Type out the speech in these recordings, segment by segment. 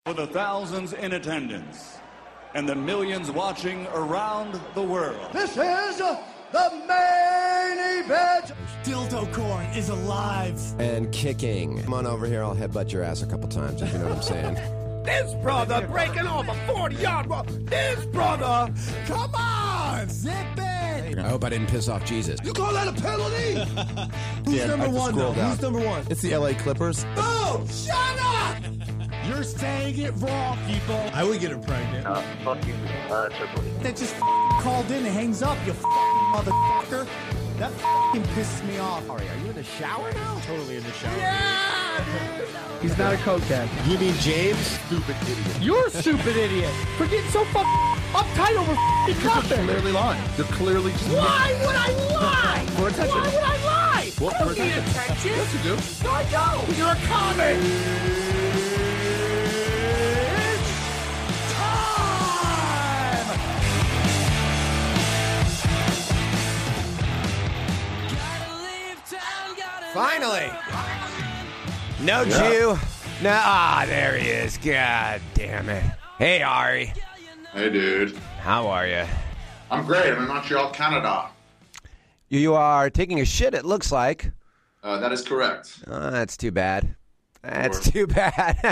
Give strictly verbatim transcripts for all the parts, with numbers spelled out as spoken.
For the thousands in attendance and the millions watching around the world. This is the main event. Dildo Corn is alive. And kicking. Come on over here, I'll headbutt your ass a couple times, if you know what I'm saying. This brother breaking off a forty-yard run. This brother, come on, zip it. I hope I didn't piss off Jesus. You call that a penalty? Who's Yeah, number I just one, though? scrolled down. Who's number one? It's the L A Clippers. Boom! Shut up! You're saying it wrong, people. I would get her pregnant. Uh, fuck you, uh, Triple H. That just f- called in and hangs up, you f- motherfucker. That f***ing pisses me off. Ari, are you in the shower now? Totally in the shower. Yeah, dude. He's not a cokehead. You mean James? Stupid idiot. You're a stupid idiot for getting so fucking uptight over f***ing nothing. You're clearly lying. You're clearly just... Why would I lie? For attention. Why would I lie? Well, I don't for need attention. attention. Yes, you do. No, I don't. You're a comic. Finally! No yeah. Jew. No, ah, there he is. God damn it. Hey, Ari. Hey, dude. How are you? I'm great. I'm in Montreal, Canada. You are taking a shit, it looks like. Uh, that is correct. Oh, that's too bad. That's or, too bad.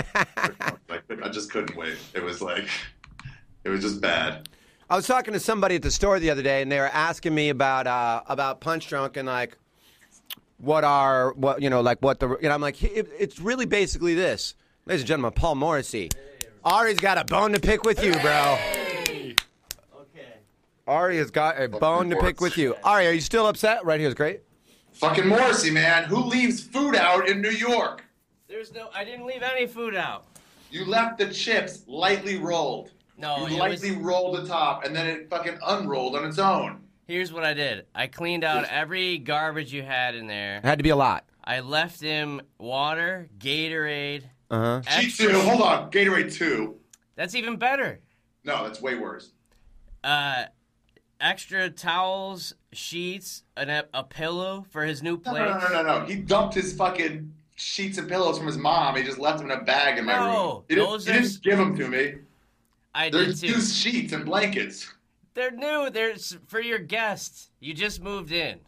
I just couldn't wait. It was like, it was just bad. I was talking to somebody at the store the other day, and they were asking me about uh, about Punch Drunk and like, what are what you know like what the and I'm like it, it's really basically this, ladies and gentlemen. Paul Morrissey. Hey, Ari's got a bone to pick with you, bro. Hey. Okay. Ari has got a bone to pick with you. Ari, are you still upset? Right here is great. Fucking Morrissey, man. Who leaves food out in New York? There's no. I didn't leave any food out. You left the chips lightly rolled. No, you it lightly was... rolled the top, and then it fucking unrolled on its own. Here's what I did. I cleaned out every garbage you had in there. It had to be a lot. I left him water, Gatorade. Uh-huh. G two, hold on. Gatorade two. That's even better. No, that's way worse. Uh, extra towels, sheets, an, a pillow for his new place. No, no, no, no, no. He dumped his fucking sheets and pillows from his mom. He just left them in a bag in my no, room. He didn't, those he are... didn't give them to me. I They're did too. used sheets and blankets. They're new. They're for your guests. You just moved in.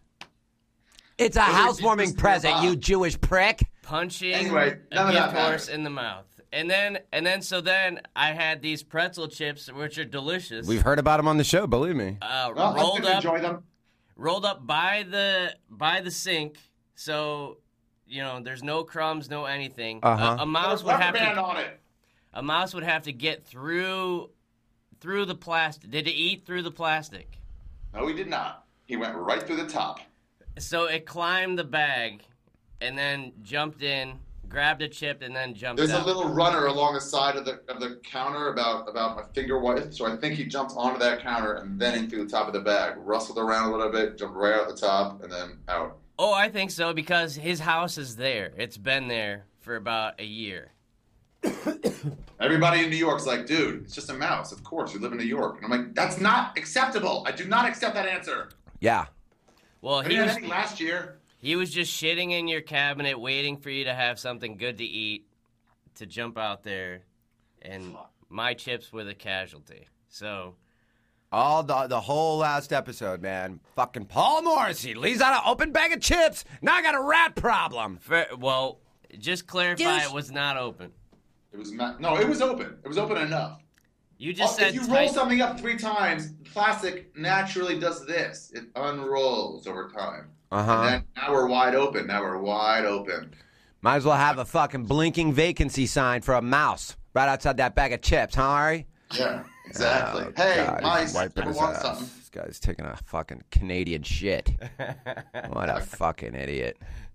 It's a housewarming present, you Jewish prick. Punching anyway, a gift horse in the mouth. And then, and then, so then I had these pretzel chips, which are delicious. We've heard about them on the show, believe me. Uh, well, rolled up, enjoy them. rolled up by the by the sink, so you know there's no crumbs, no anything. Uh-huh. A, a mouse would have to. On it. A mouse would have to get through through the plastic. Did it eat through the plastic? No, he did not. He went right through the top. So it climbed the bag, and then jumped in, grabbed a chip, and then jumped There's out. a little runner along the side of the of the counter about about my finger width. So I think he jumped onto that counter and then in through the top of the bag, rustled around a little bit, jumped right out the top, and then out. Oh, I think so, because his house is there. It's been there for about a year. Everybody in New York's like, dude, it's just a mouse. Of course, you live in New York. And I'm like, that's not acceptable. I do not accept that answer. Yeah. Well, he I was mean, last year. He was just shitting in your cabinet, waiting for you to have something good to eat, to jump out there, and my chips were the casualty. So, all the the whole last episode, man. Fucking Paul Morrissey leaves out an open bag of chips. Now I got a rat problem. For, well, just clarify, Just... it was not open. It was not, no, it was open. It was open enough. You just oh, said if you tight... roll something up three times, plastic naturally does this. It unrolls over time. Uh-huh. And then now we're wide open. Now we're wide open. Might as well have a fucking blinking vacancy sign for a mouse right outside that bag of chips, huh, Ari? Yeah, exactly. Oh, hey, God, mice, wiping I his want ass. something. This guy's taking a fucking Canadian shit. What a fucking idiot.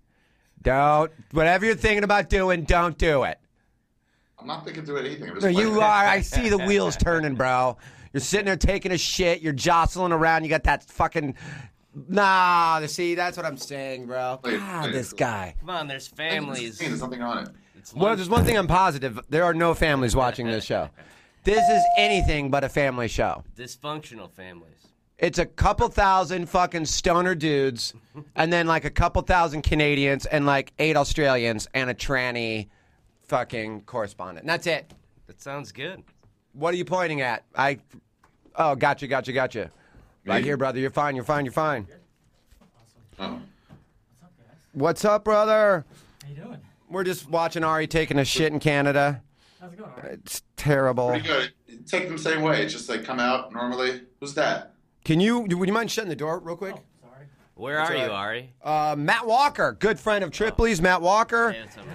Don't, whatever you're thinking about doing, don't do it. I'm not thinking through anything. I'm just No, you playing. are. I see the wheels turning, bro. You're sitting there taking a shit. You're jostling around. You got that fucking... Nah, see, that's what I'm saying, bro. Wait, God, wait, this wait. guy. Come on, there's families. There's something on it. It's Well, there's one thing I'm positive. There are no families watching this show. This is anything but a family show. Dysfunctional families. It's a couple thousand fucking stoner dudes, and then like a couple thousand Canadians, and like eight Australians, and a tranny fucking correspondent. And that's it. That sounds good. What are you pointing at? I. Oh, gotcha, gotcha, gotcha. Right here, brother. You're fine. You're fine. You're fine. Oh. What's up, brother? How you doing? We're just watching Ari taking a shit in Canada. How's it going, Ari? It's terrible. Pretty good. Take them the same way. It's just like come out normally. Who's that? Can you? Would you mind shutting the door real quick? Oh, sorry. Where That's are all you, right. Ari? Uh, Matt Walker, good friend of Tripoli's. Matt Walker. Hey, what's up,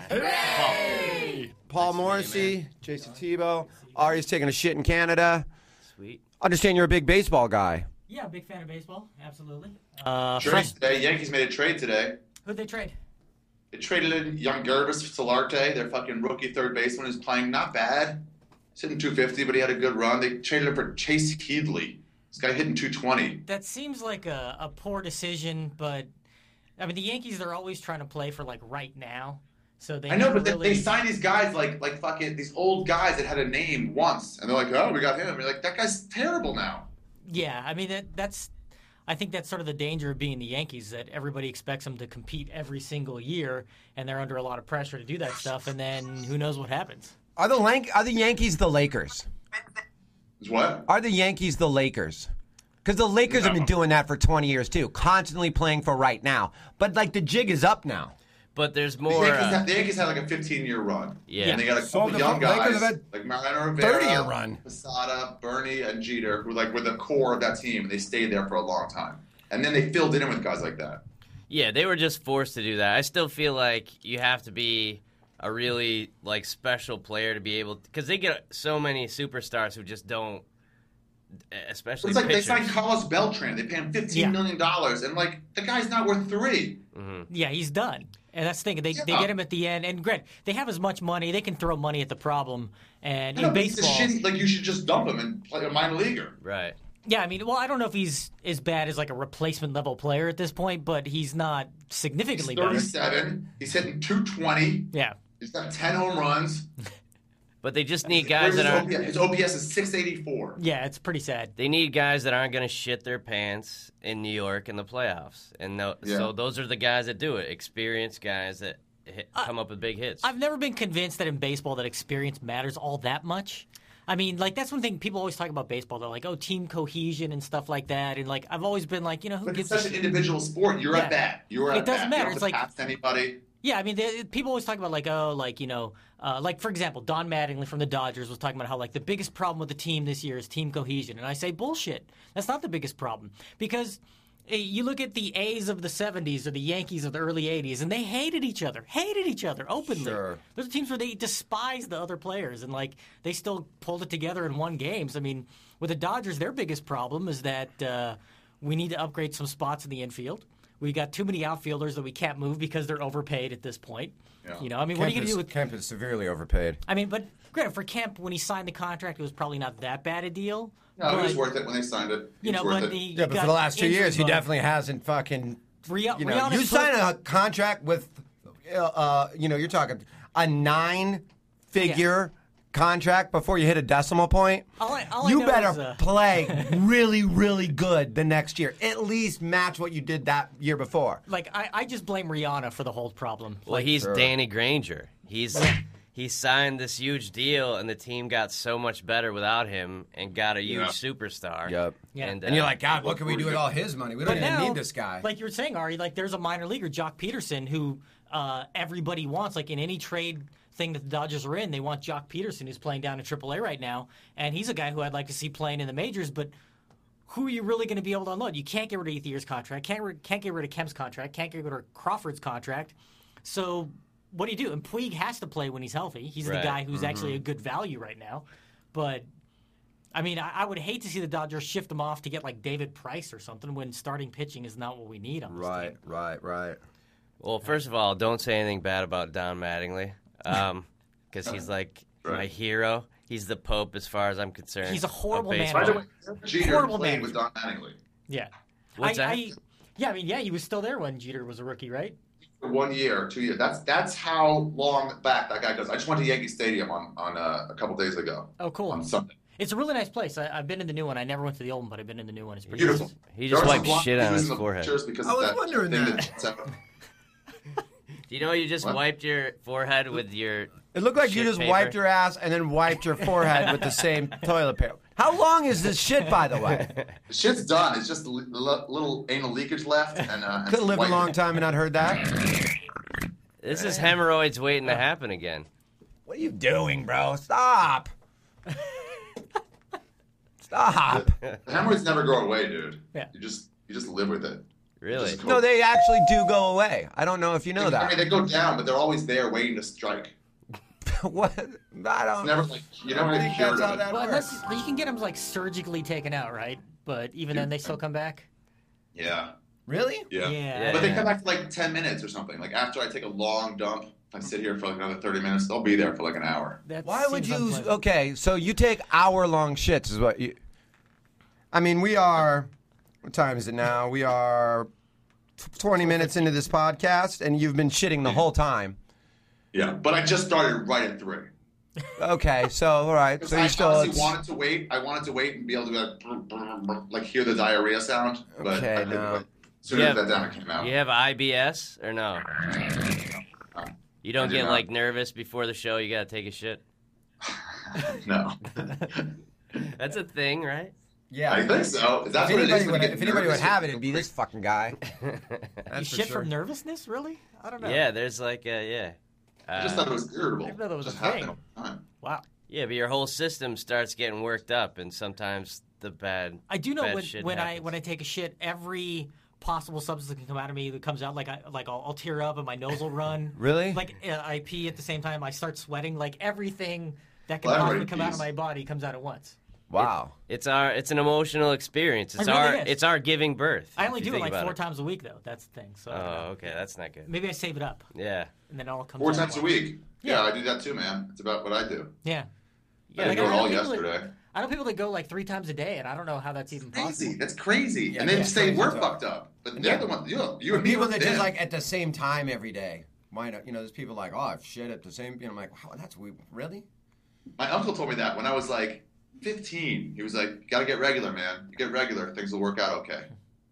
man? Paul Morrissey, Jason Tebow. Ari's taking a shit in Canada. Sweet. Understand you're a big baseball guy. Yeah, big fan of baseball. Absolutely. Uh, Trade first, today. Yankees made a trade today. who'd they trade? They traded in young Gervis Solarte, their fucking rookie third baseman, who's playing not bad. He's hitting two fifty, but he had a good run. They traded him for Chase Headley. This guy hitting two twenty. That seems like a, a poor decision, but I mean the Yankees are always trying to play for like right now. So they I know, never but they, really... they signed these guys like like fucking these old guys that had a name once, and they're like, oh, we got him. You're like, that guy's terrible now. Yeah, I mean that that's I think that's sort of the danger of being the Yankees, that everybody expects them to compete every single year, and they're under a lot of pressure to do that stuff, and then who knows what happens. Are the Lank- Are the Yankees the Lakers? Is what? Are the Yankees the Lakers? Because the Lakers No. have been doing that for twenty years too, constantly playing for right now. But like the jig is up now. But there's The more. Yankees, Uh, had, the Yankees had like a fifteen-year run. Yeah. And they got a So couple the young Lakers guys have had like Mariano Rivera, thirty-year run. Posada, Bernie, and Jeter, who like were the core of that team, and they stayed there for a long time. And then they filled it in with guys like that. Yeah, they were just forced to do that. I still feel like you have to be a really like special player to be able, because they get so many superstars who just don't, especially It's like pitchers. they signed Carlos Beltran. They pay him fifteen Yeah. million dollars, and like the guy's not worth three. Mm-hmm. Yeah, he's done. And that's the thing. They, Yeah. they get him at the end. And Greg, they have as much money. They can throw money at the problem. And I know, in but he's a baseball, shitty, like you should just dump him and play a minor leaguer. Right. yeah, I mean, well, I don't know if he's as bad as like a replacement level player at this point, but he's not He's significantly better. thirty-seven. He's hitting two twenty. Yeah. He's got ten home runs. But they just need guys Where's that his aren't. O P S? His O P S is six eighty-four. Yeah, it's pretty sad. They need guys that aren't going to shit their pants in New York in the playoffs, and no, Yeah. so those are the guys that do it. Experienced guys that hit, come up with big hits. I've never been convinced that in baseball that experience matters all that much. I mean, like, that's one thing people always talk about baseball. They're like, oh, team cohesion and stuff like that. And, like, I've always been like, you know, who But it's gives such a an shit? individual sport. You're Yeah. at bat. You're at It doesn't bat. matter. You It's don't have like- to pass anybody. Yeah, I mean, they, people always talk about, like, oh, like, you know, uh, like, for example, Don Mattingly from the Dodgers was talking about how, like, the biggest problem with the team this year is team cohesion. And I say, bullshit. That's not the biggest problem. Because eh, you look at the A's of the seventies or the Yankees of the early eighties, and they hated each other. Hated each other openly. Sure. Those are teams where they despise the other players, and, like, they still pulled it together and won games. I mean, with the Dodgers, their biggest problem is that uh, we need to upgrade some spots in the infield. We got too many outfielders that we can't move because they're overpaid at this point. Yeah. You know, I mean, what are you going to do with? Kemp is severely overpaid. I mean, but granted, for Kemp, when he signed the contract, it was probably not that bad a deal. No, it was but, worth it when they signed it. It You was know, worth but it. he Yeah, but got for the last two injury years, he bug. definitely hasn't fucking. Rih- You know, Rihanna's you put- sign a contract with, uh, uh, you know, you're talking a nine-figure contract before you hit a decimal point. All I- all I you know better is, uh, play really, really good the next year. At least match what you did that year before. Like, I, I just blame Rihanna for the whole problem. well, Like, he's Sure. Danny Granger. He's he signed this huge deal, and the team got so much better without him, and got a huge Yeah. superstar. Yep. Yeah. And, And you're uh, like, God, what can we do with all his money? We don't But even now, need this guy. like you were saying, Ari, like there's a minor leaguer, Jock Peterson, who uh, everybody wants. Like in any trade thing that the Dodgers are in, they want Jock Peterson, who's playing down in triple A right now, and he's a guy who I'd like to see playing in the majors. But who are you really going to be able to unload? You can't get rid of Ethier's contract, can't re- can't get rid of Kemp's contract, can't get rid of Crawford's contract. So what do you do? And Puig has to play when he's healthy. He's Right. the guy who's actually a good value right now. But I mean, I, I would hate to see the Dodgers shift him off to get like David Price or something when starting pitching is not what we need on this right, team. right, right. Well, first of all, don't say anything bad about Don Mattingly, because he's like my hero. He's the Pope as far as I'm concerned. He's a horrible of manager. By baseball. the way, Jeter Horrible played manager. with Don Mattingly Yeah. What's I, that? I, yeah, I mean, yeah, he was still there when Jeter was a rookie, right? for one year, two years. That's that's how long back that guy goes. I just went to Yankee Stadium on on uh, a couple days ago. Oh, cool. On Sunday. It's a really nice place. I, I've been in the new one. I never went to the old one, but I've been in the new one. It's pretty Beautiful. nice. He just There are wiped some shit blonde on his dudes in the forehead. pictures Because I of was that wondering thing that. that's out. Do you know you just What? wiped your forehead with your? It looked like you shit just paper? wiped your ass and then wiped your forehead with the same toilet paper. How long is this shit, by the way? The shit's done. It's just a li- li- little anal leakage left. And, uh, and Could have lived a white- long time and not heard that. This is hemorrhoids waiting to happen again. What are you doing, bro? Stop. Stop. The hemorrhoids never go away, dude. Yeah. You just you just live with it. Really? Just No, they actually do go away. I don't know if you know I that. mean, they go down, but they're always there waiting to strike. What? I don't It's never like you never I get think cured that's how of it. that Well, works. unless you can get them like surgically taken out, right? But even then, they still come back. Yeah. Really? Yeah. Yeah. But they come back for like ten minutes or something. Like after I take a long dump, if I sit here for like another thirty minutes, they'll be there for like an hour. That Why would seems you? unpleasant. Okay, so you take hour-long shits, is what you. I mean, we are. What time is it now? We are twenty minutes into this podcast, and you've been shitting the whole time. Yeah. But I just started right at three. Okay, so all right, Because so I you still. honestly it's- wanted to wait. I wanted to wait and be able to like, brr, brr, brr, like hear the diarrhea sound. But Okay, I couldn't no. wait. As soon Yeah. as that down, it came out. You have I B S or no? You don't I do get not. like nervous before the show. You gotta take a shit. No. That's a thing, right? Yeah, I think so. That's If what it anybody, is. when would, you get if anybody would nervous. have it, it'd be this fucking guy. You That's for shit sure. from nervousness, really? I don't know. Yeah, there's like uh, yeah. I just Uh, thought it was irritable. I didn't know that was Just a thing. happened all the time. Wow. yeah, but your whole system starts getting worked up, and sometimes the bad. I do know bad when, shit when I happens. when I take a shit, every possible substance that can come out of me that comes out, like I like I'll, I'll tear up and my nose will run. Really? Like uh, I pee at the same time. I start sweating. Like everything that can Well, possibly everybody come out of pees. my body comes out at once. Wow. It's our it's an emotional experience. It's It really our is. it's our giving birth. I if only you do it think like about four times a week, though. That's the thing. So I don't know. Oh, okay, that's not good. Maybe I save it up, Yeah, and then it all comes Four out times a at once. week. Yeah, I do that too, man. It's about what I do. Yeah. I didn't like, do it I know all people that- yesterday. I know people that go like three times a day, and I don't know how that's even Crazy. possible. That's crazy. Yeah, and they yeah, say crazy we're talk. fucked up. But they're Yeah. the ones, you know, you For and me people are that thin. just like at the same time every day. Why not? You know, there's people like, oh, I've shit at the same. You know, I'm like, wow, that's weird. Really? My uncle told me that when I was like fifteen. He was like, you gotta get regular, man. You get regular, things will work out okay.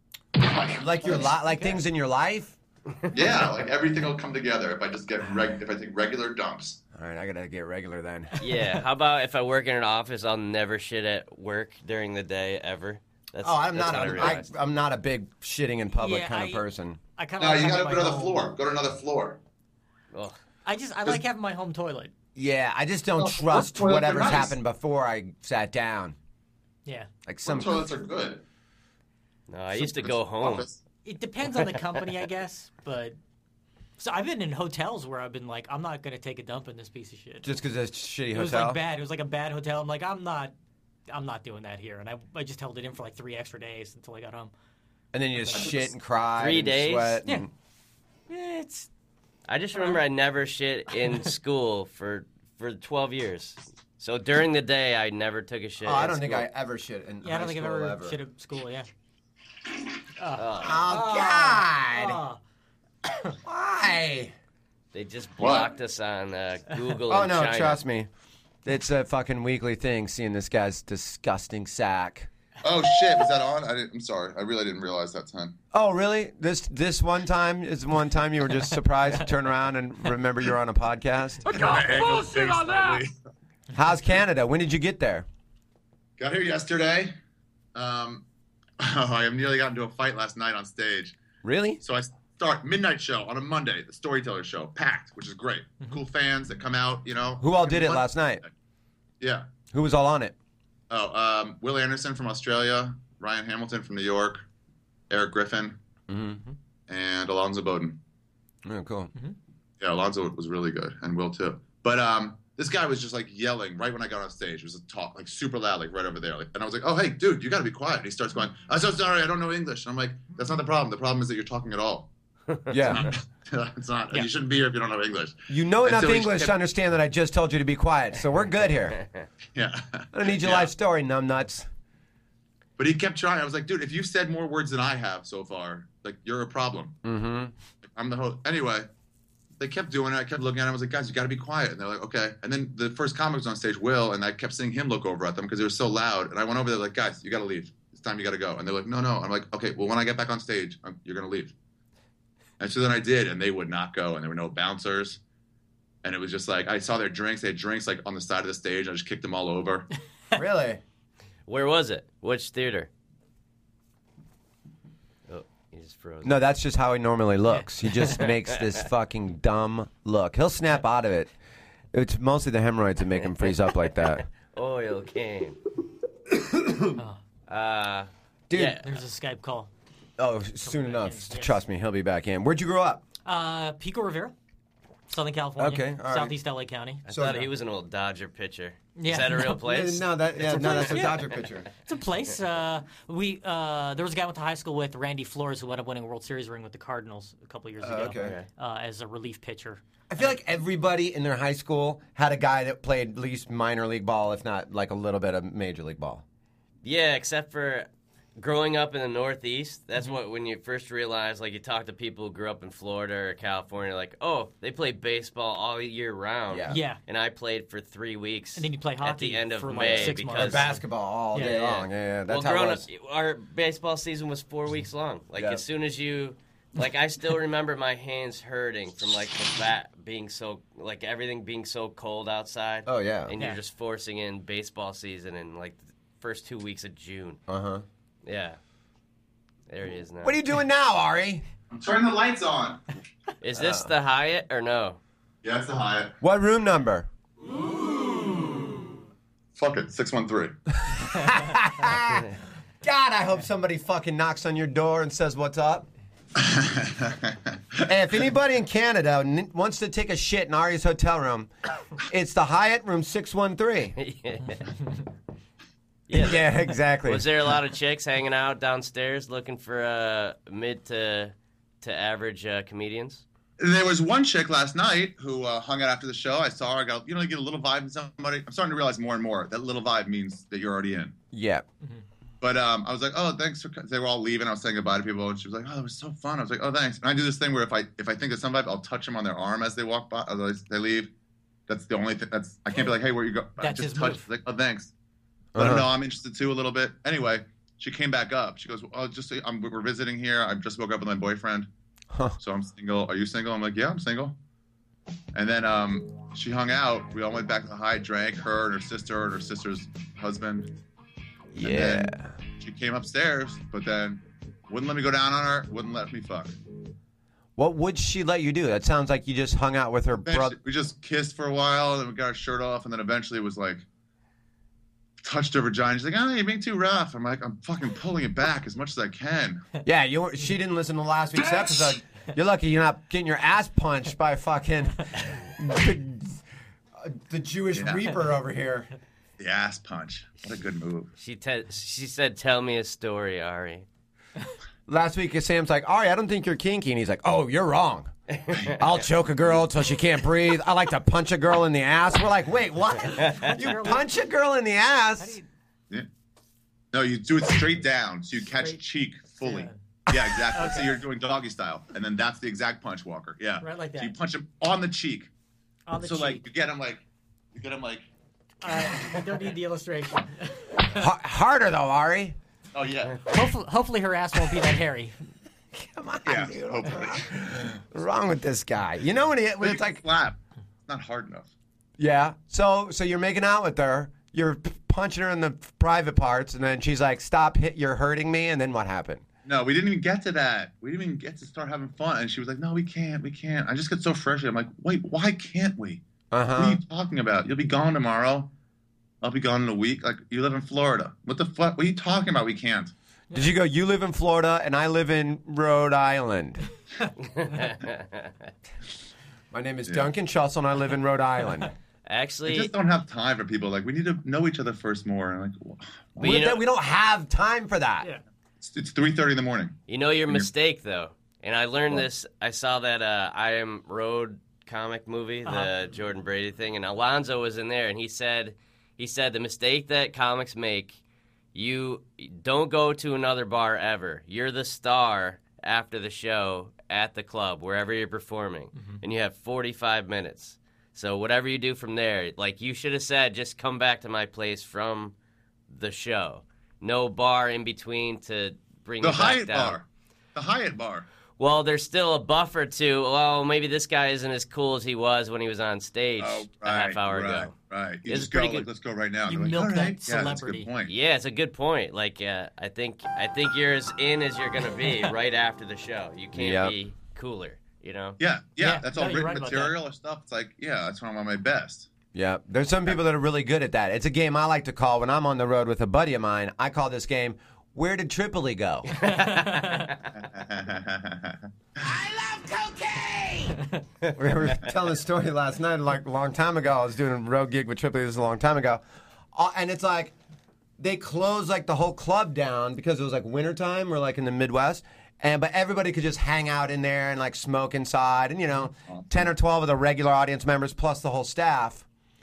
Like your li- like things in your life. Yeah, like everything will come together if I just get reg- if I take regular dumps. All right, I gotta get regular then. yeah. How about if I work in an office, I'll never shit at work during the day ever. That's, Oh, I'm that's not. what I A, I, realized. I'm not a big shitting in public Yeah, kind I- of person. I kind No, of you like gotta having go to my another home- floor. Go to another floor. Ugh. I just I like having my home toilet. Yeah, I just don't Well, trust toilets are whatever's nice. happened before I sat down. Yeah. Like Some some. toilets are good. No, I used to go home. Office. It depends on the company, I guess, but so I've been in hotels where I've been like, I'm not gonna take a dump in this piece of shit. Just because it's a shitty It was hotel. like bad. It was like a bad hotel. I'm like, I'm not, I'm not doing that here. And I, I just held it in for like three extra days until I got home. And then you just shit and cry. Three and days? Sweat Yeah. and- Eh, It's I just remember I never shit in school for for twelve years. So during the day, I never took a shit. Oh, I at don't think school. I ever shit in yeah. I high don't think I've school ever, ever. shit at school. Yeah. Oh God! Oh. Why? They just blocked us on uh, Google. Oh in no, China. trust me. It's a fucking weekly thing. Seeing this guy's disgusting sack. Oh shit, was that on? I didn't, I'm sorry. I really didn't realize that time. Oh really? This this one time is one time you were just surprised to turn around and remember you're on a podcast. Bullshit on that. How's Canada? When did you get there? Got here yesterday. Um, oh, I nearly got into a fight last night on stage. Really? So I start midnight show on a Monday, the Storyteller show, packed, which is great. Cool fans that come out, you know. Who all did it last night? Yeah. Who was all on it? Oh, um, Will Anderson from Australia, Ryan Hamilton from New York, Eric Griffin, Mm-hmm. and Alonzo Bowden. Oh, cool. Yeah, Alonzo was really good, and Will too. But um, this guy was just like yelling right when I got on stage. It was a talk, like super loud, like right over there. Like, and I was like, "Oh, hey, dude, you got to be quiet." And he starts going, "I'm so sorry, I don't know English." And I'm like, "That's not the problem. The problem is that you're talking at all. Yeah. It's not. Yeah. You shouldn't be here if you don't know English." You know And enough so he English kept- to understand that I just told you to be quiet, so we're good here. Yeah. I don't need your Yeah. life story, numbnuts. But he kept trying. I was like, "Dude, if you've said more words than I have so far, like you're a problem." Mm-hmm. I'm the host. Anyway, they kept doing it. I kept looking at him. I was like, guys, you got to be quiet. And they're like, okay. And then the first comic was on stage, Will, and I kept seeing him look over at them because they were so loud. And I went over there like, guys, you got to leave. It's time you got to go. And they're like, no, no. I'm like, okay, well, when I get back on stage, I'm, you're going to leave. And so then I did, and they would not go, and there were no bouncers. And it was just like, I saw their drinks. They had drinks like on the side of the stage. I just kicked them all over. Really? Where was it? Which theater? Oh, he just froze. No, that's just how he normally looks. He just makes this fucking dumb look. He'll snap out of it. It's mostly the hemorrhoids that make him freeze up like that. Oil can. uh, Dude. yeah. There's a Skype call. Oh, soon enough. in, yes. Trust me, he'll be back in. Where'd you grow up? Uh, Pico Rivera, Southern California. Okay, all right. Southeast L A County. I thought he was an old Dodger pitcher. Yeah. Is that a real place? No, that yeah, no, that's a Yeah. Dodger pitcher. It's a place. Uh, we uh, there was a guy I went to high school with, Randy Flores, who ended up winning a World Series ring with the Cardinals a couple years ago. okay. Uh, as a relief pitcher. I feel like everybody in their high school had a guy that played at least minor league ball, if not like a little bit of major league ball. Yeah, except for growing up in the Northeast. That's Mm-hmm. what when you first realize, like you talk to people who grew up in Florida or California, like, oh, they play baseball all year round. Yeah. Yeah. And I played for three weeks. And then you play at hockey the end of for, like, May six because months. Or basketball all Yeah, day yeah. long. Yeah, yeah, that's well, how it growing was. up, our baseball season was four weeks long. Like Yeah. as soon as you, like I still remember my hands hurting from like the bat being so, like everything being so cold outside. Oh, yeah. And Yeah. you're just forcing in baseball season in like the first two weeks of June. Uh huh. Yeah. There he is now. What are you doing now, Ari? I'm turning the lights on. Is this the Hyatt or no? Yeah, it's the Hyatt. What room number? Fuck it, six one three. God, I hope somebody fucking knocks on your door and says, what's up? Hey, if anybody in Canada n- wants to take a shit in Ari's hotel room, it's the Hyatt room six one three. yeah. Yeah, exactly. Was there a lot of chicks hanging out downstairs looking for uh, mid to to average uh, comedians? There was one chick last night who uh, hung out after the show. I saw her. I got, you know, you get a little vibe in somebody. I'm starting to realize more and more that little vibe means that you're already in. Yeah. But um, I was like, oh, thanks for. They were all leaving. I was saying goodbye to people, and she was like, oh, it was so fun. I was like, oh, thanks. And I do this thing where if I if I think of some vibe, I'll touch them on their arm as they walk by, as they leave. That's the only thing. That's I can't be like, hey, where you go? I That's just his touch. move. Like, oh, thanks. Let Uh-huh. them know I'm interested too a little bit. Anyway, she came back up. She goes, oh, just so I'm, we're visiting here. I just woke up with my boyfriend, Huh. so I'm single. Are you single? I'm like, yeah, I'm single. And then um, she hung out. We all went back to the Hyatt, drank, her and her sister and her sister's husband. And Yeah. then she came upstairs, but then wouldn't let me go down on her, wouldn't let me fuck. What would she let you do? That sounds like you just hung out with her brother. Eventually, we just kissed for a while, and then we got our shirt off, and then eventually it was like, touched her vagina. She's like, oh, you're being too rough. I'm like, I'm fucking pulling it back as much as I can. Yeah, you. were- She didn't listen to last week's episode. You're lucky you're not getting your ass punched by fucking the, the Jewish Yeah. Reaper over here. The ass punch. What a good move. She te- she said, "Tell me a story, Ari." Last week, Sam's like, Ari, I don't think you're kinky. And he's like, oh, you're wrong. I'll choke a girl till she can't breathe. I like to punch a girl in the ass. We're like, wait, what? You punch a girl in the ass? Yeah. No, you do it straight down, so you catch cheek fully. Yeah, exactly. So you're doing doggy style, and then that's the exact punch, Walker. Yeah. Right like So you that. punch him on the cheek. On the so cheek. like you get him like, you get him like. Uh, I don't need the illustration. H- harder, though, Ari. Oh yeah. Hopefully, hopefully her ass won't be that hairy. Come on, Yeah. dude. Hopefully. What's wrong with this guy? You know when, he, when But it's you like, slap. It's not hard enough. yeah. So so you're making out with her. You're p- punching her in the private parts, and then she's like, stop, hit, you're hurting me. And then what happened? No, we didn't even get to that. We didn't even get to start having fun. And she was like, no, we can't. We can't. I just get so frustrated. I'm like, wait, why can't we? What are Uh-huh. you talking about? You'll be gone tomorrow. I'll be gone in a week. Like, you live in Florida. What the fuck? What are you talking about? We can't. Did you go, you live in Florida, and I live in Rhode Island? My name is Duncan Schussel, and I live in Rhode Island. I Actually, just don't have time for people. Like, we need to know each other first more. And like, wh- but we, you know, we don't have time for that. Yeah. it's, it's three thirty in the morning. you know your mistake though, and I learned this. I saw that uh, I Am Road comic movie, the Uh-huh. Jordan Brady thing, and Alonzo was in there, and he said, he said the mistake that comics make, you don't go to another bar ever. You're the star after the show at the club, wherever you're performing, Mm-hmm. and you have forty-five minutes. So whatever you do from there, like you should have said, just come back to my place from the show. No bar in between to bring The you back Hyatt down. bar. The Hyatt bar. well, there's still a buffer to, well, maybe this guy isn't as cool as he was when he was on stage Oh, a right, half hour right, ago. right. You It's just go, pretty like, good. let's go right now. You And they're milk like, all that right. Yeah, that's a celebrity. good point. Yeah, it's a good point. Like, uh, I think I think you're as in as you're gonna be right after the show. You can't Yep. be cooler, you know. Yeah, yeah, Yeah, that's no, all you're written right about material or stuff. It's like, yeah, that's when I'm on my best. Yeah, there's some people that are really good at that. It's a game I like to call when I'm on the road with a buddy of mine. I call this game, Where Did Tripoli Go? We were telling a story last night, like a long time ago. I was doing a road gig with Tripoli. This was a long time ago. Uh, and it's like, they closed like the whole club down because it was like wintertime. We're like in the Midwest. And but everybody could just hang out in there and like smoke inside. And, you know, ten or twelve of the regular audience members plus the whole staff.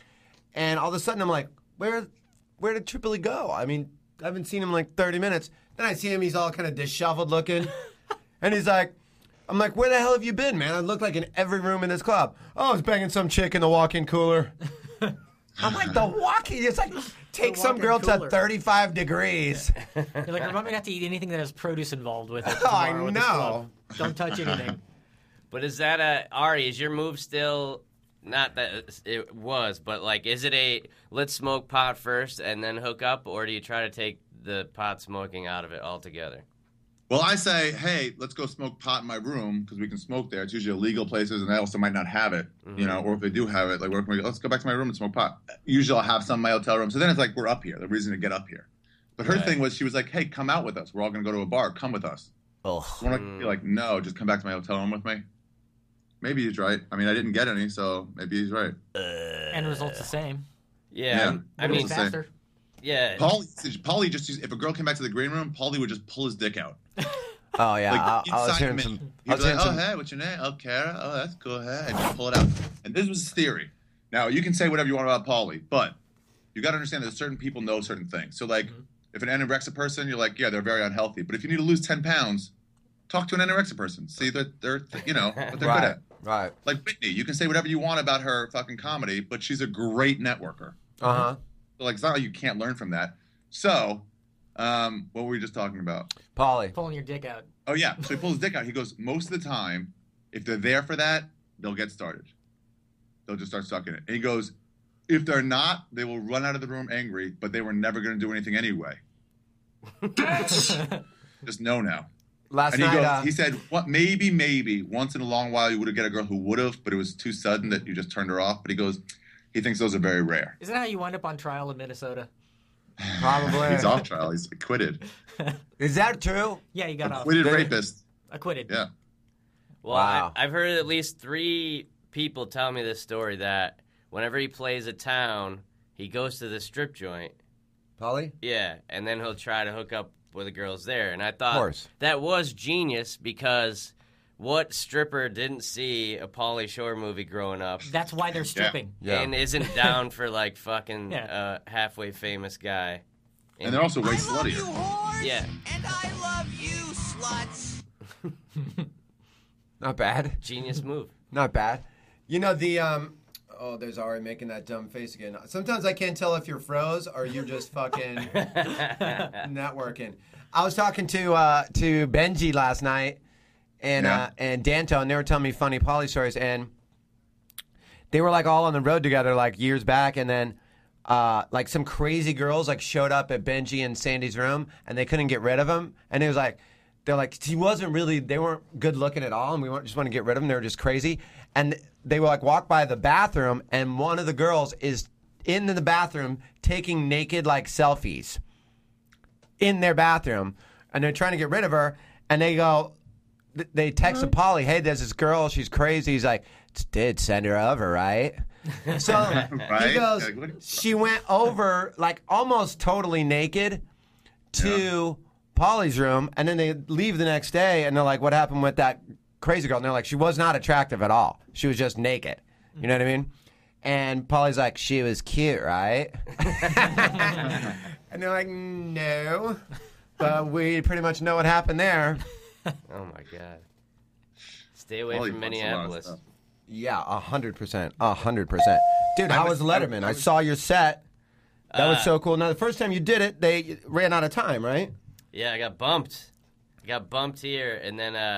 And all of a sudden I'm like, where where did Tripoli go? I mean, I haven't seen him in like thirty minutes. Then I see him, he's all kind of disheveled looking. And he's like, I'm like, where the hell have you been, man? I look like in every room in this club. Oh, I was banging some chick in the walk-in cooler. I'm like, the walk-in? It's like, take The some walk-in girl cooler. to thirty-five degrees. You're like, remind me not to eat anything that has produce involved with it. Oh, I tomorrow at this know. club. Don't touch anything. But is that a Ari? Is your move still not that it was, but like, is it a let's smoke pot first and then hook up, or do you try to take the pot smoking out of it altogether? Well, I say, hey, let's go smoke pot in my room because we can smoke there. It's usually illegal places, and they also might not have it, Mm-hmm. you know. Or if they do have it, like, where can we go? Let's go back to my room and smoke pot. Usually, I'll have some in my hotel room. So then it's like we're up here. The reason to get up here. But her Right. thing was, she was like, hey, come out with us. We're all gonna go to a bar. Come with us. Oh, I want to be like, no, just come back to my hotel room with me. Maybe he's right. I mean, I didn't get any, so maybe he's right. End result's the same. Yeah, Yeah. I'm- I What mean, was the same? Faster. yeah. Paulie, Paulie just used, if a girl came back to the green room, Paulie would just pull his dick out. oh yeah. Like, I, I was inside hearing me. some. He'd I was be hearing like, oh, some. hey, what's your name? Oh, Kara. Oh, that's cool. Hey, and just pull it out. And this was his theory. Now, you can say whatever you want about Paulie, but you got to understand that certain people know certain things. So, like, Mm-hmm. if an anorexic person, you're like, yeah, they're very unhealthy. But if you need to lose ten pounds, talk to an anorexic person. See that they're, you know, what they're Right, good at. right. Like Whitney, you can say whatever you want about her fucking comedy, but she's a great networker. Uh huh. So, like, it's not like you can't learn from that. So, um, what were we just talking about? Polly. Pulling your dick out. Oh, yeah. So he pulls his dick out. He goes, most of the time, if they're there for that, they'll get started. They'll just start sucking it. And he goes, if they're not, they will run out of the room angry, but they were never going to do anything anyway. Just know now. Last And he night, goes, uh, he said, what? Maybe, maybe once in a long while you would have get a girl who would have, but it was too sudden that you just turned her off. But he goes, he thinks those are very rare. Isn't that how you wind up on trial in Minnesota? probably. He's off trial. He's acquitted. Is that true? Yeah, you got off. Acquitted They- rapist. Acquitted. Yeah. Well, Wow. I, I've heard at least three people tell me this story that whenever he plays a town, he goes to the strip joint. Polly? Yeah, and then he'll try to hook up with the girls there. And I thought course. that was genius because what stripper didn't see a Pauly Shore movie growing up That's why they're stripping. Yeah. and isn't down for like fucking Yeah. uh, halfway famous guy? And they're also way sluttier. Yeah. And I love you, sluts. Not bad. Genius move. Not bad. You know, the, um, oh, there's Ari making that dumb face again. Sometimes I can't tell if you're froze or you're just fucking not working. I was talking to, uh, to Benji last night and, Yeah. uh, and Danto, and they were telling me funny Polly stories, and they were like all on the road together like years back, and then, uh, like some crazy girls like showed up at Benji and Sandy's room, and they couldn't get rid of him, and it was like, they're like, he wasn't really, they weren't good looking at all, and we just want to get rid of them. They were just crazy. And they were like, walk by the bathroom, and one of the girls is in the bathroom taking naked, like, selfies in their bathroom. And they're trying to get rid of her, and they go, th- they text Polly, hey, there's this girl, she's crazy. He's like, did send her over, right? So Right? he goes, Like, what- she went over, like, almost totally naked to Polly's room, and then they leave the next day, and they're like, what happened with that crazy girl? And they're like, she was not attractive at all. She was just naked. You know what I mean? And Polly's like, she was cute, right? And they're like, no. But we pretty much know what happened there. Oh my god. Stay away Pauly from fucks a lot of Minneapolis. stuff. Yeah, a hundred percent. A hundred percent. Dude, how I was was- Letterman? I I was- saw your set. That was Uh, so cool. Now, the first time you did it, they ran out of time, right? Yeah, I got bumped. I got bumped here, and then uh,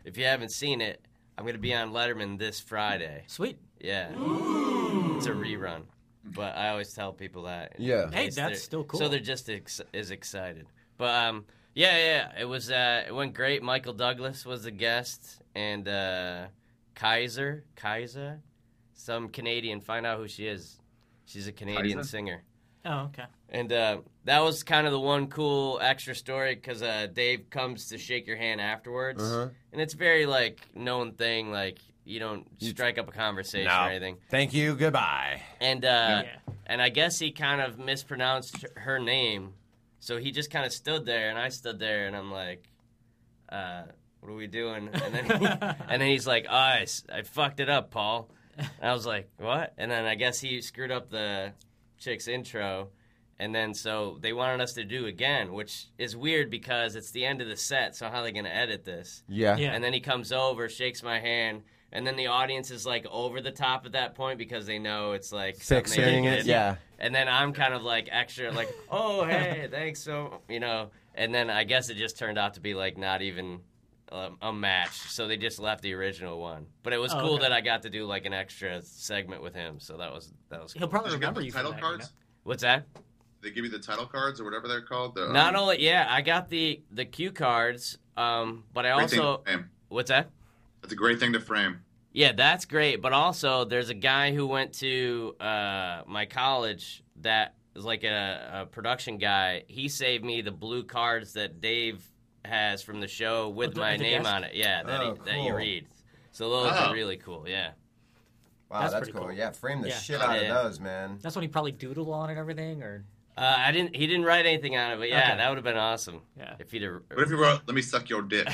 if you haven't seen it, I'm going to be on Letterman this Friday. Sweet. Yeah. It's a rerun. But I always tell people that. Yeah. Hey, that's still cool. So they're just ex- as excited. But, um, yeah, yeah, it was, uh, it went great. Michael Douglas was the guest, and uh, Kaiser, Kaiser, some Canadian. Find out who she is. She's a Canadian Kaiser? singer. Oh, okay. And uh, that was kind of the one cool extra story because uh, Dave comes to shake your hand afterwards. Uh-huh. And it's very, like, known thing, like, you don't strike up a conversation No. or anything. Thank you. Goodbye. And uh, Yeah. and I guess he kind of mispronounced her name, so he just kind of stood there, and I stood there, and I'm like, uh, "What are we doing?" And then he, and then he's like, oh, I, s- I fucked it up, Paul." And I was like, "What?" And then I guess he screwed up the chick's intro, and then so they wanted us to do again, which is weird because it's the end of the set. So how are they going to edit this? Yeah. Yeah. And then he comes over, shakes my hand. And then the audience is, like, over the top at that point because they know it's, like, something they Fixing it, did. yeah. And then I'm kind of, like, extra, like, oh, hey, thanks, so, you know. And then I guess it just turned out to be, like, not even a, a match. So they just left the original one. But it was Oh, cool okay. that I got to do, like, an extra segment with him. So that was that was cool. He'll probably Did you get remember the you for title that. cards? What's that? They give you the title cards or whatever they're called. The, um, Not only, yeah, I got the, the cue cards, um, but I great thing also, to frame. what's that? That's a great thing to frame. Yeah, that's great. But also, there's a guy who went to uh, my college that is like a, a production guy. He saved me the blue cards that Dave has from the show with Oh, the- my the name guest? on it. Yeah, that, Oh, he, that you cool. read. So those Oh. are really cool, yeah. Wow, That's that's, pretty cool. cool. Yeah, frame the Yeah. shit out Yeah. of those, man. That's when he probably doodled on it and everything, or Uh, I didn't. He didn't write anything on it, but yeah, Okay. that would have been awesome. Yeah. If he'd have. What if you wrote, "Let me suck your dick"?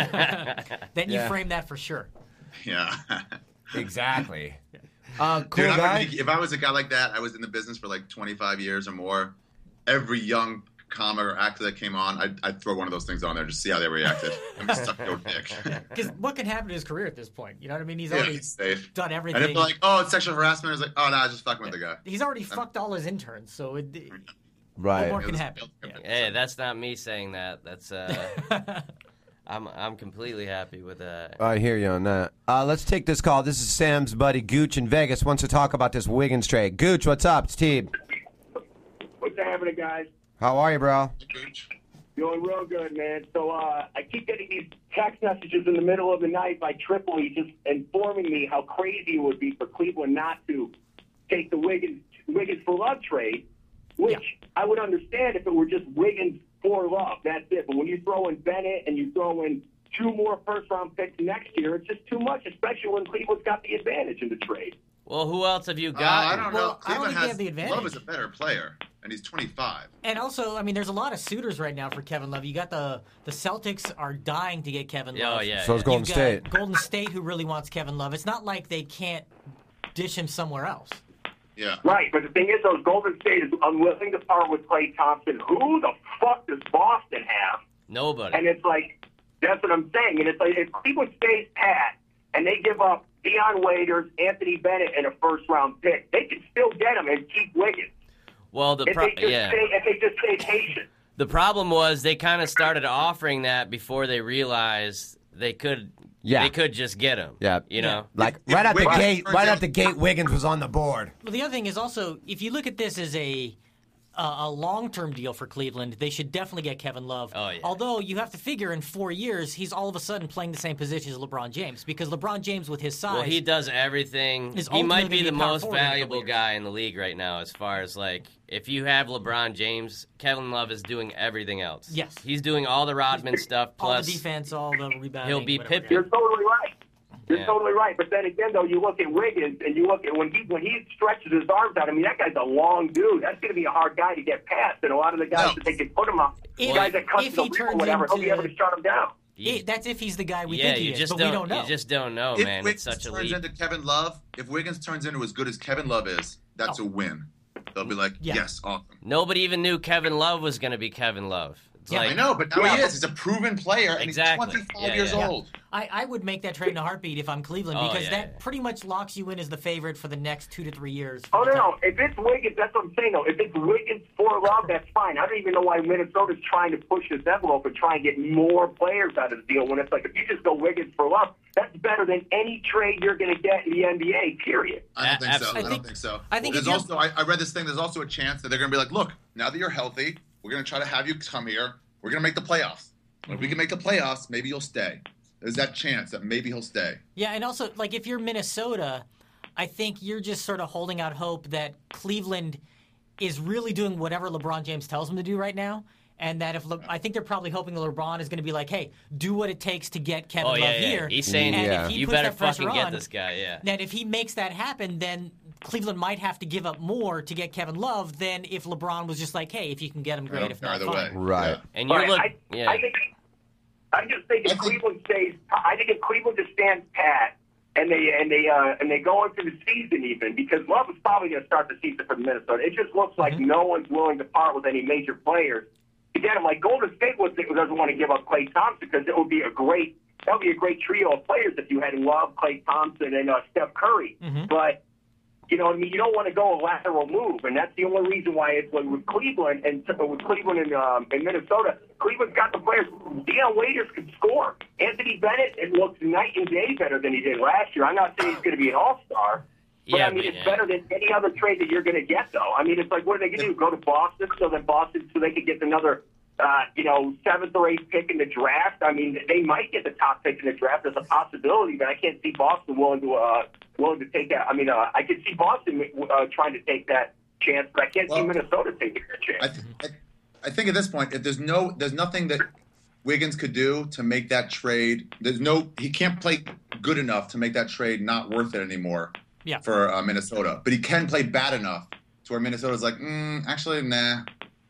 then you Yeah. frame that for sure. Yeah. Exactly. Uh, cool Dude, I guy. would be- if I was a guy like that, I was in the business for like twenty-five years or more. Every young comic or actor that came on, I'd, I'd throw one of those things on there just to see how they reacted. Let me suck your dick. Because what can happen to his career at this point? You know what I mean? He's Yeah, already he's safe. done And everything. if they're like, "Oh, it's sexual harassment," I was like, "Oh, no, I was just fucking with the guy." He's already fucked all his interns, so it, what Right. more It can was- happen? Yeah. Hey, that's not me saying that. That's uh, I'm I'm completely happy with that. I hear you on that. Uh, let's take this call. This is Sam's buddy Gooch in Vegas. Wants to talk about this Wiggins trade. Gooch, what's up? It's Teeb. What's happening, guys? How are you, bro? Doing real good, man. So uh, I keep getting these text messages in the middle of the night by Tripoli just informing me how crazy it would be for Cleveland not to take the Wiggins Wiggins for Love trade, which I would understand if it were just Wiggins for Love. That's it. But when you throw in Bennett and you throw in two more first-round picks next year, it's just too much, especially when Cleveland's got the advantage in the trade. Well, who else have you Uh, got? I don't Well, know. I don't Cleveland think they has have the advantage. Love is a better player, and he's twenty-five. And also, I mean, there's a lot of suitors right now for Kevin Love. You got the the Celtics are dying to get Kevin Love. Oh, yeah. So is yeah. Golden You've got State. Golden State, who really wants Kevin Love. It's not like they can't dish him somewhere else. Yeah. Right, but the thing is, though, Golden State is unwilling to part with Klay Thompson. Who the fuck does Boston have? Nobody. And it's like, that's what I'm saying. And it's like, if Cleveland stays pat and they give up Deion Waiters, Anthony Bennett, and a first-round pick, they can still get him and keep Wiggins. Well, the If pro- they just yeah. stay, if they just stay patient. The problem was they kind of started offering that before they realized they could. Yeah. They could just get him. Yeah. You know. Like If right out the Wiggins gate, turns right out- out the gate, Wiggins was on the board. Well, the other thing is also, if you look at this as a uh, a long-term deal for Cleveland, they should definitely get Kevin Love. Oh, yeah. Although you have to figure in four years, he's all of a sudden playing the same position as LeBron James, because LeBron James with his size. Well, he does everything. Is He might ultimately be the gonna be a power most forward in a couple valuable years. guy in the league right now, as far as like if you have LeBron James, Kevin Love is doing everything else. Yes. he's doing all the Rodman stuff. all Plus, the defense, all the rebounding. he'll be whatever. Pippen. You're totally right. You're Yeah. totally right. But then again, though, you look at Wiggins and you look at when he when he stretches his arms out. I mean, that guy's a long dude. That's going to be a hard guy to get past. And a lot of the guys No. that they can put him on, If- guys that cut if the he rim or turns whatever, he'll be into- able to shut him down. It- that's if he's the guy we yeah, think he you is, just but don't. we don't know. You just don't know, if man. Wiggins It's such a turns leap. into Kevin Love, if Wiggins turns into as good as Kevin Love is, that's Oh. a win. They'll be like, Yeah. yes, awesome. Nobody even knew Kevin Love was going to be Kevin Love. It's Yeah, like, I know, but now Yeah. he is. He's a proven player, and Exactly. he's twenty-five Yeah, years yeah. old. I, I would make that trade in a heartbeat if I'm Cleveland Oh, because yeah, that yeah. pretty much locks you in as the favorite for the next two to three years. Oh, no, no. If it's Wiggins, that's what I'm saying, though. If it's Wiggins for Love, that's fine. I don't even know why Minnesota's trying to push this envelope and try and get more players out of the deal when it's like, if you just go Wiggins for Love, that's better than any trade you're going to get in the N B A, period. I don't think so. Absolutely. I, I don't think- think so. I think there's if also. I, I read this thing. There's also a chance that they're going to be like, look, now that you're healthy, we're going to try to have you come here. We're going to make the playoffs. If we can make the playoffs, maybe you'll stay. There's that chance that maybe he'll stay. Yeah, and also, like, if you're Minnesota, I think you're just sort of holding out hope that Cleveland is really doing whatever LeBron James tells them to do right now. And that if Le- I think they're probably hoping that LeBron is going to be like, hey, do what it takes to get Kevin oh yeah, Love yeah. here. He's saying, and Yeah. if he you puts better that pressure fucking get on, this guy. Yeah. that if he makes that happen, then Cleveland might have to give up more to get Kevin Love than if LeBron was just like, hey, if you can get him, great. If not, Either fine. way. Right. Yeah. And you Right, look, I, yeah. I think I just think if I think- Cleveland stays, I think if Cleveland just stands pat and they and they uh, and they go into the season even because Love is probably going to start the season for Minnesota. It just looks like Mm-hmm. no one's willing to part with any major players to get him. Like Golden State was, doesn't want to give up Klay Thompson because it would be a great that would be a great trio of players if you had Love, Klay Thompson, and uh, Steph Curry. Mhm. But you know what I mean? You don't want to go a lateral move, and that's the only reason why it's like with Cleveland and with Cleveland and, um, and Minnesota. Cleveland's got the players. Deion Waiters can score. Anthony Bennett, it looks night and day better than he did last year. I'm not saying he's going to be an all-star, but Yeah, I mean but it's yeah. better than any other trade that you're going to get, though. I mean, it's like what are they going to do? Go to Boston so then Boston so they could get another. Uh, you know, seventh or eighth pick in the draft. I mean, they might get the top pick in the draft. There's a possibility, but I can't see Boston willing to uh, willing to take that. I mean, uh, I could see Boston uh, trying to take that chance, but I can't see Well, Minnesota taking that chance. I, th- I, I think at this point, if there's no, there's nothing that Wiggins could do to make that trade. There's no, he can't play good enough to make that trade not worth it anymore. Yeah. For uh, Minnesota, but he can play bad enough to where Minnesota's like, mm, actually, nah.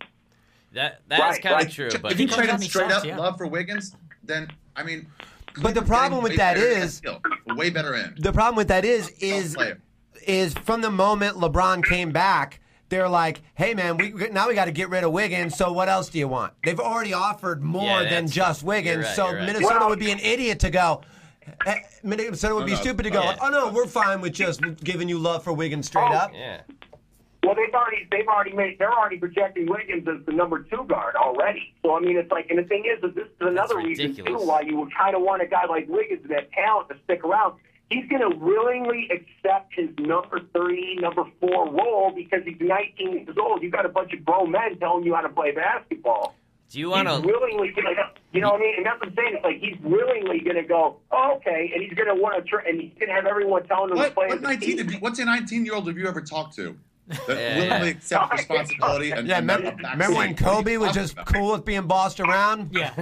That that's Right, kind of right. true, If but you comes traded out and he straight sucks, up yeah. Love for Wiggins, then I mean. But the Cleveland's problem getting with way that better is- deal, a way better end. The problem with that is Tough is player. is from the moment LeBron came back, they're like, "Hey man, we now we got to get rid of Wiggins. So what else do you want?" They've already offered more Yeah, than that's- just Wiggins. you're right, so you're right. Minnesota Well- would be an idiot to go. eh, Minnesota would No, be no. stupid to go. Yeah. Oh no, we're fine with just giving you love for Wiggins straight Oh, up. yeah. Well, they've already they've already made they're already projecting Wiggins as the number two guard already. So I mean, it's like, and the thing is, is this is another That's reason ridiculous. too why you would kind of want a guy like Wiggins and that talent to stick around. He's going to willingly accept his number three, number four role because he's nineteen years old. You got a bunch of grown men telling you how to play basketball. Do you want He's to? willingly going to, you know what I mean? And that's what I'm saying. It's like he's willingly going to go, oh, okay, and he's going to want to, try, and he's going to have everyone telling him to What, play. what as a nineteen? team. Have you, what's a nineteen-year-old have you ever talked to that Yeah, willingly yeah. accept responsibility? And, Yeah, and remember, not a backseat? remember when What are you Kobe was talking just about? cool with being bossed around? Yeah.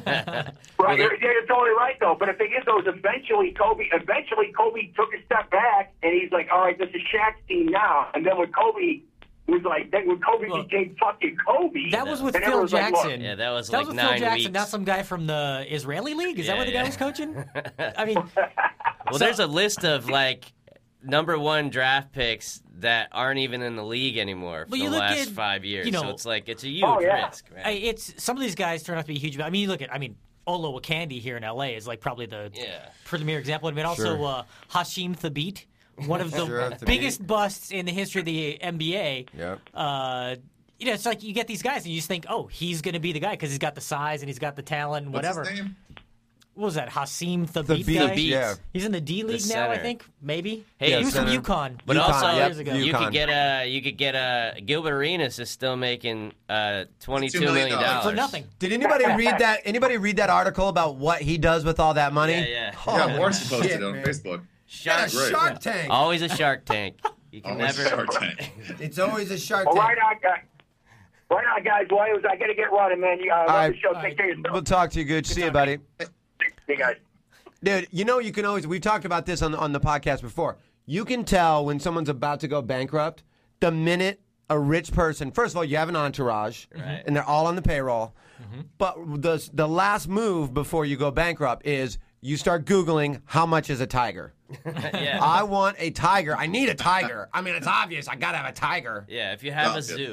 Right, you're, you're totally right, though. But the thing is, though, is eventually Kobe, eventually Kobe took a step back, and he's like, "All right, this is Shaq's team now." And then when Kobe was like, then when Kobe Look, became fucking Kobe, That was with and Phil everyone's like, look, Jackson. Yeah, that was That like was with nine Phil Jackson, weeks. not some guy from the Israeli league. Is that Yeah, what the guy yeah. was coaching? I mean, Well, there's a list of like number one draft picks that aren't even in the league anymore for But the you look last at, five years. you know- so it's like it's a huge Oh, yeah. risk, man. I, it's some of these guys turn out to be huge. I mean, you look at, I mean, Olo Wakandi here in L A is like probably the Yeah. premier example. I mean, also Sure. uh, Hashim Thabit, one of the Sure, Thabit. biggest busts in the history of the N B A. Yep. Uh, you know, it's like you get these guys and you just think, oh, he's going to be the guy because he's got the size and he's got the talent and What's whatever. his name? What was that? Hasim Thabit Thabit, guy? yeah. He's in the D League The now, I center. think. Maybe. Hey, he was center. from UConn. But UConn, also, yep, years ago. you UConn. could get a you could get a Gilbert Arenas is still making uh, twenty-two $22 million million dollars For nothing. Did anybody read that? Anybody read that article about what he does with all that money? Yeah, yeah. Oh, Yeah, Morrissey posted shit, it on man. Facebook. Shark, Yeah, Shark Tank. always a Shark Tank. You can Always never. Shark Tank. It's always a Shark well, Tank. right on, guys. Right on, guys. Well, I, was, I got to get running, man. You, uh, love right. the show. All Take right. care of yourself. We'll talk to you. Good. See you, buddy. Hey, guys. Dude, you know you can always. We've talked about this on on the podcast before. You can tell when someone's about to go bankrupt the minute a rich person. First of all, you have an entourage, Right. and they're all on the payroll. But the the last move before you go bankrupt is you start Googling how much is a tiger. yeah. I want a tiger. I need a tiger. I mean, it's obvious. I gotta have a tiger. Yeah, if you have Oh, a yeah. zoo.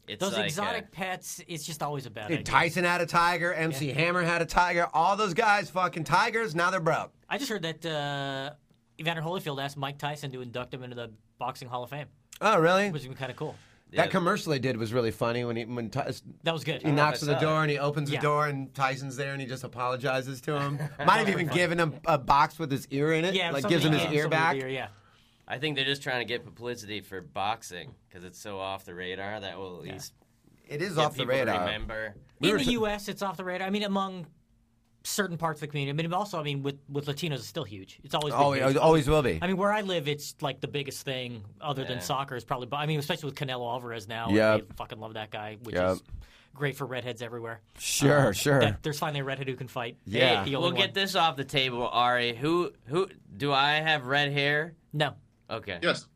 it's Those like, exotic uh, pets, it's just always a bad Dude, idea. Tyson had a tiger. M C Yeah. Hammer had a tiger. All those guys, fucking tigers. Now they're broke. I just heard that uh, Evander Holyfield asked Mike Tyson to induct him into the Boxing Hall of Fame, Oh, really? which would be kind of cool. That commercial they did was really funny when he when Ty- That was good. he knocks on the door and he opens Yeah. the door and Tyson's there and he just apologizes to him. Might have even given him a box with his ear in it. Yeah, like gives him his something- ear something back. with the ear, yeah. I think they're just trying to get publicity for boxing because it's so off the radar that will at least It is get off the people to radar. remember. We In were the t- U S, it's off the radar. I mean, among certain parts of the community. I mean, also, I mean, with, with Latinos, it's still huge. It's always been Oh, huge. it always will be. I mean, where I live, it's like the biggest thing other than Yeah. soccer is probably. I mean, especially with Canelo Alvarez now. Yep. I fucking love that guy, which Yep. is great for redheads everywhere. Sure, Uh, sure. that- there's finally a redhead who can fight. Yeah. The Hey, only we'll one. get this off the table, Ari. Who who do I have red hair? No. Okay. Yes.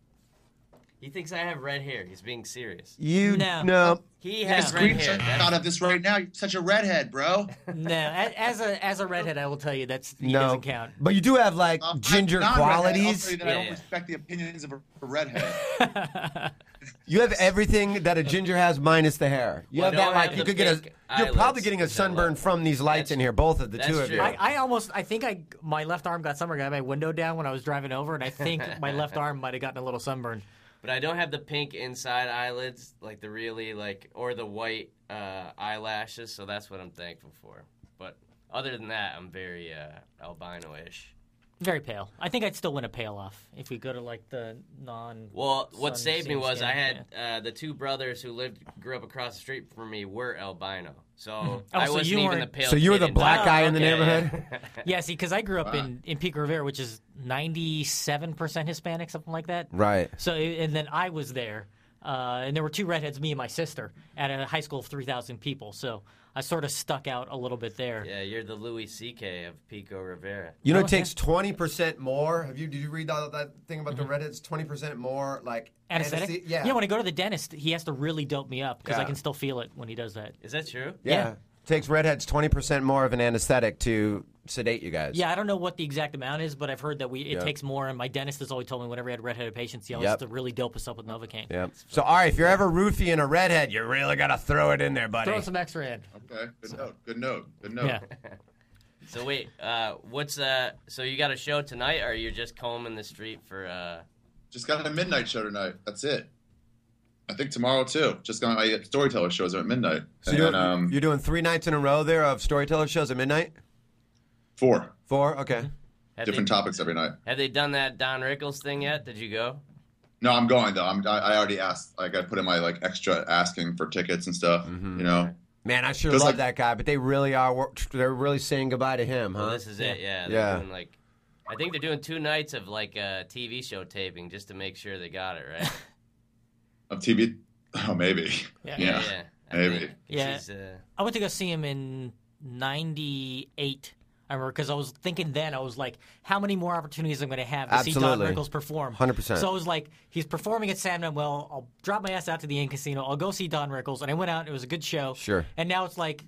He thinks I have red hair. He's being serious. You No. no. He Take a has red hair. screenshot That's- of this right now. You're such a redhead, bro. No, a- as a as a redhead, I will tell you that's he No. doesn't count. But you do have like Um, ginger I'm non-redhead. I'll qualities. tell you that Yeah, I don't yeah. respect the opinions of a, a redhead. You have everything that a ginger has minus the hair. You Well, have that don't like have you the could get a. pink You're probably eyelids, getting a which I love. sunburn from these lights That's- in here, both of the that's two of true. you. I, I almost I think I my left arm got sunburned. I had my window down when I was driving over, and I think my left arm might have gotten a little sunburn. But I don't have the pink inside eyelids, like the really like, or the white uh, eyelashes. So that's what I'm thankful for. But other than that, I'm very uh, albino-ish. Very pale. I think I'd still win a pale off if we go to like the non. Well, what sun saved me same was skin, I had uh, the two brothers who lived, grew up across the street from me were albino. So Oh, I so wasn't you even the weren't- pale. So you were kid the in black town. guy in the Yeah, neighborhood? yeah. Yeah, see, because I grew up Wow. in, in Pico Rivera, which is ninety-seven percent Hispanic, something like that. Right. So, and then I was there, uh, and there were two redheads, me and my sister, at a high school of three thousand people. So I sort of stuck out a little bit there. Yeah, you're the Louis C K of Pico Rivera. You know, Oh, it takes twenty percent more. Have you? Did you read all that thing about the Reddits? Twenty percent more, like Anesthetic? anesthesia- Yeah. Yeah, when I go to the dentist, he has to really dope me up because I Yeah. can still feel it when he does that. Is that true? yeah. yeah. Takes redheads twenty percent more of an anesthetic to sedate you guys. Yeah, I don't know what the exact amount is, but I've heard that we it Yep. takes more. And my dentist has always told me whenever I had redheaded patients, he always Yep. has to really dope us up with Novocaine. Yeah. So, all right, if you're ever roofying a redhead, you really got to throw it in there, buddy. Throw some extra in. Okay. Good note. Good note. Good note. Yeah. So wait, uh, what's uh? So you got a show tonight, or you're just combing the street for uh? Just got a midnight show tonight. That's it. I think tomorrow too. Just got my storyteller shows are at midnight. So and you're, then, um, you're doing three nights in a row there of storyteller shows at midnight? four Four? Okay. Have different they, topics every night. Have they done that Don Rickles thing yet? Did you go? No, I'm going though. I'm. I, I already asked. Like I put in my like extra asking for tickets and stuff. Mm-hmm. You know. Man, I sure Just love like- that guy, but they really are, wor- they're really saying goodbye to him, huh? Well, this is it. Yeah. They're Yeah. Doing, like, I think they're doing two nights of like a T V show taping just to make sure they got it right. Of T V. Oh, maybe. Yeah. Yeah. Yeah. yeah. I Maybe. think Yeah. he's, uh, I went to go see him in ninety-eight. I remember because I was thinking then, I was like, how many more opportunities am I going to have to see Don Absolutely. Rickles perform? one hundred percent. So I was like, he's performing at San Manuel. I'll drop my ass out to the Inn Casino. I'll go see Don Rickles. And I went out, and it was a good show. Sure. And now it's like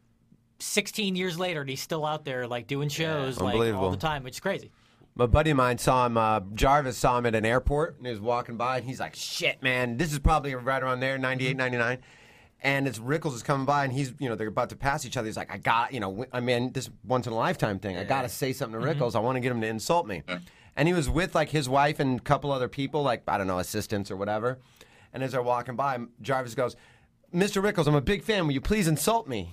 sixteen years later, and he's still out there like doing shows like all Unbelievable. the time, which is crazy. My buddy of mine saw him, uh, Jarvis saw him at an airport, and he was walking by, and he's like, shit, man, this is probably right around there, ninety-eight, ninety-nine. And it's Rickles is coming by, and he's, you know, they're about to pass each other. He's like, I got, you know, I mean, this once in a lifetime thing. I got to say something to Rickles. I want to get him to insult me. And he was with like his wife and a couple other people, like, I don't know, assistants or whatever. And as they're walking by, Jarvis goes, Mister Rickles, I'm a big fan. Will you please insult me?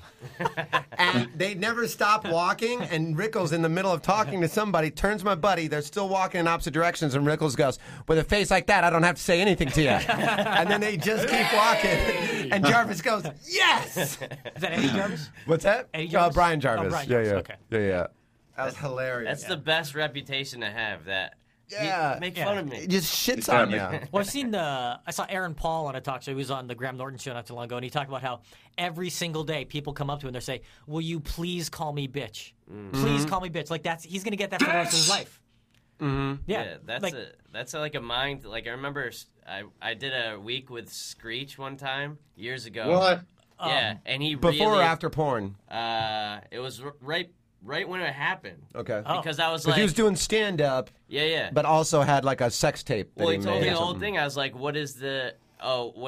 And they never stop walking. And Rickles, in the middle of talking to somebody, turns to my buddy. They're still walking in opposite directions. And Rickles goes, with a face like that, I don't have to say anything to you. And then they just keep walking. And Jarvis goes, yes! Is that Eddie Jarvis? What's that? Eddie Uh, Jarvis? Brian Jarvis. Oh, Brian yeah, Jarvis, yeah. okay. Yeah, yeah. That was hilarious. That's the best reputation to have. That Yeah. he- make Yeah. fun of me. It just shits Yeah, on you. man. Well, I've seen the. I saw Aaron Paul on a talk show. He was on the Graham Norton show not too long ago, and he talked about how every single day people come up to him and they say, "Will you please call me bitch? Please call me bitch." Like that's he's gonna get that for the rest of his life. Mm-hmm. Yeah, Yeah, that's like, a that's a, like a mind. Like I remember, I I did a week with Screech one time years ago. What? Yeah, and he Before really, or after porn? Uh, it was r- right right when it happened. Okay. Oh. Because I was Because like, he was doing stand-up, yeah, yeah. but also had like a sex tape that well, he he told made me or the whole something. thing. I was like, what is the? Oh, what's?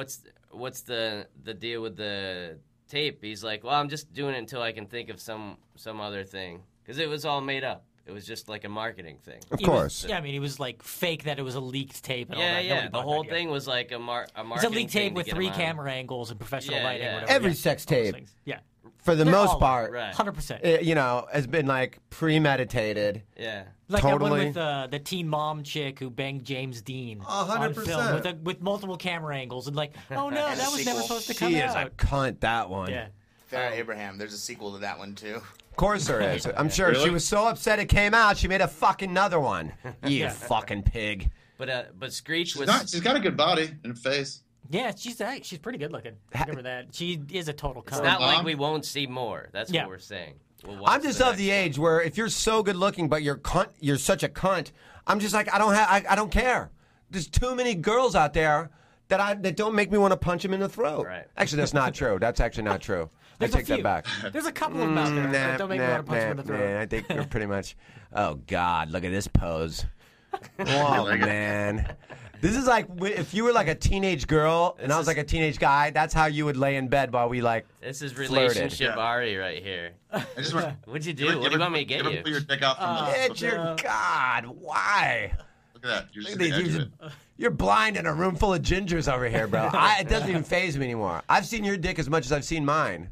what's the the deal with the tape? He's like, well, I'm just doing it until I can think of some some other thing because it was all made up. It was just like a marketing thing. Of He course. was- yeah, I mean, he was like fake that it was a leaked tape and all Yeah, that. yeah. Nobody The bought whole that, thing was like a mar a It's a marketing leaked thing tape to with get three him on. camera angles and professional Yeah, lighting. yeah. Whatever. Every yeah. sex All those tape, things. Yeah. for the They're most all part, Right. one hundred percent. uh, you know, has been like premeditated. Yeah. Like that totally. one with uh, the teen mom chick who banged James Dean A hundred on film percent. with, a, with multiple camera angles and like, oh no, And that a was never sequel. supposed to She come is a out. cunt, that one. Yeah. Farrah Abraham. There's a sequel to that one too. Of course there is. I'm sure she Really? was so upset it came out, she made a fucking another one. You fucking pig. But uh, but Screech She's, was not, she's got a good body and face. Yeah, she's uh, she's pretty good looking. Give her that. She is a total It's cunt. not like Mom? we won't see more. That's Yeah. what we're saying. We'll watch I'm just the of next the one. age where if you're so good looking but you're cunt, you're such a cunt, I'm just like I don't have I, I don't care. There's too many girls out there that I that don't make me want to punch them in the throat. Right. Actually, that's not true. That's actually not true. I There's a take that few. back. There's a couple of them out there Mm, that nah, don't make me nah, want to punch them in nah, the throat. nah, I think we're pretty much. Oh God, look at this pose. Oh man, this is like w- if you were like a teenage girl and This I was is- like a teenage guy. That's how you would lay in bed while we like. This is flirted. relationship Ari right here. I just want, What'd you do? you ever- What do you want me to get ever you? Pull your dick out from the, It's your God. Why? Look at that. You're Look just at at the these. edge of You're, it. you're blind in a room full of gingers over here, bro. I, it doesn't even faze me anymore. I've seen your dick as much as I've seen mine.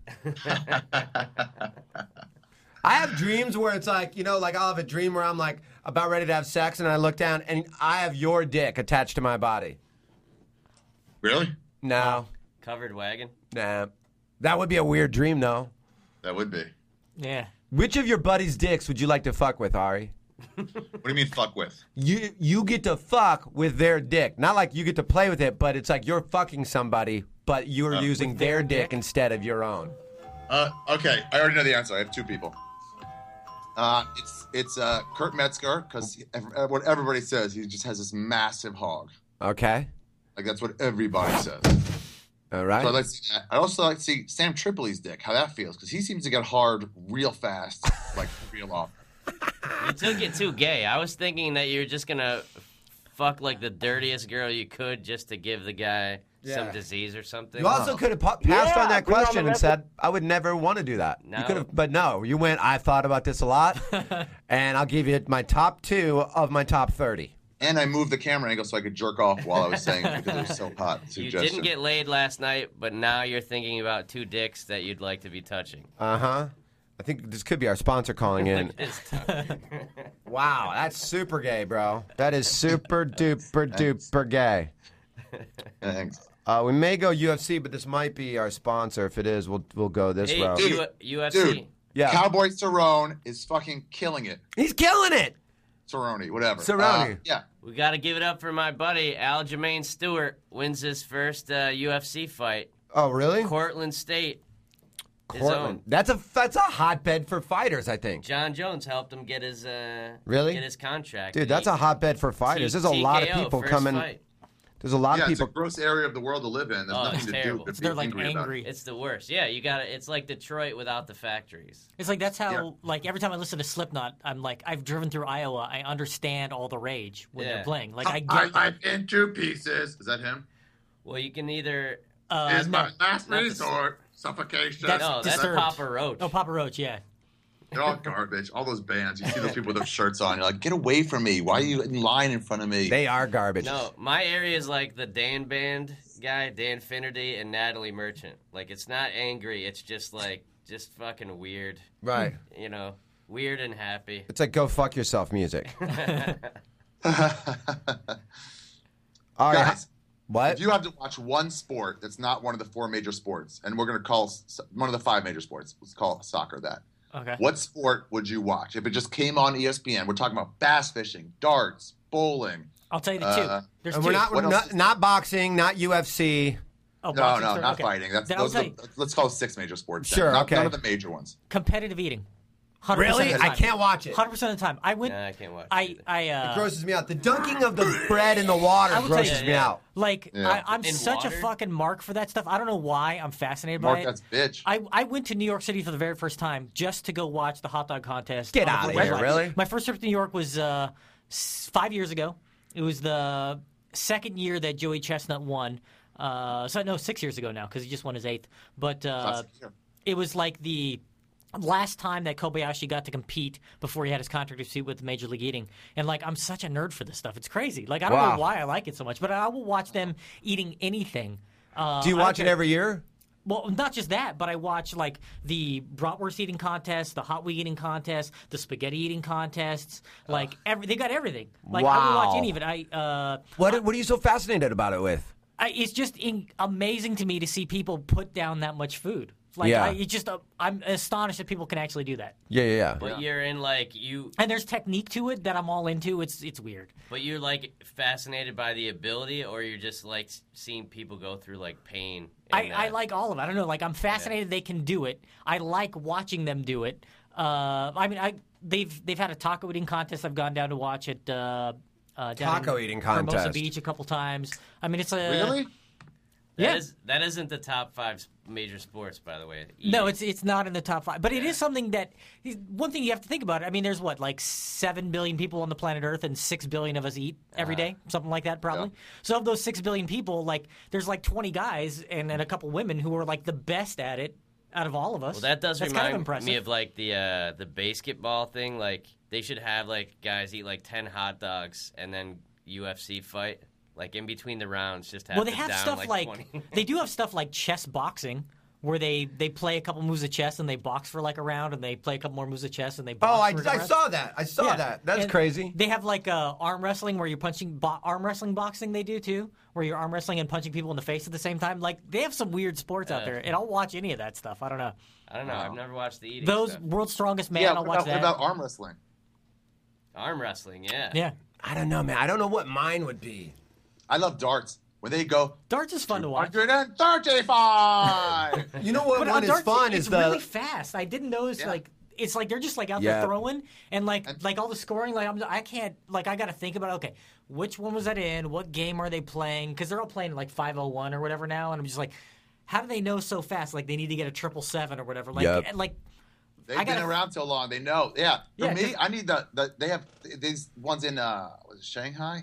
I have dreams where it's like, you know, like I'll have a dream where I'm like about ready to have sex and I look down and I have your dick attached to my body. Really? No. Covered wagon. Nah. That would be a weird dream, though. That would be. Yeah. Which of your buddies' dicks would you like to fuck with, Ari? What do you mean fuck with? You you get to fuck with their dick. Not like you get to play with it, but it's like you're fucking somebody, but you're Uh, using their dick instead of your own. Uh, okay, I already know the answer. I have two people. Uh, it's it's uh, Kurt Metzger because what everybody says, he just has this massive hog. Okay. Like that's what everybody says. All right. So I'd like to see that. I'd also like to see Sam Tripoli's dick, how that feels, because he seems to get hard real fast, like real off. You took it too gay. I was thinking that you were just gonna fuck like the dirtiest girl you could just to give the guy some Yeah. disease or something. You also could have pa- passed Yeah, on that put it on question the and said, "I would never want to do that." No. You could have, but no, you went. I thought about this a lot, and I'll give you my top two of my top thirty. And I moved the camera angle so I could jerk off while I was saying it because it was so hot. You Suggestion. didn't get laid last night, but now you're thinking about two dicks that you'd like to be touching. Uh huh. I think this could be our sponsor calling in. Wow, that's super gay, bro. That is super duper duper gay. Thanks. Uh, we may go U F C, but this might be our sponsor. If it is, we'll we'll go this Hey, route. U- U F C. Dude, Yeah. Cowboy Cerrone is fucking killing it. He's killing it. Cerrone, whatever. Cerrone. Uh, yeah. We got to give it up for my buddy Aljamain Stewart. Wins his first uh, U F C fight. Oh, really? Cortland State. His Cortland. own. That's a that's a hotbed for fighters, I think. John Jones helped him get his uh, Really? get his contract. Dude, And that's he- a hotbed for fighters. There's a T- lot of T K O, people first coming. fight. There's a lot yeah, of it's people. a gross area of the world to live in. There's Oh, nothing it's to terrible. do. It's- they're, like, about it. angry. It's the worst. Yeah, you got to It's like Detroit without the factories. It's like that's how Yeah. like every time I listen to Slipknot, I'm like I've driven through Iowa. I understand all the rage when Yeah. they're playing. Like I I get life in two pieces. Is that him? Well, you can either. uh, is no, my last not the- resort. Suffocation. That's No, that's Disturbed. Papa Roach. Oh, Papa Roach, yeah. They're all garbage. All those bands. You see those people with their shirts on. You're like, get away from me. Why are you in line in front of me? They are garbage. No, my area is like the Dan Band guy, Dan Finnerty, and Natalie Merchant. Like, it's not angry. It's just like, just fucking weird. Right. You know, weird and happy. It's like go fuck yourself music. All right. Guys, What? if you have to watch one sport that's not one of the four major sports, and we're going to call s- one of the five major sports, let's call soccer that. Okay. What sport would you watch if it just came on E S P N? We're talking about bass fishing, darts, bowling. I'll tell you the Uh, two. There's And two. we're not, What we're else not is- not boxing, not U F C. Oh, No, boxing's no, third? not Okay. fighting. That's Then I'll those are tell the, you, let's call it six major sports. then. Sure, Not- okay. None of the major ones. competitive eating. one hundred percent Really? of the I time. can't watch it. one hundred percent of the time. I went. Nah, I can't watch I it. I uh. It grosses me out. The dunking of the bread in the water I will tell grosses you- me Yeah, yeah. out. Like Yeah. I, I'm In such water? a fucking mark for that stuff. I don't know why I'm fascinated Mark, by it. that's bitch. I, I went to New York City for the very first time just to go watch the hot dog contest. Get on the outta Fourth of here, July. really? My first trip to New York was uh, s- five years ago. It was the second year that Joey Chestnut won. Uh, so no, six years ago now because he just won his eighth. But uh, Classic, yeah. it was like the last time that Kobayashi got to compete before he had his contract dispute with Major League Eating. And, like, I'm such a nerd for this stuff. It's crazy. Like, I don't Wow. know why I like it so much, but I will watch them eating anything. Uh, Do you I don't watch it care- every year? Well, not just that, but I watch, like, the bratwurst eating contest, the hot wing eating contest, the spaghetti eating contests. Like, every, they got everything. Like, I will watch Wow. any of it. I uh, What What are you so fascinated about it with? I, it's just in, amazing to me to see people put down that much food. Like, Yeah. I, it's just, uh, I'm astonished that people can actually do that. Yeah, yeah, yeah. But you're in like you. And there's technique to it that I'm all into. It's it's weird. But you're like fascinated by the ability, or you're just like seeing people go through like pain. I, in I that? like all of it. I don't know. Like, I'm fascinated they can do it. I like watching them do it. Uh, I mean, I they've they've had a taco eating contest. I've gone down to watch it. Uh, uh, down Taco in eating Hermosa contest. Beach a couple times. I mean, it's a Really? That Yeah. is- that isn't the top five major sports, by the way. No, it's it's not in the top five, but it is something that one thing you have to think about. I mean, there's what like seven billion people on the planet Earth, and six billion of us eat every day, something like that, probably. So of those six billion people, like there's like twenty guys and, and a couple women who are like the best at it out of all of us. Well, that does That's remind kind of impressive. me of like the uh, the basketball thing. Like they should have like guys eat like ten hot dogs and then U F C fight. Like in between the rounds, just have well, they to have down, stuff like, like, twenty. they do have stuff like chess boxing. Where they, they play a couple moves of chess and they box for like a round, and they play a couple more moves of chess and they box Oh, I, for a I round. saw that. I saw Yeah. that. That's And crazy. They have like uh, arm wrestling where you're punching bo- arm wrestling boxing. They do too, where you're arm wrestling and punching people in the face at the same time. Like they have some weird sports out Uh, there, and I'll watch any of that stuff. I don't know. I don't know. I've never watched the eating. Those stuff. World's Strongest Man. yeah, I'll what watch about, that. what about arm wrestling? Arm wrestling, yeah. Yeah, I don't know, man. I don't know what mine would be. I love darts. When they go darts is fun to watch. one hundred thirty-five. You know what But one uh, is darts, fun it's is the really fast. I didn't notice Yeah. like it's like they're just like out Yeah. there throwing and like like all the scoring. Like I'm, I can't like I got to think about okay, which one was that in? What game are they playing? Because they're all playing like five oh one or whatever now, and I'm just like, how do they know so fast? Like they need to get a triple seven or whatever. Like Yep. and, like They've I been gotta- around so long. They know. Yeah. For Yeah, me, 'cause- I need the, the they have these ones in uh was it Shanghai?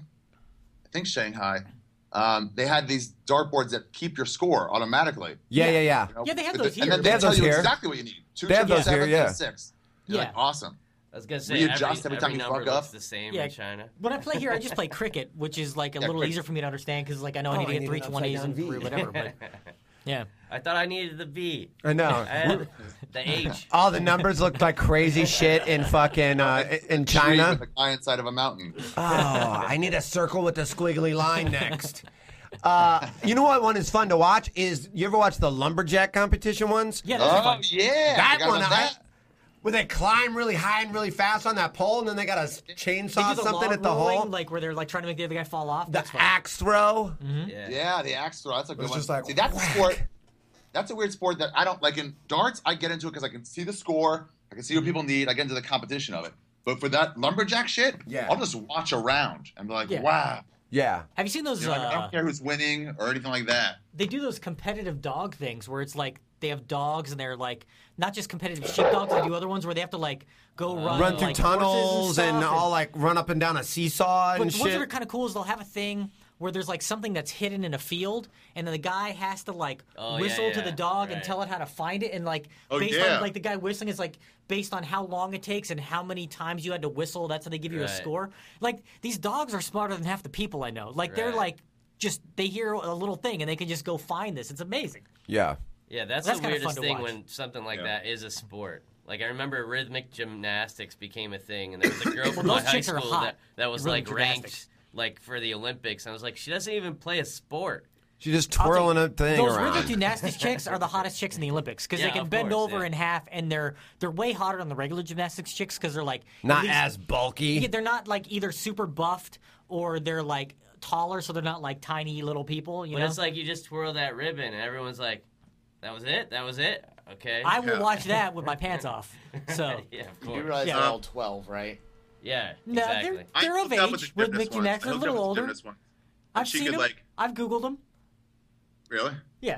I think Shanghai. Um, they had these dartboards that keep your score automatically. yeah, yeah, yeah. You know? Yeah, they have And those then- And here. then They they, have tell those you here. exactly what you need. Two They have triple those here, sevens yeah. and a six. You're Yeah. like, awesome. I was gonna say We adjust every time you number fuck up. looks the same Yeah. in China. when I play here, I just play cricket, which is like a Yeah, little cricket. easier for me to understand because like I know I Oh, need to I get need three an twenties upside and down V. three whatever. But yeah. I thought I needed the V. I know. I had the H. All the numbers looked like crazy shit in fucking uh, in Tree China. with a guy inside of a mountain. Oh, I need a circle with a squiggly line next. Uh, you know what one is fun to watch is you ever watch the lumberjack competition ones? Yeah, those are Oh fun. yeah, that Forgot one, about I, that. where they climb really high and really fast on that pole, and then they got to They chainsaw do the something log at the rolling, hole. like where they're like trying to make the other guy fall off. The That's fun. axe throw. Yeah. Yeah, the axe throw. That's a good It's one. just like, See, that's whack. a sport. That's a weird sport that I don't like. In darts, I get into it because I can see the score. I can see what people need. I get into the competition of it. But for that lumberjack shit, Yeah. I'll just watch around and be like, Yeah. wow. Yeah. Have you seen those? You know, like, I uh, don't care who's winning or anything like that. they do those competitive dog things where it's like they have dogs and they're like not just competitive sheepdogs. They do other ones where they have to like go run, Run through like, tunnels horses and, and, stuff, all like run up and down a seesaw But and the ones that are shit. kind of cool is they'll have a thing where there's like something that's hidden in a field, and then the guy has to like Oh, whistle yeah, to the yeah. dog and Right. tell it how to find it, and like Oh, based yeah. on like the guy whistling is like based on how long it takes and how many times you had to whistle. That's how they give you a Right. score. Like these dogs are smarter than half the people I know. Like they're Right. like just they hear a little thing and they can just go find this. It's amazing. Yeah. Yeah, that's, That's the kinda fun weirdest to thing watch. when something like Yeah. that is a sport. Like I remember rhythmic gymnastics became a thing, and there was a girl from Well, my those high chicks are school hot. that, that was Rhythmic like ranked gymnastics. like for the Olympics. And I was like, she doesn't even play a sport. She's just I'll tell twirling you, a thing Those around. rhythmic gymnastics chicks are the hottest chicks in the Olympics because Yeah, they can of bend course, over yeah. in half, and they're they're way hotter than the regular gymnastics chicks because they're like at Not least- as bulky. Yeah, they're not like either super buffed or they're like taller, so they're not like tiny little people. You But know, it's like you just twirl that ribbon, and everyone's like, "That was it. That was it." Okay. I will Yeah. watch that with my pants off. So yeah, of You course. realize Yeah. they're all twelve, right? Yeah, no, exactly. they're I they're of hooked up with the age. Rhythmic gymnast once. gymnastics, I a hooked little up with the older. gymnast once. I've she seen could, them. like- I've googled them. Really? Yeah,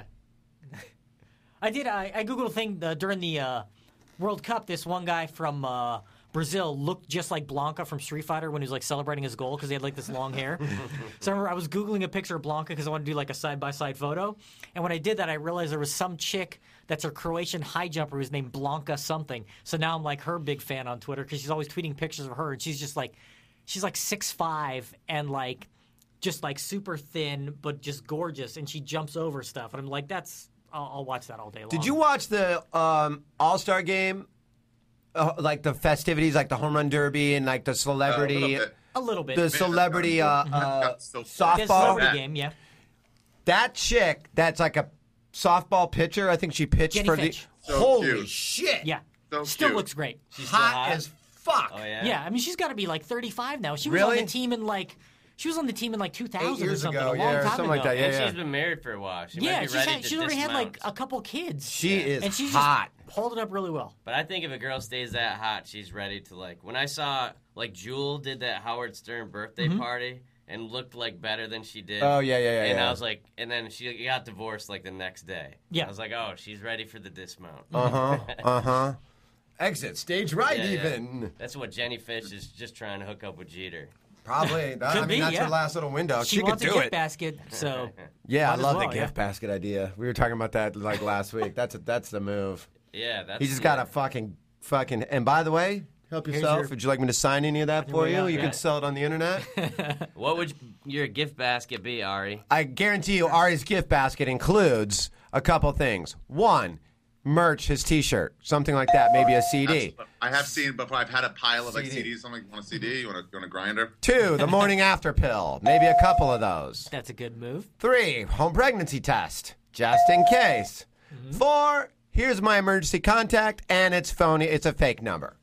I did. I, I googled a thing uh, during the uh, World Cup. This one guy from uh, Brazil looked just like Blanca from Street Fighter when he was like celebrating his goal because he had like this long hair. So I remember I was Googling a picture of Blanca because I wanted to do like a side-by-side photo. And when I did that, I realized there was some chick that's a Croatian high jumper who's named Blanca something. So now I'm like her big fan on Twitter because she's always tweeting pictures of her. And she's just like, she's like six five and like just like super thin but just gorgeous. And she jumps over stuff. And I'm like, that's, I'll, I'll watch that all day long. Did you watch the um, All-Star game? Uh, like the festivities, like the home run derby and like the celebrity, Uh, a little bit. the celebrity uh, uh, The softball celebrity game, yeah. That chick, that's like a softball pitcher. I think she pitched Jenny for Finch. the. So Holy cute. shit! Yeah. So Still cute. looks great. She's still hot, hot as fuck. Oh yeah. Yeah, I mean, she's got to be like thirty-five now. She was Really? on the team in like, she was on the team in like two thousand years or something, ago, a long yeah, or time something ago. like that, yeah. And she's been married for a while. She Yeah, might be she's ready had, to she's already had dismount. like a couple kids. She is and she's hot. Just holding up really well. But I think if a girl stays that hot, she's ready to like. When I saw like Jewel did that Howard Stern birthday Mm-hmm. party and looked like better than she did. Oh, yeah, yeah, yeah, And yeah. I was like, and then she got divorced like the next day. Yeah. I was like, oh, she's ready for the dismount. Uh huh. Uh huh. Exit stage right, Yeah, yeah. even. That's what Jenny Fish is just trying to hook up with Jeter. Probably. I Could mean, be, that's yeah. her last little window. She, She, could wants a do gift it. basket, so Yeah, I might as love well, the yeah. gift basket idea. We were talking about that like last week. That's a, that's the move. Yeah, that's. He just yeah. got a fucking fucking. And by the way, help Here's yourself. your- Would you like me to sign any of that for way you? out, You yeah. can sell it on the internet. What would your gift basket be, Ari? I guarantee you, Ari's gift basket includes a couple things. One, merch, his T-shirt, something like that, maybe a C D. I have seen before. I've had a pile of like C D. C Ds. I'm like, want a C D? You want a, you want a grinder? Two, the morning after pill, maybe a couple of those. that's a good move. Three, home pregnancy test, just in case. Four, here's my emergency contact, and it's phony. It's a fake number.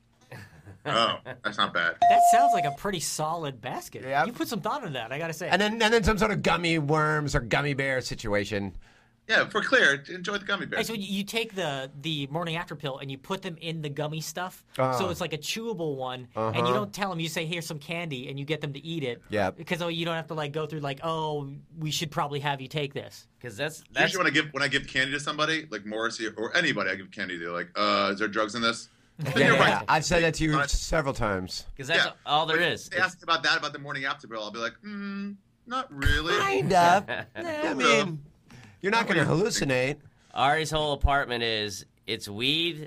Oh, that's not bad. That sounds like a pretty solid basket. Yeah. You put some thought into that, I gotta say. And then, and then some sort of gummy worms or gummy bear situation. Yeah, for clear, enjoy the gummy Hey, bears. so you you take the the morning after pill and you put them in the gummy stuff, Uh. so it's like a chewable one, and you Uh-huh. don't tell them. You say, "Here's some candy," and you get them to eat it. Yep. Because oh, you don't have to like go through like, oh, we should probably have you take this. Because that's that's Usually when I give when I give candy to somebody, like Morrissey or anybody, I give candy. They're like, "Uh, is there drugs in this?" Then Yeah, you're yeah, right. I've said that to you But- several times. because that's Yeah. all there Like, is. They ask me about that about the morning after pill. I'll be like, mm, not really. Kind of. I Yeah. mean, you're not going to hallucinate. Ari's whole apartment is it's weed,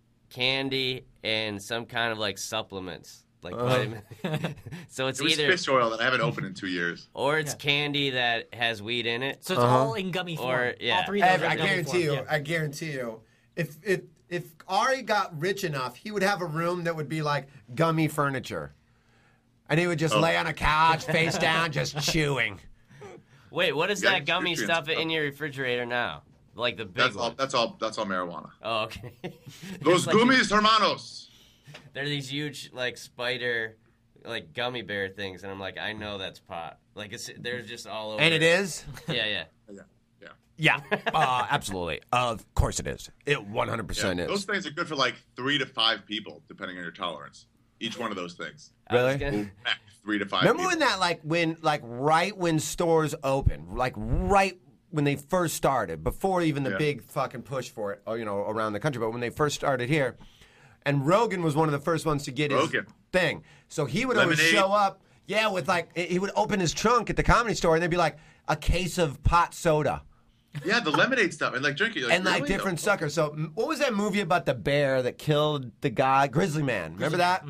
candy, and some kind of like supplements, like vitamin. So it's It was either fish oil that I haven't opened in two years. or it's candy that has weed in it. So it's all in gummy form. Or- yeah. All three of those Ev- are I in gummy guarantee form, you. yeah. I guarantee you. If if if Ari got rich enough, he would have a room that would be like gummy furniture, and he would just Oh. lay on a couch, face down, just chewing. Wait, what is Yeah, that gummy nutrients stuff and in your refrigerator now? Like the big That's one. all. That's all. That's all marijuana. Oh, okay. Those It's like- gummies, hermanos. They're these huge like spider, like gummy bear things, and I'm like, I know that's pot. Like it's they're just all over. And it is. Yeah, yeah. Yeah, yeah. Yeah, uh, absolutely. Of course it is. It one hundred yeah. percent Those is. things are good for like three to five people, depending on your tolerance. Each one of those things. I was Really? gonna- Three to five. Remember people. when that like when like right when stores opened, like right when they first started, before even the Yeah. big fucking push for it, or, you know, around the country, but when they first started here, and Rogan was one of the first ones to get his Rogan. thing. So he would always Lemonade. show up, yeah, with like he would open his trunk at the Comedy Store, and there'd be like a case of pot soda. Yeah, the lemonade stuff and like drinking like, and like really? different suckers. So, m- what was that movie about the bear that killed the guy, Grizzly Man? Remember that?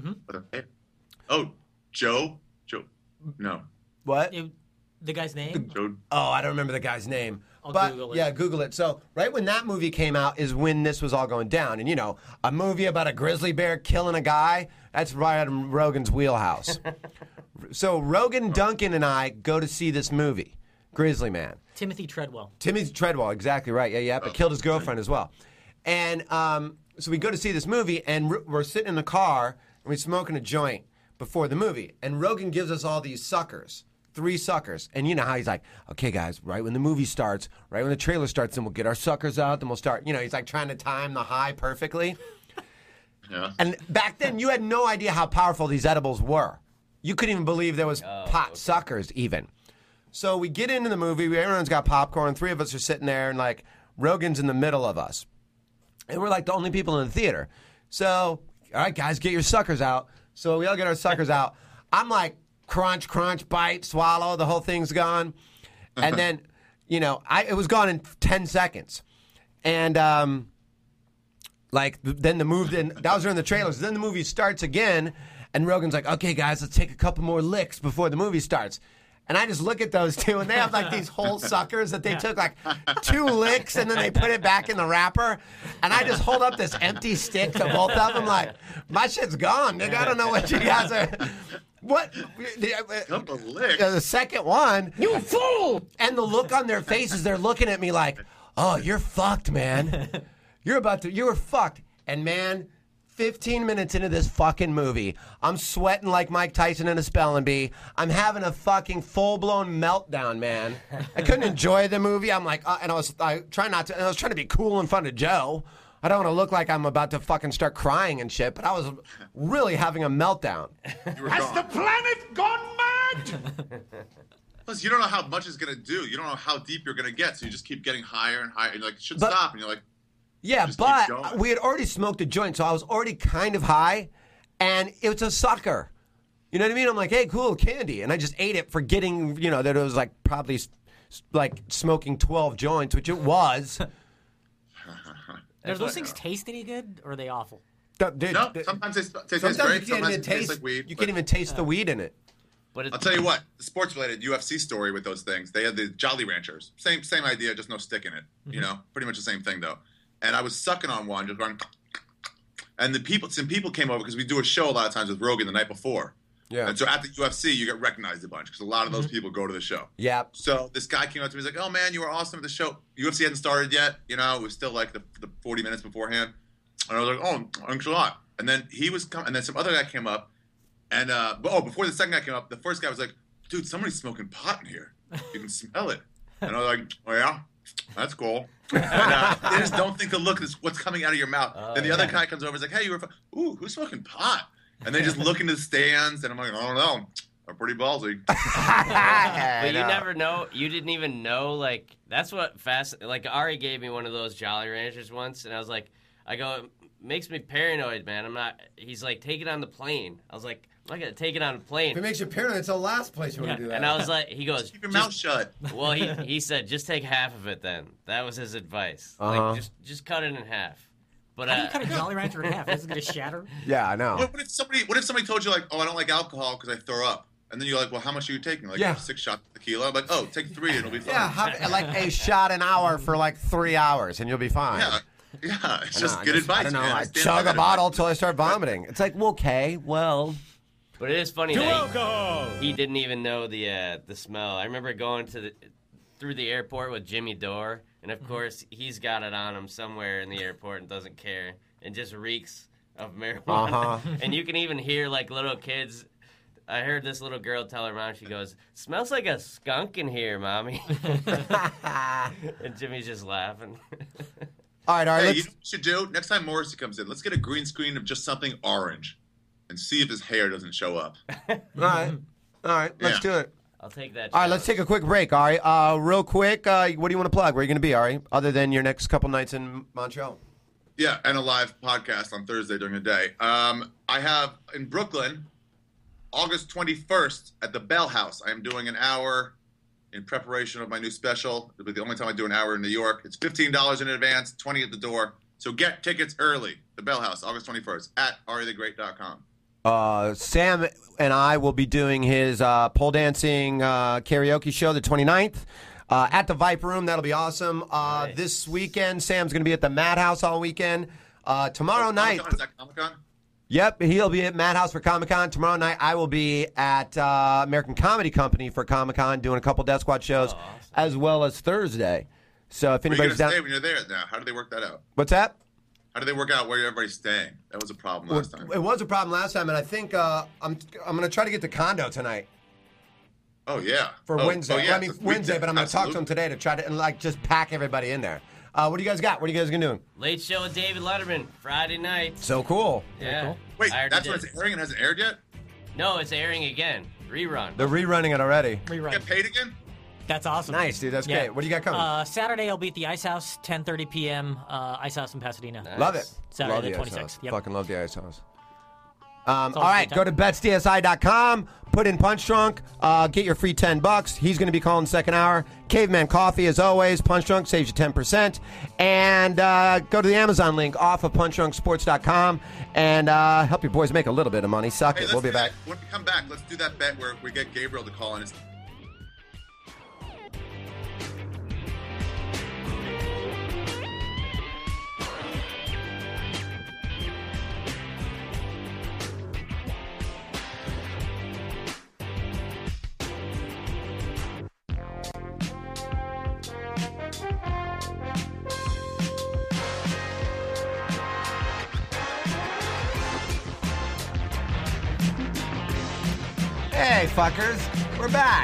Oh, Joe. Joe. No. What? It- the guy's name? Joe. Oh, I don't remember the guy's name. I'll but Google it. yeah, Google it. So right when that movie came out is when this was all going down. And you know, a movie about a grizzly bear killing a guy, that's right out of Rogan's wheelhouse. So Rogan, Duncan, and I go to see this movie, Grizzly Man. Timothy Treadwell. Timothy Treadwell, exactly right. Yeah, yeah, but killed his girlfriend as well. And um, so we go to see this movie, and we're- we're sitting in the car, and we're smoking a joint before the movie. And Rogan gives us all these suckers, three suckers. And you know how he's like, okay, guys, right when the movie starts, right when the trailer starts, then we'll get our suckers out, then we'll start. You know, he's like trying to time the high perfectly. Yeah. And back then, you had no idea how powerful these edibles were. You couldn't even believe there was pot suckers even. So we get into the movie. Everyone's got popcorn. Three of us are sitting there, and like Rogan's in the middle of us, and we're like the only people in the theater. So all right, guys, get your suckers out. So we all get our suckers out. I'm like, crunch, crunch, bite, swallow. The whole thing's gone. And then, you know, I it was gone in ten seconds. And, um, like, then the movie, then, that was during the trailers. Then the movie starts again, and Rogan's like, okay, guys, let's take a couple more licks before the movie starts. And I just look at those two, and they have, like, these whole suckers that they took, like, two licks, and then they put it back in the wrapper. And I just hold up this empty stick to both of them, like, my shit's gone, nigga. I don't know what you guys are... What? Couple licks. The second one. You fool! And the look on their faces, they're looking at me like, oh, you're fucked, man. You're about to, you were fucked. And man, fifteen minutes into this fucking movie, I'm sweating like Mike Tyson in a spelling bee. I'm having a fucking full-blown meltdown, man. I couldn't enjoy the movie. I'm like, uh, and I was I trying not to, and I was trying to be cool in front of Joe. I don't want to look like I'm about to fucking start crying and shit, but I was really having a meltdown. Has the planet gone mad? Plus, you don't know how much it's going to do. You don't know how deep you're going to get, so you just keep getting higher and higher. And you're like, it should But- stop. And you're like, Yeah, Just keep but going. we had already smoked a joint, so I was already kind of high, and it was a sucker. You know what I mean? I'm like, hey, cool, candy. And I just ate it forgetting, you know, that it was like probably s- like smoking twelve joints, which it was. Do those things taste any good, or are they awful? Dude, no, sometimes they sp- taste sometimes great. you can't Sometimes even it tastes taste, like weed. you but- can't even taste the weed in it. But I'll tell you what, the sports-related U F C story with those things, they had the Jolly Ranchers. Same same idea, just no stick in it. You know, pretty much the same thing, though. And I was sucking on one, just going, and the people, some people came over because we do a show a lot of times with Rogan the night before. Yeah. And so at the U F C, you get recognized a bunch because a lot of those people go to the show. Yeah. So this guy came up to me, he's like, oh, man, you were awesome at the show. U F C hadn't started yet. You know, it was still like the, the forty minutes beforehand. And I was like, oh, thanks a lot. And then he was coming, and then some other guy came up. And, uh, oh, before the second guy came up, the first guy was like, dude, somebody's smoking pot in here. You can smell it. And I was like, oh, yeah? That's cool. And uh, they just don't think to look at what's coming out of your mouth. Oh, then the yeah. other guy comes over and is like, hey, you were, fu- ooh, who's smoking pot? And they just look into the stands, and I'm like, I don't know. I'm pretty ballsy. But you know. never know. You didn't even know. Like that's what fast. Like Ari gave me one of those Jolly Ranchers once, and I was like, I go, it makes me paranoid, man. I'm not. He's like, take it on the plane. I was like, I'm not gonna take it on the plane. If it makes you paranoid, it's the last place you want to do that. And I was like, he goes, Keep your "Just-" mouth shut. Well, he he said, just take half of it. Then that was his advice. Uh-huh. Like just just cut it in half. But How do uh, you cut a Jolly Rancher in half? Is it going to shatter? yeah, I know. What, what if somebody? What if somebody told you like, oh, I don't like alcohol because I throw up, and then you're like, well, how much are you taking? Like Yeah. six shots of tequila. I'm like, oh, take three, it'll be fine. Yeah, have, like a shot an hour for like three hours, and you'll be fine. yeah, yeah. It's I just know, I good just- advice. I don't know. man. I stand chug by a that bottle advice. till I start vomiting. It's like, well, okay, well, but it is funny To that alcohol. he, he didn't even know the uh, the smell. I remember going to the through the airport with Jimmy Dore, and of course he's got it on him somewhere in the airport and doesn't care, and just reeks of marijuana. Uh-huh. And you can even hear like little kids. I heard this little girl tell her mom, she goes, "Smells like a skunk in here, mommy." And Jimmy's just laughing. all right, all right. Hey, let's, you know what we should do? Next time Morrissey comes in, let's get a green screen of just something orange and see if his hair doesn't show up. all right, all right. Let's Yeah. do it. I'll take that. All right, let's take a quick break, Ari. Uh, real quick, uh, what do you want to plug? Where are you going to be, Ari? Other than your next couple nights in Montreal. Yeah, and a live podcast on Thursday during the day. Um, I have in Brooklyn, August twenty-first at the Bell House. I am doing an hour in preparation of my new special. It'll be the only time I do an hour in New York. It's fifteen dollars in advance, twenty dollars at the door. So get tickets early. The Bell House, August twenty-first at ari the great dot com. Uh, Sam and I will be doing his uh, pole dancing uh, karaoke show the twenty-ninth uh, at the Viper Room. That'll be awesome. Uh, Nice. This weekend, Sam's going to be at the Madhouse all weekend. Uh, tomorrow night, Comic-Con, is that Comic-Con? yep, he'll be at Madhouse for Comic Con. Tomorrow night, I will be at uh, American Comedy Company for Comic Con doing a couple Death Squad shows, Oh, awesome. as well as Thursday. So if Where are you going anybody's to down, stay when you're there now? How do they work that out? what's that? How do they work out where everybody's staying? That was a problem last time. It was a problem last time, and I think uh, I'm I'm going to try to get the condo tonight. Oh, yeah. For oh, Wednesday. Oh, yeah. I mean it's a Wednesday, weekday. but I'm going to talk to him Absolutely. today to try to and like just pack everybody in there. Uh, what do you guys got? What are you guys gonna do? Late show with David Letterman Friday night. So cool. Yeah. Wait, I already that's did. when it's airing and hasn't aired yet? No, it's airing again. Rerun. They're rerunning it already. Rerun. Get paid again? That's awesome. Nice, dude. That's Yeah. great. What do you got coming? Uh, Saturday, I'll be at the Ice House, ten thirty p.m. Uh, Ice House in Pasadena. Nice. love it. Saturday love the the Ice twenty-sixth. House. Yep. Fucking love the Ice House. Um, It's all always a right, good go time. to bets D S I dot com, put in Punch Drunk, uh, get your free ten bucks. He's going to be calling second hour. Caveman Coffee, as always. Punch Drunk saves you ten percent. And uh, go to the Amazon link off of punch drunk sports dot com and uh, help your boys make a little bit of money. Suck Hey, it. let's We'll be do back. that. When we come back, let's do that bet where we get Gabriel to call in. It's Hey, fuckers. We're back.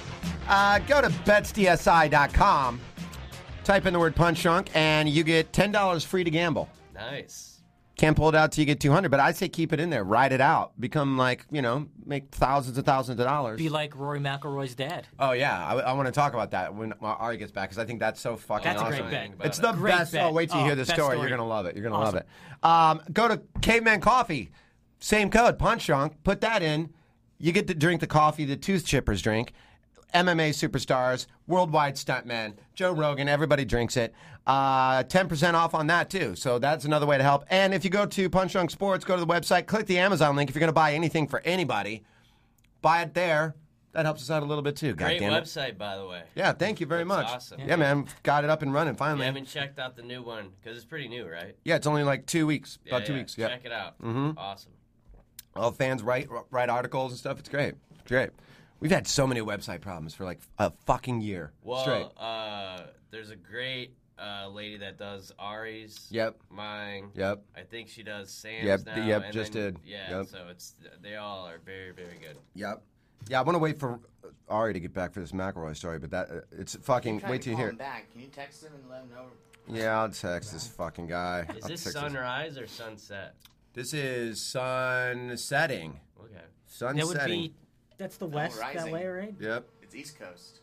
Uh, go to bets D S I dot com, type in the word Punch Drunk, and you get ten dollars free to gamble. Nice. Can't pull it out till you get two hundred, but I say keep it in there. Ride it out. Become like, you know, make thousands and thousands of dollars. Be like Rory McIlroy's dad. Oh, yeah. I, I want to talk about that when Ari gets back because I think that's so fucking That's a awesome. great bet. It's the Great best. bet. Oh, wait till you Oh, hear the best story. story. You're going to love it. You're going to Awesome. love it. Um, go to Caveman Coffee. Same code, Punch Drunk. Put that in. You get to drink the coffee the Tooth Chippers drink. M M A superstars, worldwide stuntmen, Joe Rogan, everybody drinks it. Uh, ten percent off on that, too. So that's another way to help. And if you go to Punch Drunk Sports, go to the website, click the Amazon link. If you're going to buy anything for anybody, buy it there. That helps us out a little bit, too. God Great damn it. website, by the way. Yeah, thank you very Looks much. awesome. Yeah, man, got it up and running If finally. you haven't checked out the new one, because it's pretty new, right? Yeah, it's only like two weeks, Yeah, about two yeah. weeks. Yeah, Check it out. Mhm. Awesome. All fans write write articles and stuff. It's great. It's great. We've had so many website problems for like a fucking year Well, straight. uh, there's a great uh, lady that does Ari's. Yep. Mine. Yep. I think she does Sam's Yep, now. yep, and just then- did. Yeah. Yep. So it's they all are very very good. Yep. Yeah, I want to wait for Ari to get back for this McElroy story, but that uh, it's fucking. Trying Wait to till you call hear. him it. back. Can you text him and let him know? Yeah, I'll text this fucking guy. Is I'll this text sunrise or sunset? This is sun setting. Okay. Sun That would setting. be. That's the west that rising. way, right? Yep. It's East Coast.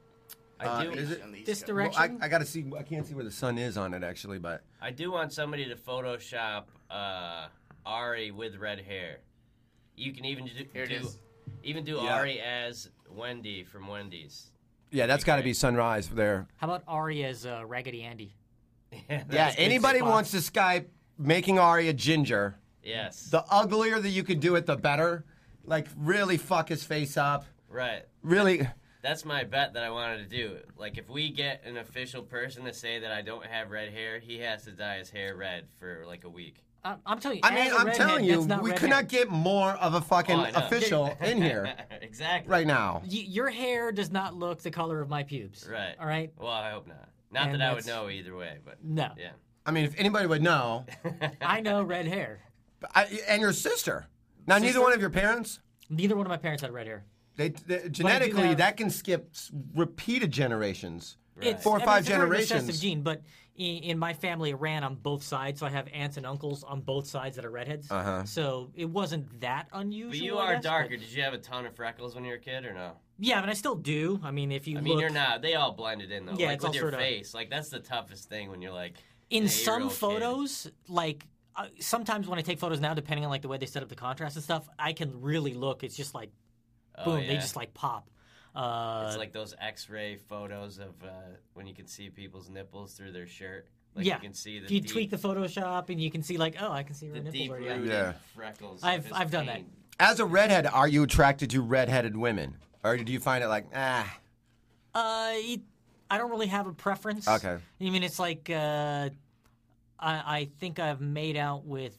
I Uh, do. is it- On the East This Coast. direction. Well, I, I got to see. I can't see where the sun is on it actually, but I do want somebody to Photoshop uh, Ari with red hair. You can even do, Here it do is. even do Yeah. Ari as Wendy from Wendy's. yeah, that's got to be sunrise there. How about Ari as uh, Raggedy Andy? Yeah. Yeah, good anybody spot. wants to Skype making Ari a ginger. Yes. The uglier that you could do it, the better. Like, really fuck his face up. Right. Really. That's my bet that I wanted to do. Like, if we get an official person to say that I don't have red hair, he has to dye his hair red for like a week. I'm, I'm telling you. I mean, as a I'm redhead, telling you, that's not we red could hair. not get more of a fucking Oh, I know. official in here Exactly. right now. Y- your hair does not look the color of my pubes. Right. All right. Well, I hope not. Not And that I would that's- know either way, but No. yeah. I mean, if anybody would know, I know red hair. I, and your sister. Now, neither Sister? one of your parents. Neither one of my parents had red hair. They, they genetically have- that can skip s- repeated generations, It's four or I mean, five it's a very generations. recessive gene, but in, in my family, it ran on both sides. So I have aunts and uncles on both sides that are redheads. Uh-huh. So it wasn't that unusual. But you I are guess, darker. but- Did you have a ton of freckles when you were a kid or no? Yeah, but I still do. I mean, if you I mean, look, you're not. They all blended in though. Yeah, like it's with all your sort of- face. Like that's the toughest thing when you're like in an some eight-year-old kid. photos, like uh, sometimes when I take photos now, depending on like the way they set up the contrast and stuff, I can really look. It's just like, Oh, boom, they yeah. just like pop. Uh, It's like those X-ray photos of uh, when you can see people's nipples through their shirt. Like yeah, you can see the you deep, tweak the Photoshop and you can see like, oh, I can see her the nipples deep right now. rooted Yeah. freckles. of I've his I've done that. pain. As a redhead, are you attracted to redheaded women, or do you find it like ah? Uh, it, I don't really have a preference. Okay. I mean, it's like uh, I I think I've made out with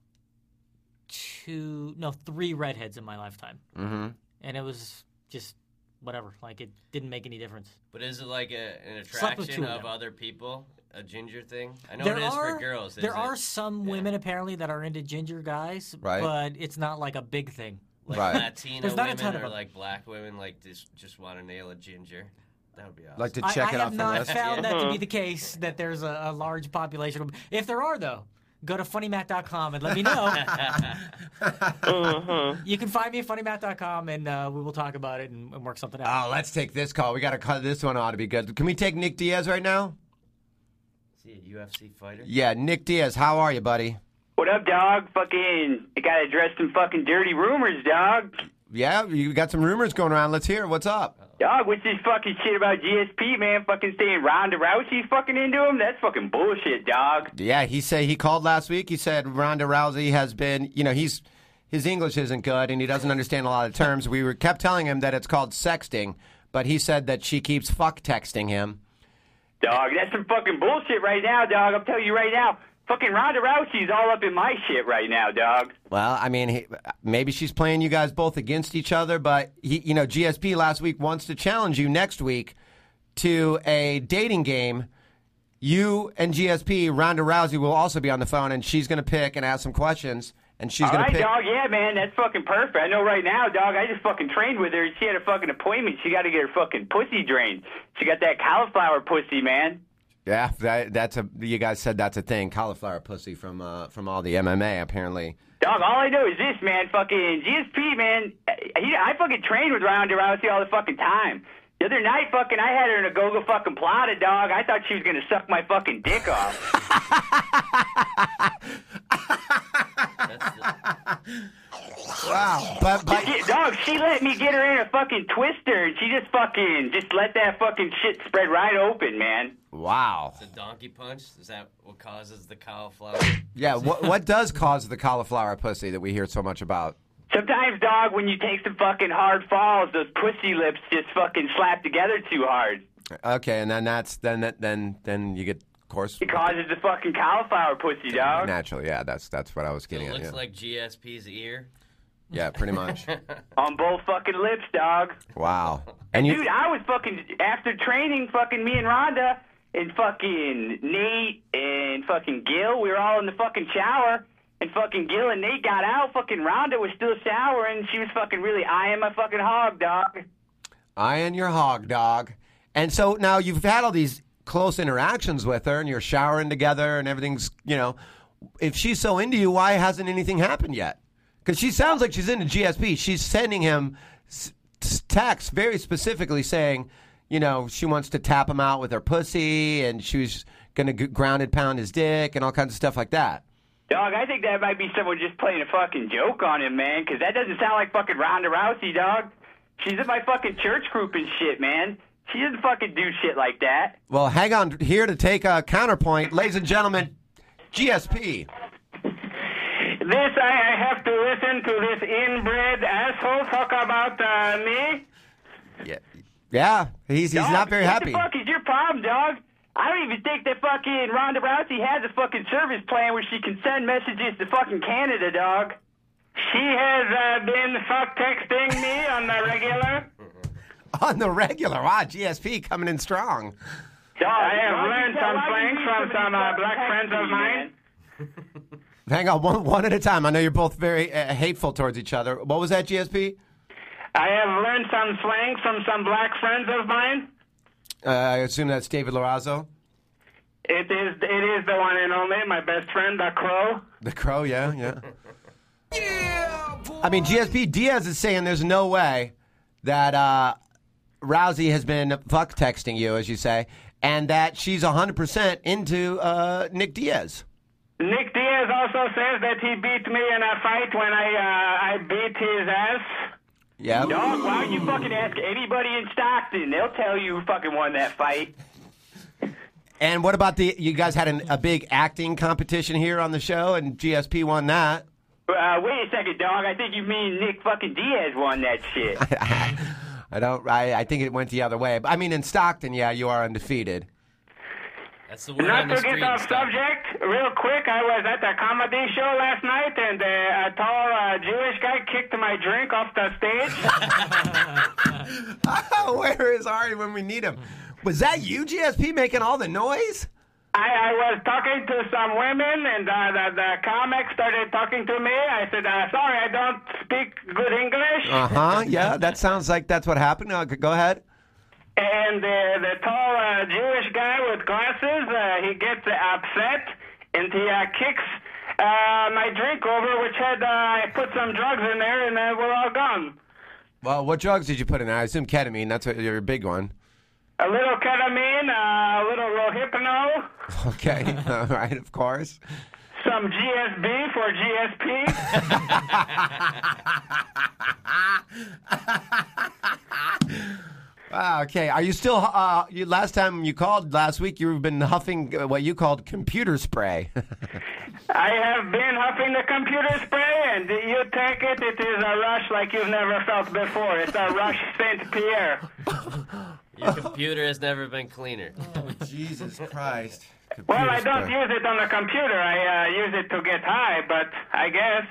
two, no, three redheads in my lifetime, Mm-hmm. and it was just whatever. Like it didn't make any difference. But is it like a, an Slept with attraction two of of them. other people? A ginger thing? I know there it is are for girls. there is are it? some Yeah. women apparently that are into ginger guys, Right. but it's not like a big thing. like Right. Latina There's not a women ton of or them. like black women like just just want to nail a ginger. That would be awesome. Like to I, check I it have off the not list. found that to be the case. That there's a, a large population. of If there are, though, go to funny matt dot com and let me know. You can find me at funny matt dot com and uh, we will talk about it and, and work something out. Oh, let's take this call. We got to cut this one. Ought to be good. Can we take Nick Diaz right now? Is he a U F C fighter? Yeah, Nick Diaz. How are you, buddy? What up, dog? Fucking, I gotta address some fucking dirty rumors, dog. Yeah, you got some rumors going around. Let's hear it. What's up? Dog, what's this fucking shit about G S P, man? Fucking saying Ronda Rousey's fucking into him? That's fucking bullshit, dog. Yeah, he said he called last week. He said Ronda Rousey has been, you know, he's his English isn't good and he doesn't understand a lot of terms. We were kept telling him that it's called sexting, but he said that she keeps fuck texting him. Dog, that's some fucking bullshit right now, dog. I'm telling you right now. Fucking Ronda Rousey's all up in my shit right now, dog. Well, I mean, he, maybe she's playing you guys both against each other, but he, you know, G S P last week wants to challenge you next week to a dating game. You and G S P, Ronda Rousey will also be on the phone, and she's going to pick and ask some questions, and she's going to pick. All right, dog. Yeah, man, that's fucking perfect. I know right now, dog. I just fucking trained with her. She had a fucking appointment. She got to get her fucking pussy drained. She got that cauliflower pussy, man. Yeah, that, that's a. You guys said that's a thing. Cauliflower pussy from uh, from all the M M A, apparently. Dog, all I know is this, man. Fucking G S P, man. He, I fucking trained with Ronda Rousey all the fucking time. The other night, fucking, I had her in a go-go fucking plata, dog. I thought she was gonna suck my fucking dick off. Wow, but, but she, dog, she let me get her in a fucking twister, and she just fucking just let that fucking shit spread right open, man. Wow. The donkey punch, is that what causes the cauliflower? Yeah, what what does cause the cauliflower pussy that we hear so much about? Sometimes, dog, when you take some fucking hard falls, those pussy lips just fucking slap together too hard. Okay, and then that's then that then then you get, of course. It causes the fucking cauliflower pussy, dog. Naturally, yeah, that's that's what I was So getting it at. looks Yeah. like G S P's ear. Yeah, pretty much. On both fucking lips, dog. Wow. And, And you, dude, I was fucking, after training, fucking me and Rhonda and fucking Nate and fucking Gil, we were all in the fucking shower, and fucking Gil and Nate got out. Fucking Rhonda was still showering. She was fucking really eyeing my fucking hog, dog. eyeing your hog, dog. And so now you've had all these close interactions with her, and you're showering together, and everything's, you know, if she's so into you, why hasn't anything happened yet? Because she sounds like she's into G S P. She's sending him s- texts very specifically saying, you know, she wants to tap him out with her pussy, and she's going to g- grounded pound his dick, and all kinds of stuff like that. Dog, I think that might be someone just playing a fucking joke on him, man, because that doesn't sound like fucking Ronda Rousey, dog. She's in my fucking church group and shit, man. She doesn't fucking do shit like that. Well, hang on here to take a counterpoint. Ladies and gentlemen, G S P. This, I, I have to listen to this inbred asshole talk about uh, me? Yeah, yeah. He's he's Dog, not very happy. What the fuck is your problem, dog? I don't even think that fucking Ronda Rousey has a fucking service plan where she can send messages to fucking Canada, dog. She has uh, been fuck texting me on the regular. On the regular, wow, G S P coming in strong. Dog, I have dog, learned you some tell- why slang you from need some uh, somebody black fucking friends texting of you, mine. man? Hang on, one, one at a time. I know you're both very uh, hateful towards each other. What was that, G S P? I have learned some slang from some black friends of mine. Uh, I assume that's David Lorazzo. It is it is the one and only, my best friend, the Crow. The Crow, yeah, yeah. Yeah, I mean, G S P Diaz is saying there's no way that uh, Rousey has been fuck texting you, as you say, and that she's one hundred percent into uh, Nick Diaz. Nick Diaz also says that he beat me in a fight when I uh, I beat his ass. Yeah. Dog, why don't you fucking ask anybody in Stockton? They'll tell you who fucking won that fight. And what about the? You guys had an, a big acting competition here on the show, and G S P won that. Uh, wait a second, dog. I think you mean Nick fucking Diaz won that shit. I don't. I, I think it went the other way. I mean, in Stockton, yeah, you are undefeated. That's the word Not on the to get street. off subject, real quick, I was at a comedy show last night, and uh, a tall uh, Jewish guy kicked my drink off the stage. Oh, where is Ari when we need him? Was that you, G S P, making all the noise? I, I was talking to some women, and uh, the, the comic started talking to me. I said, uh, sorry, I don't speak good English. Uh huh. Yeah, that sounds like that's what happened. Uh, go ahead. And uh, the tall uh, Jewish guy with glasses, uh, he gets uh, upset, and he uh, kicks uh, my drink over, which had, uh, I put some drugs in there, and uh, we're all gone. Well, what drugs did you put in there? I assume ketamine. That's a, your big one. A little ketamine, uh, a little Rohypnol. Okay. All right, of course. some G S B for G S P. Wow, okay. Are you still, uh, you, last time you called last week, you've been huffing what you called computer spray. I have been huffing the computer spray, and you take it, it is a rush like you've never felt before. It's a rush Saint Pierre. Your computer has never been cleaner. Oh, Jesus Christ. Well, I don't use it on the computer. I uh, use it to get high, but I guess.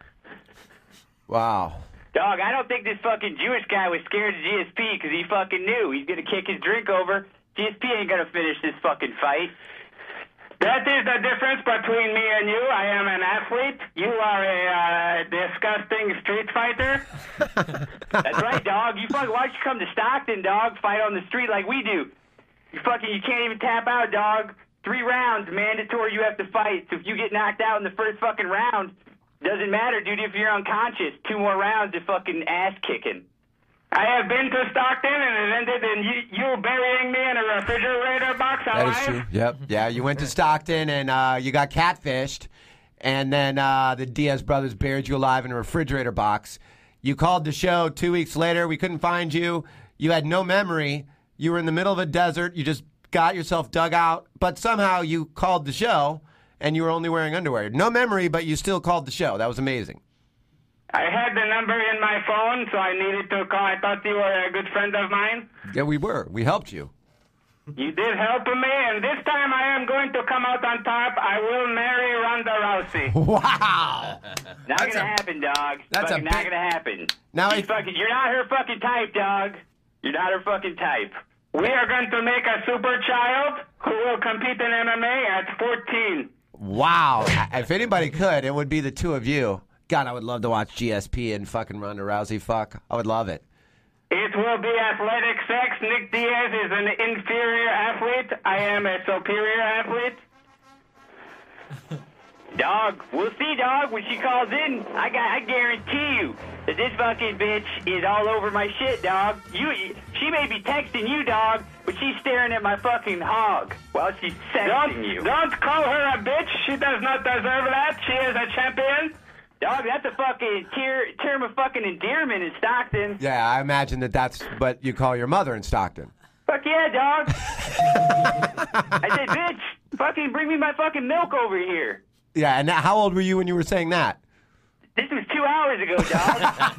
Wow. Dog, I don't think this fucking Jewish guy was scared of G S P because he fucking knew he's going to kick his drink over. G S P ain't going to finish this fucking fight. That is the difference between me and you. I am an athlete. You are a uh, disgusting street fighter. That's right, dog. You fucking, why don't you come to Stockton, dog? Fight on the street like we do. You fucking, you can't even tap out, dog. Three rounds, mandatory. You have to fight. So if you get knocked out in the first fucking round, doesn't matter, dude. If you're unconscious, two more rounds of fucking ass kicking. I have been to Stockton, and it ended in you, you burying me in a refrigerator box alive. That is true. Yep. Yeah, you went to Stockton and uh, you got catfished, and then uh, the Diaz brothers buried you alive in a refrigerator box. You called the show two weeks later. We couldn't find you. You had no memory. You were in the middle of a desert. You just got yourself dug out, but somehow you called the show, and you were only wearing underwear. No memory, but you still called the show. That was amazing. I had the number in my phone, so I needed to call. I thought you were a good friend of mine. Yeah, we were. We helped you. You did help me, and this time I am going to come out on top. I will marry Ronda Rousey. Wow. Not going to happen, dog. That's fucking a not big- going to happen. Now She's if- fucking, you're not her fucking type, dog. You're not her fucking type. We are going to make a super child who will compete in M M A at fourteen. Wow. If anybody could, it would be the two of you. God, I would love to watch G S P and fucking Ronda Rousey fuck. I would love it. It will be athletic sex. Nick Diaz is an inferior athlete. I am a superior athlete. Dog, we'll see, dog. When she calls in, I got, I guarantee you that this fucking bitch is all over my shit, dog. You, she may be texting you, dog, but she's staring at my fucking hog while she's sexting Don't, you. don't call her a bitch. She does not deserve that. She is a champion. Dog, that's a fucking tier, term of fucking endearment in Stockton. Yeah, I imagine that that's what you call your mother in Stockton. Fuck yeah, dog. I said, bitch, fucking bring me my fucking milk over here. Yeah, and how old were you when you were saying that? This was two hours ago, dog.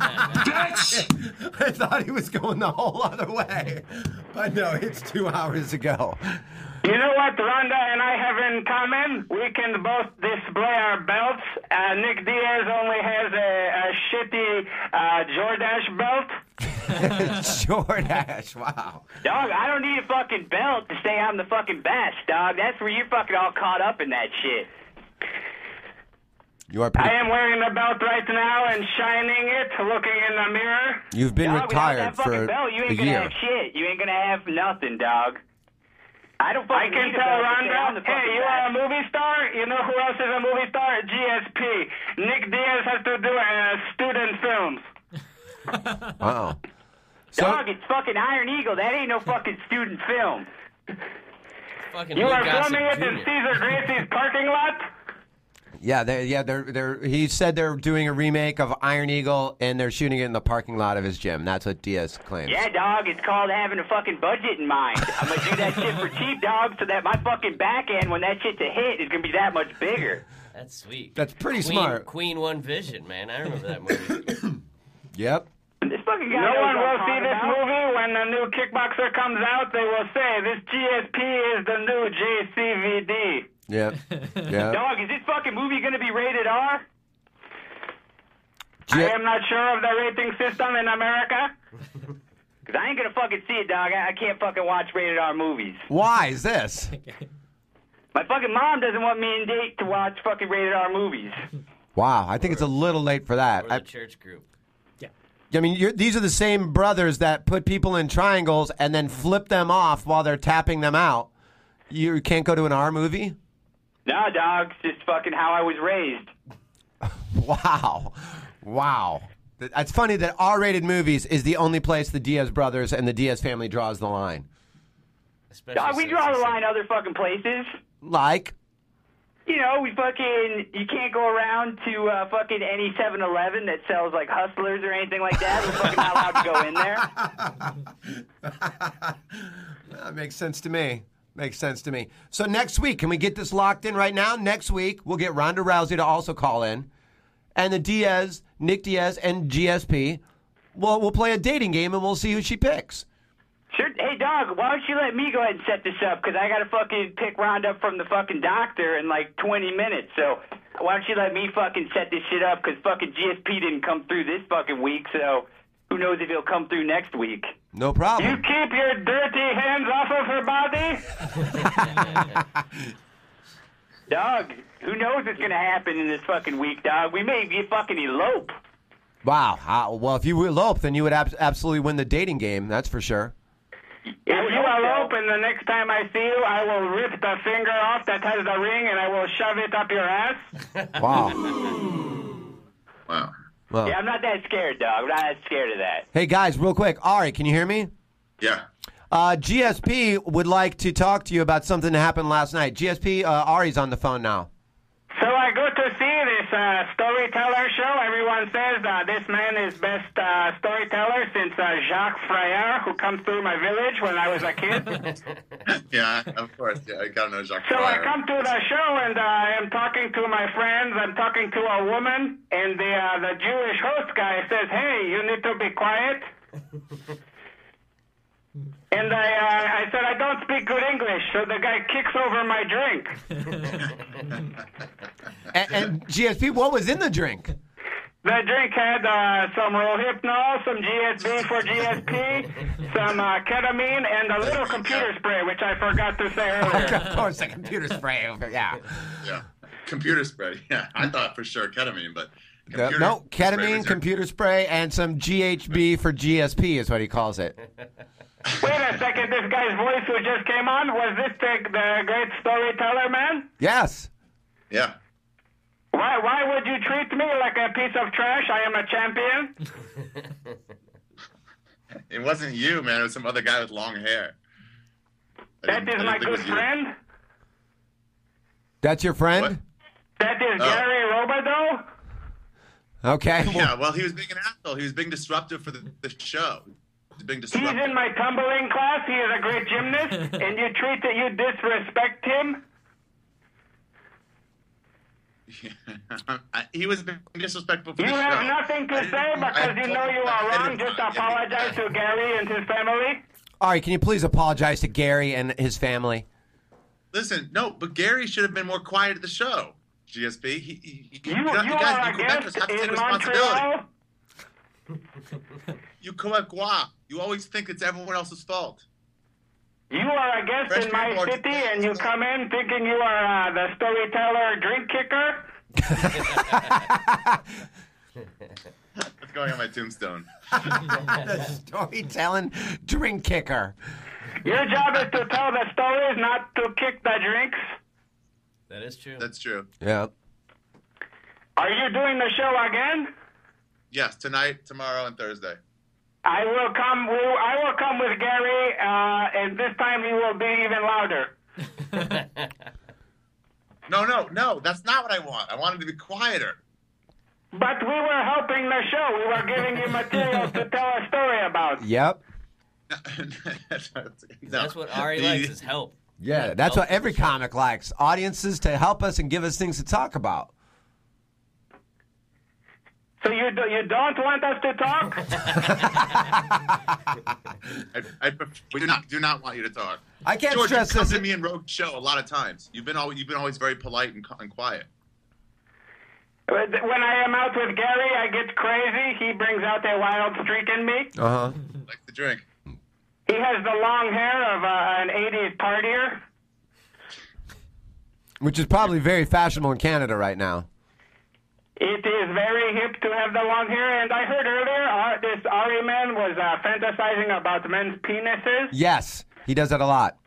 I thought he was going the whole other way. But no, it's two hours ago. You know what Ronda and I have in common? We can both display our belts. Uh, Nick Diaz only has a, a shitty uh, Jordache belt. Jordache, wow. Dog, I don't need a fucking belt to say I'm the fucking best, dog. That's where you're fucking all caught up in that shit. You are pretty... I am wearing the belt right now and shining it, looking in the mirror. You've been dog, retired without that fucking for belt, you ain't a gonna year. have shit. You ain't gonna have nothing, dog. I don't I fucking can need a tell belt to say I'm Ronda, the hey, fucking you best. are a movie star? You know who else is a movie star? G S P. Nick Diaz has to do uh, student films. Wow. So, Dog, it's fucking Iron Eagle. That ain't no fucking student film. Fucking You Lou are Gossett filming it in Junior Caesar Gracie's parking lot? yeah, they're, yeah, they're, they're, he said they're doing a remake of Iron Eagle, and they're shooting it in the parking lot of his gym. That's what Diaz claims. Yeah, dog, it's called having a fucking budget in mind. I'm gonna do that shit for cheap, dog, so that my fucking back end, when that shit's a hit, is gonna be that much bigger. That's sweet. That's pretty Queen, smart. Queen One Vision, man. I remember that movie. Yep. This fucking guy No knows one what will I'm see talking this about. movie. When the new Kickboxer comes out, they will say, this G S P is the new J C V D. Yep. Yep. Dog, is this fucking movie gonna be rated R? I am not sure of the rating system in America. Because I ain't gonna fucking see it, dog. I, I can't fucking watch rated R movies. Why is this? My fucking mom doesn't want me and Date to watch fucking rated R movies. Wow, I think it's a little late for that. Or the I, church group. I mean, you're, these are the same brothers that put people in triangles and then flip them off while they're tapping them out. You can't go to an R movie? Nah, dog. It's just fucking how I was raised. Wow. Wow. It's funny that R-rated movies is the only place the Diaz brothers and the Diaz family draws the line. Especially Dog, we since draw the it's- line other fucking places. Like? you know, we fucking, you can't go around to uh, fucking any seven eleven that sells like Hustlers or anything like that. We're fucking not allowed to go in there. That makes sense to me. Makes sense to me. So next week, can we get this locked in right now? Next week, we'll get Ronda Rousey to also call in. And the Diaz, Nick Diaz, and G S P, well, we'll play a dating game and we'll see who she picks. Sure. Hey, dog, why don't you let me go ahead and set this up? Because I got to fucking pick Ronda up from the fucking doctor in like twenty minutes. So why don't you let me fucking set this shit up? Because fucking G S P didn't come through this fucking week. So who knows if he'll come through next week. No problem. You keep your dirty hands off of her body. Dog, who knows what's going to happen in this fucking week, dog? We may get fucking elope. Wow. Uh, well, if you elope, then you would ab- absolutely win the dating game. That's for sure. If you elope and the next time I see you, I will rip the finger off that has the ring and I will shove it up your ass. Wow. Wow. Well. Yeah, I'm not that scared, dog. I'm not that scared of that. Hey, guys, real quick. Ari, can you hear me? Yeah. Uh, G S P would like to talk to you about something that happened last night. G S P, uh, Ari's on the phone now. So I go to see this uh, storyteller show. Everyone says uh, this man is best uh, storyteller since uh, Jacques Frayeur, who comes through my village when I was a kid. Yeah, of course. Yeah, I gotta know Jacques So I Fryer. come to the show and uh, I am talking to my friends. I'm talking to a woman, and the uh, the Jewish host guy says, "Hey, you need to be quiet." And I uh, I said, "I don't speak good English," so the guy kicks over my drink. and, and G S P, what was in the drink? The drink had uh, some Rohypnol, some G S B for G S P, some uh, ketamine, and a little computer spray, which I forgot to say earlier. Of course, the computer spray. Yeah. Yeah. Computer spray. Yeah, I thought for sure ketamine, but Uh, computer no, spray ketamine, was- computer spray, and some G H B for G S P is what he calls it. Wait a second, this guy's voice who just came on, was this the, the great storyteller man? Yes. Yeah. Why why would you treat me like a piece of trash? I am a champion. It wasn't you, man. It was some other guy with long hair. I That didn't- is I my didn't think it good was you. friend. That's your friend? That is Oh. Gary Robideau. Okay. Yeah, well, he was being an asshole. He was being disruptive for the, the show. He was being He's disruptive. in my tumbling class. He is a great gymnast, and you treat it, you disrespect him. I- he was being disrespectful for You the have show. nothing to say because you know you are wrong. Just apologize to Gary and his family. Ari, can you please apologize to Gary and his family? Listen, no, but Gary should have been more quiet at the show. G S P, he, he, he, You, you, you guys, are you a Quebecers guest have to take in responsibility. Montreal. You Quebecois, you always think it's everyone else's fault. You are a guest Fresh in my people are- city, and you come in thinking you are uh, the storyteller drink kicker. What's going on my tombstone? The storytelling drink kicker. Your job is to tell the stories, not to kick the drinks. That is true. That's true. Yeah. Are you doing the show again? Yes, tonight, tomorrow, and Thursday. I will come. We, I will come with Gary, uh, and this time he will be even louder. No, no, no. That's not what I want. I want him to be quieter. But we were helping the show. We were giving you material to tell a story about. Yep. That's what Ari The- likes is help. Yeah, that's what every comic likes. Audiences to help us and give us things to talk about. So you do, you don't want us to talk? I, I, pref- we do not do not want you to talk. I can't George, stress you've come this. to me and Rogue show a lot of times. You've been always you've been always very polite and, and quiet. When I am out with Gary, I get crazy. He brings out a wild streak in me. Uh huh. Like the drink. He has the long hair of uh, an eighties partier. Which is probably very fashionable in Canada right now. It is very hip to have the long hair, and I heard earlier uh, this Ari man was uh, fantasizing about men's penises. Yes, he does that a lot.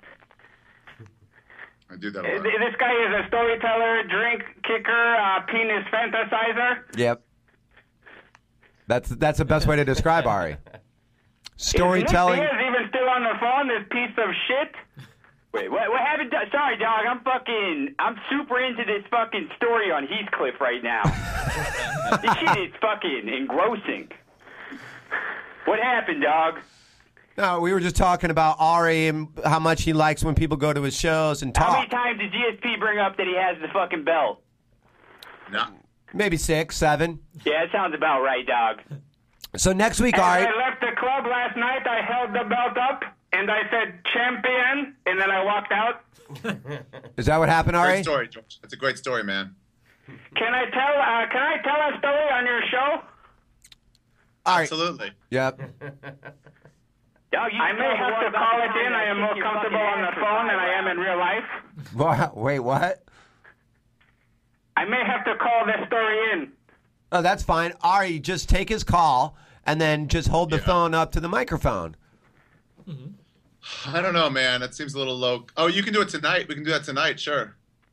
I do that a Uh, lot. This guy is a storyteller, drink kicker, uh, penis fantasizer. Yep. That's that's the best way to describe Ari. Is Storytelling. Nick Diaz even still on the phone, this piece of shit? Wait, what, what happened? To, sorry, dog. I'm fucking. I'm super into this fucking story on Heathcliff right now. This shit is fucking engrossing. What happened, dog? No, we were just talking about Ari and how much he likes when people go to his shows and talk. How many times did G S P bring up that he has the fucking belt? No. Maybe six, seven. Yeah, that sounds about right, dog. So next week, As Ari. I left the club last night, I held the belt up, and I said, champion, and then I walked out. Is that what happened, Ari? Great story, George. That's a great story, man. Can I tell, uh, can I tell a story on your show? Ari. Absolutely. Yep. Dog, you I may tell have more to about call the it time in. that I am kicked more your comfortable fucking on the ass for phone than five I am in hours. real life. What? Wait, what? I may have to call this story in. Oh, that's fine. Ari, just take his call and then just hold the Yeah. phone up to the microphone. I don't know, man. That seems a little low. Oh, you can do it tonight. We can do that tonight, sure.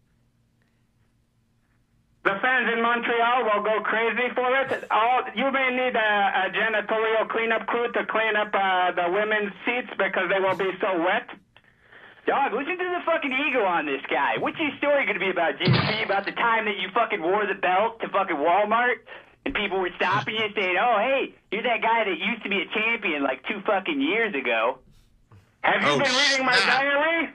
The fans in Montreal will go crazy for it. All, you may need a, a janitorial cleanup crew to clean up uh, the women's seats because they will be so wet. Dog, listen to the fucking ego on this guy. What's your story going to be about, G S P? About the time that you fucking wore the belt to fucking Walmart and people were stopping you saying, oh, hey, you're that guy that used to be a champion like two fucking years ago. Have you Oh, been reading my snap. diary?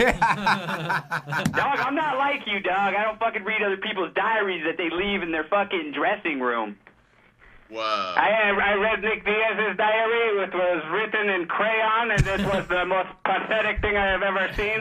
Dog, I'm not like you, dog. I don't fucking read other people's diaries that they leave in their fucking dressing room. Whoa. I, I read Nick Diaz's diary, which was written in crayon, and it was the most pathetic thing I have ever seen.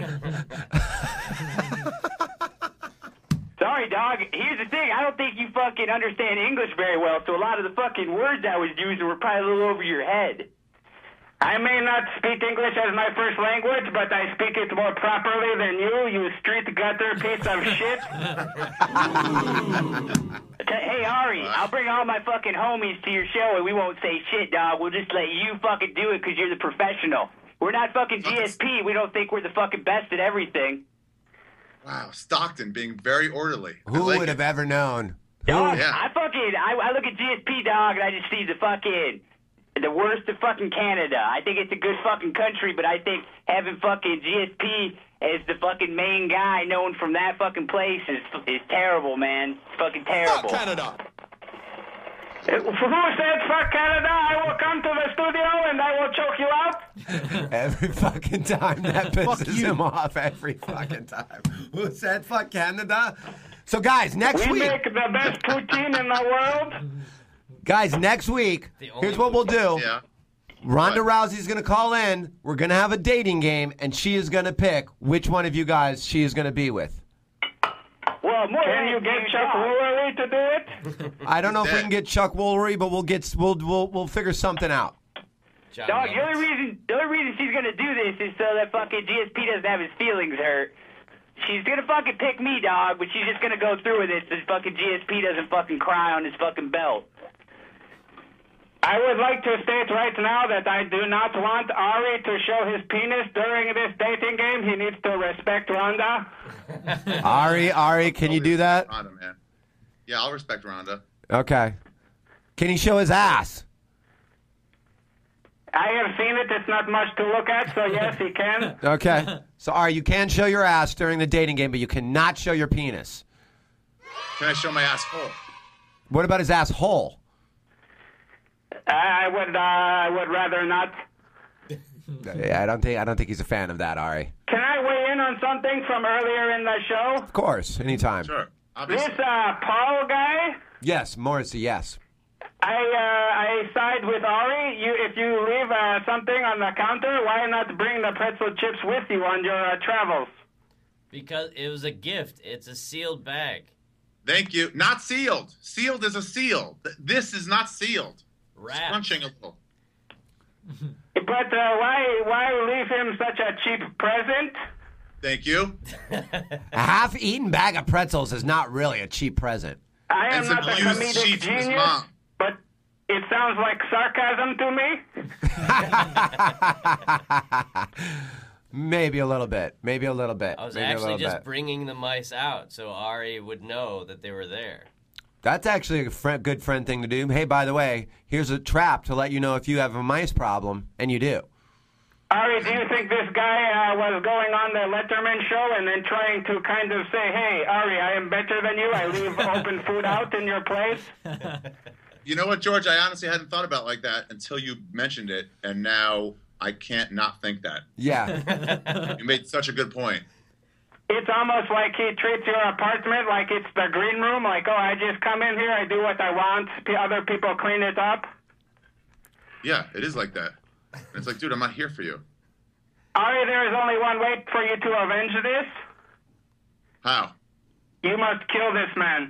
Sorry, dog. Here's the thing. I don't think you fucking understand English very well, so a lot of the fucking words I was using were probably a little over your head. I may not speak English as my first language, but I speak it more properly than you, you street gutter piece of shit. Hey, Ari, I'll bring all my fucking homies to your show, and we won't say shit, dog. We'll just let you fucking do it because you're the professional. We're not fucking G S P. We don't think we're the fucking best at everything. Wow, Stockton being very orderly. I Who like would it. have ever known? Dog, Yeah. I fucking, I, I look at G S P, dog, and I just see the fucking, the worst of fucking Canada. I think it's a good fucking country, but I think having fucking G S P as the fucking main guy known from that fucking place is is terrible, man. It's fucking terrible. Fuck Canada. Who said fuck Canada? I will come to the studio and I will choke you out. Every fucking time that pisses him off. Every fucking time. Who said fuck Canada? So, guys, next We week. make the best poutine in the world. Guys, next week, here's what we'll do. Yeah. Ronda Rousey's going to call in. We're going to have a dating game, and she is going to pick which one of you guys she is going to be with. Well, more Can you get Chuck Woolery to do it? I don't know if we can get Chuck Woolery, but we'll get we'll we'll, we'll figure something out. John Dog, the Roberts. only reason the only reason she's gonna do this is so that fucking G S P doesn't have his feelings hurt. She's gonna fucking pick me, dog, but she's just gonna go through with it so fucking G S P doesn't fucking cry on his fucking belt. I would like to state right now that I do not want Ari to show his penis during this dating game. He needs to respect Ronda. Ari, Ari, can you do that? Ronda, man. Yeah, I'll respect Ronda. Okay. Can he show his ass? I have seen it. It's not much to look at, so yes, he can. Okay. So, Ari, you can show your ass during the dating game, but you cannot show your penis. Can I show my asshole? What about his asshole? I would, uh, I would rather not. Yeah, I don't think I don't think he's a fan of that, Ari. Can I weigh in on something from earlier in the show? Of course, anytime. Sure. This uh, Paul guy, Yes, Morrissey, yes. I uh, I side with Ari. You, if you leave uh, something on the counter, why not bring the pretzel chips with you on your uh, travels? Because it was a gift. It's a sealed bag. Thank you. Not sealed. Sealed is a seal. Th- This is not sealed. Wrapped. Crunching a little. But uh, why why leave him such a cheap present? Thank you. A half-eaten bag of pretzels is not really a cheap present. I am And some not a used comedic sheets from his genius, mom. but it sounds like sarcasm to me. Maybe a little bit. Maybe a little bit. I was Maybe a actually little just bit. bringing the mice out so Ari would know that they were there. That's actually a fr- good friend thing to do. Hey, by the way, here's a trap to let you know if you have a mice problem, and you do. Uh, Ari, do you think this guy uh, was going on the Letterman show and then trying to kind of say, hey, Ari, I am better than you. I leave open food out in your place? You know what, George? I honestly hadn't thought about it like that until you mentioned it, and now I can't not think that. Yeah. You made such a good point. It's almost like he treats your apartment like it's the green room. Like, oh, I just come in here, I do what I want, P- other people clean it up. Yeah, it is like that. And it's like, dude, I'm not here for you. Ari, there is only one way for you to avenge this. How? You must kill this man.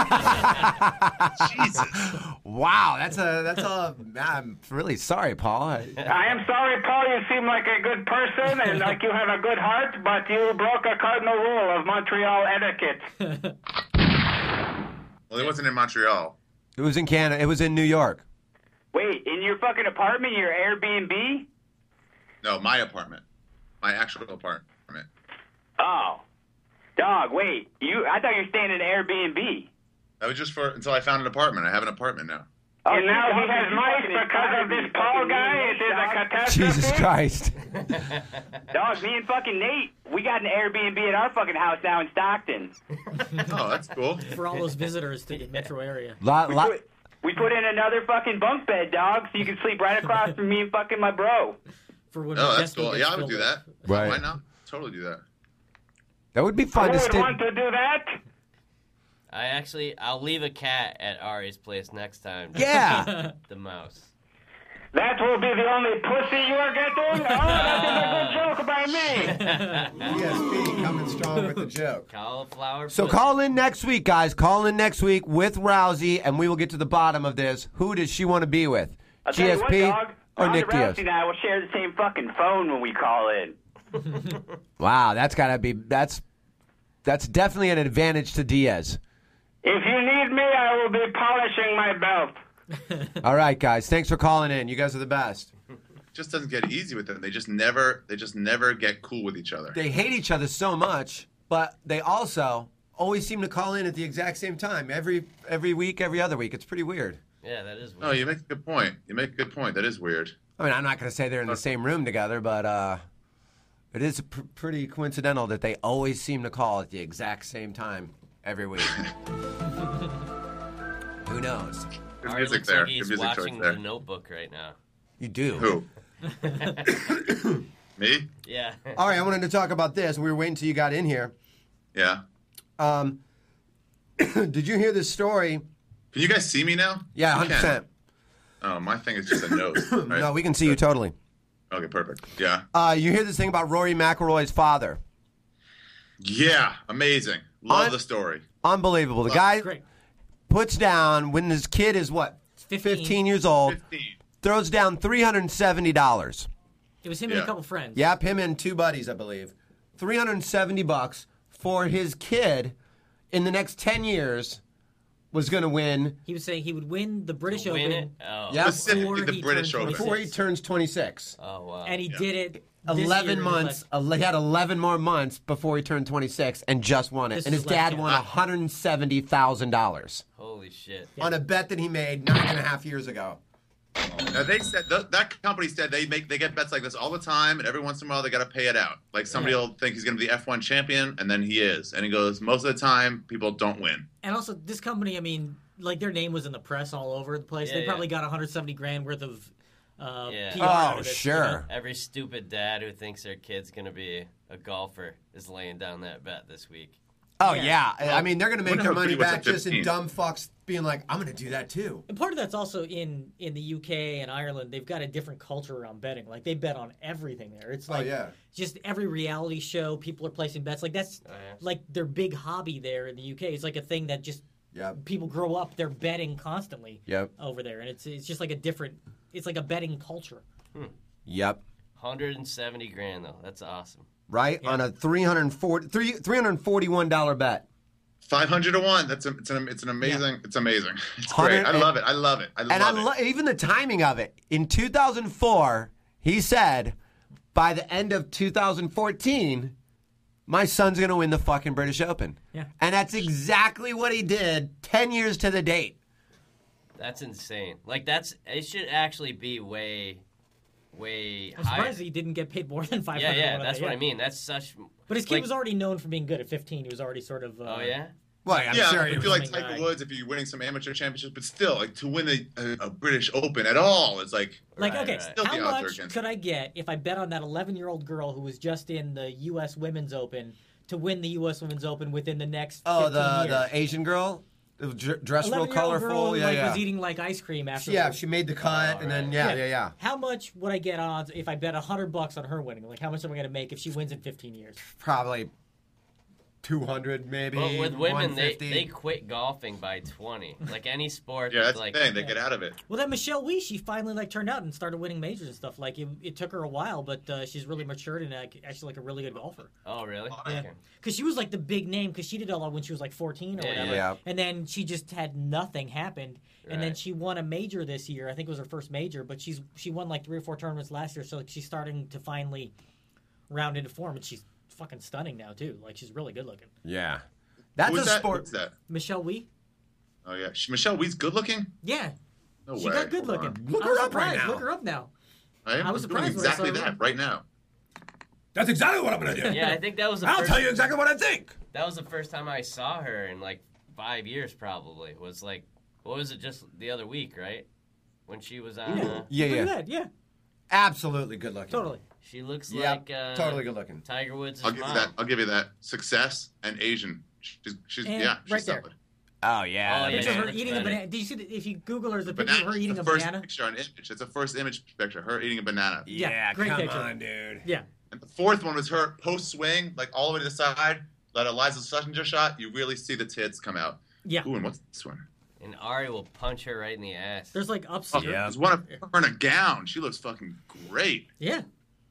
Jesus. Wow, that's a that's a. I'm really sorry, Paul. I, I am sorry, Paul. You seem like a good person and like you have a good heart, but you broke a cardinal rule of Montreal etiquette. Well, it wasn't in Montreal. It was in Canada. It was in New York. Wait, in your fucking apartment, your Airbnb? No, my apartment. My actual apartment. Oh. Dog, wait. You? I thought you were staying in an Airbnb. That was just for until I found an apartment. I have an apartment now. Oh, and now he has you mice fucking because of this you Paul fucking guy. Nate, It is a dog. catastrophe. Jesus Christ. Dog, me and fucking Nate, we got an Airbnb at our fucking house now in Stockton. Oh, that's cool. For all those visitors to the metro area. Lot, We lot, put, we put in another fucking bunk bed, dog, so you can sleep right across from me and fucking my bro. For when Oh, that's Modesto cool. gets Yeah, I would filled do up. that. Right. Why not? Totally do that. that would be Who fun to would stay. want to do that? I actually, I'll leave a cat at Ari's place next time. Yeah. The mouse. That will be the only pussy you are getting? Oh, that is a good joke by me. E S P coming strong with the joke. Cauliflower. So pussy. call in next week, guys. Call in next week with Rousey, and we will get to the bottom of this. Who does she want to be with? I'll tell you what, G S P dog, or Ronda Nick Diaz? Rousey and I will share the same fucking phone when we call in. Wow, that's gotta be that's that's definitely an advantage to Diaz. If you need me, I will be polishing my belt. All right, guys. Thanks for calling in. You guys are the best. Just doesn't get easy with them. They just never. They just never get cool with each other. They hate each other so much, but they also always seem to call in at the exact same time every every week, every other week. It's pretty weird. Yeah, that is weird. No, you make a good point. You make a good point. That is weird. I mean, I'm not going to say they're in the same room together, but uh, it is pr- pretty coincidental that they always seem to call at the exact same time every week. Who knows? Good Ari music looks there. like he's Good music choice watching there. The Notebook right now. You do. Who? Me? Yeah. All right, I wanted to talk about this. We were waiting until you got in here. Yeah. Um, did you hear this story? Can you guys see me now? Yeah, You one hundred percent. can. Oh, my thing is just a nose. Right? No, we can see you totally. Okay, perfect. Yeah. Uh, you hear this thing about Rory McIlroy's father? Yeah, amazing. Love Un- the story. Unbelievable. The Love- guy Great. puts down when his kid is what, fifteen. fifteen years old, fifteen. throws down three hundred seventy dollars. It was him and Yeah. a couple friends. Yep, him and two buddies, I believe. three hundred seventy bucks for his kid in the next ten years was going to win. He was saying he would win the British Win Open. it? Oh. Yep. Specifically the he British turned Open. Before he turns twenty-six. Oh, wow. And he Yeah. did it this year, eleven and it was months. like- ele- He had eleven more months before he turned twenty-six and just won it. This and is his dad left won hand. one hundred seventy thousand dollars Holy shit. on a bet that he made nine and a half years ago. Now they said th- that company said they make they get bets like this all the time, and every once in a while they got to pay it out. Like somebody will think he's going to be the F one champion, and then he is, and he goes most of the time people don't win. And also, this company, I mean, like their name was in the press all over the place. Yeah, they yeah. probably got one hundred seventy grand worth of uh, Yeah. P R out Oh, of this, sure. you know? Every stupid dad who thinks their kid's going to be a golfer is laying down that bet this week. Oh, Yeah. yeah. I mean, they're going to make Wonder their how money good he was back at just in fifteen. dumb fucks being like, I'm going to do that too. And part of that's also in in the U K and Ireland. They've got a different culture around betting. Like they bet on everything there. It's like Oh, yeah. just every reality show, people are placing bets. Like that's Oh, yeah. like their big hobby there in the U K. It's like a thing that just Yep. people grow up. They're betting constantly Yep. over there, and it's it's just like a different. It's like a betting culture. Yep. one hundred seventy grand, though. That's awesome. Right? On a three hundred forty, three, three hundred forty-one dollars bet. Five hundred to one. That's a, it's an it's an amazing. It's amazing. It's one great. hundred I love it. I love it. I love And I it. lo- even the timing of it. In two thousand four, he said, by the end of two thousand fourteen, my son's going to win the fucking British Open. Yeah. And that's exactly what he did ten years to the date. That's insane. Like, that's, it should actually be way way I'm higher. surprised he didn't get paid more than five Yeah, hundred. yeah, that's what I mean. That's such. But his kid like, was already known for being good at fifteen. He was already sort of. Uh, Oh yeah. Well, I'm yeah, sure I he feel was like coming Tiger back. Woods if you're winning some amateur championships, but still, like to win a, a, a British Open at all, it's like Like, Right, okay, right. Still how the odds are much against could I get if I bet on that eleven-year-old girl who was just in the U S Women's Open to win the U S Women's Open within the next Oh, fifteen the years? the Asian girl, the dr- dress real eleven-year-old colorful. girl who, yeah, like, yeah. was eating like ice cream after. yeah, the- she made the cut, Oh, and then right. yeah, yeah, yeah. How much would I get odds if I bet a hundred bucks on her winning? Like, how much am I going to make if she wins in fifteen years? Probably two hundred, maybe. But with women, they, one fifty. they quit golfing by twenty. Like any sport. yeah, that's like, the thing. They get out of it. Well, then Michelle Wie, she finally like turned out and started winning majors and stuff. Like, it, it took her a while, but uh, she's really matured and like, actually like a really good golfer. Oh really? Yeah. Okay. Because she was like the big name because she did all that when she was like fourteen or Yeah, whatever. yeah. And then she just had nothing happened. And then Right. she won a major this year. I think it was her first major, but she's she won like three or four tournaments last year. So like, she's starting to finally round into form, and she's fucking stunning now too. Like, she's really good looking. Yeah, that's Who's a that? sport. Who's that? Michelle Wie? Oh yeah, She- Michelle Wee's good looking. Yeah. No she way. got good Hold looking. on. Look I her was up right surprised. now. Look her up now. I, am I was doing surprised when I exactly saw her. that right now. That's exactly what I'm going to do. Yeah, I think that was the I'll first, tell you exactly what I think. that was the first time I saw her in like five years. Probably was like, what was it? Just the other week, right? When she was on. Uh, Yeah, Look yeah, at that. Yeah. Absolutely good looking. Totally. she looks Yeah, like uh, totally good looking. Tiger Woods' I'll give you mom. that. I'll give you that. Success and Asian. She's, she's And yeah, she's right there. solid. Oh yeah. Oh, yeah. Picture of her that's eating a better. banana. Did you see that? If you Google her, there's a picture Banana. of her eating the a first banana. picture on image. It's the first image picture. Her eating a banana. Yeah, Yeah, great come picture. on, dude. Yeah. And the fourth one was her post swing, like all the way to the side. That Eliza Schlesinger shot. You really see the tits come out. Yeah. Ooh, and what's this one? And Ari will punch her right in the ass. There's like ups. Oh, Yeah. there's one of her in a gown. She looks fucking great. Yeah.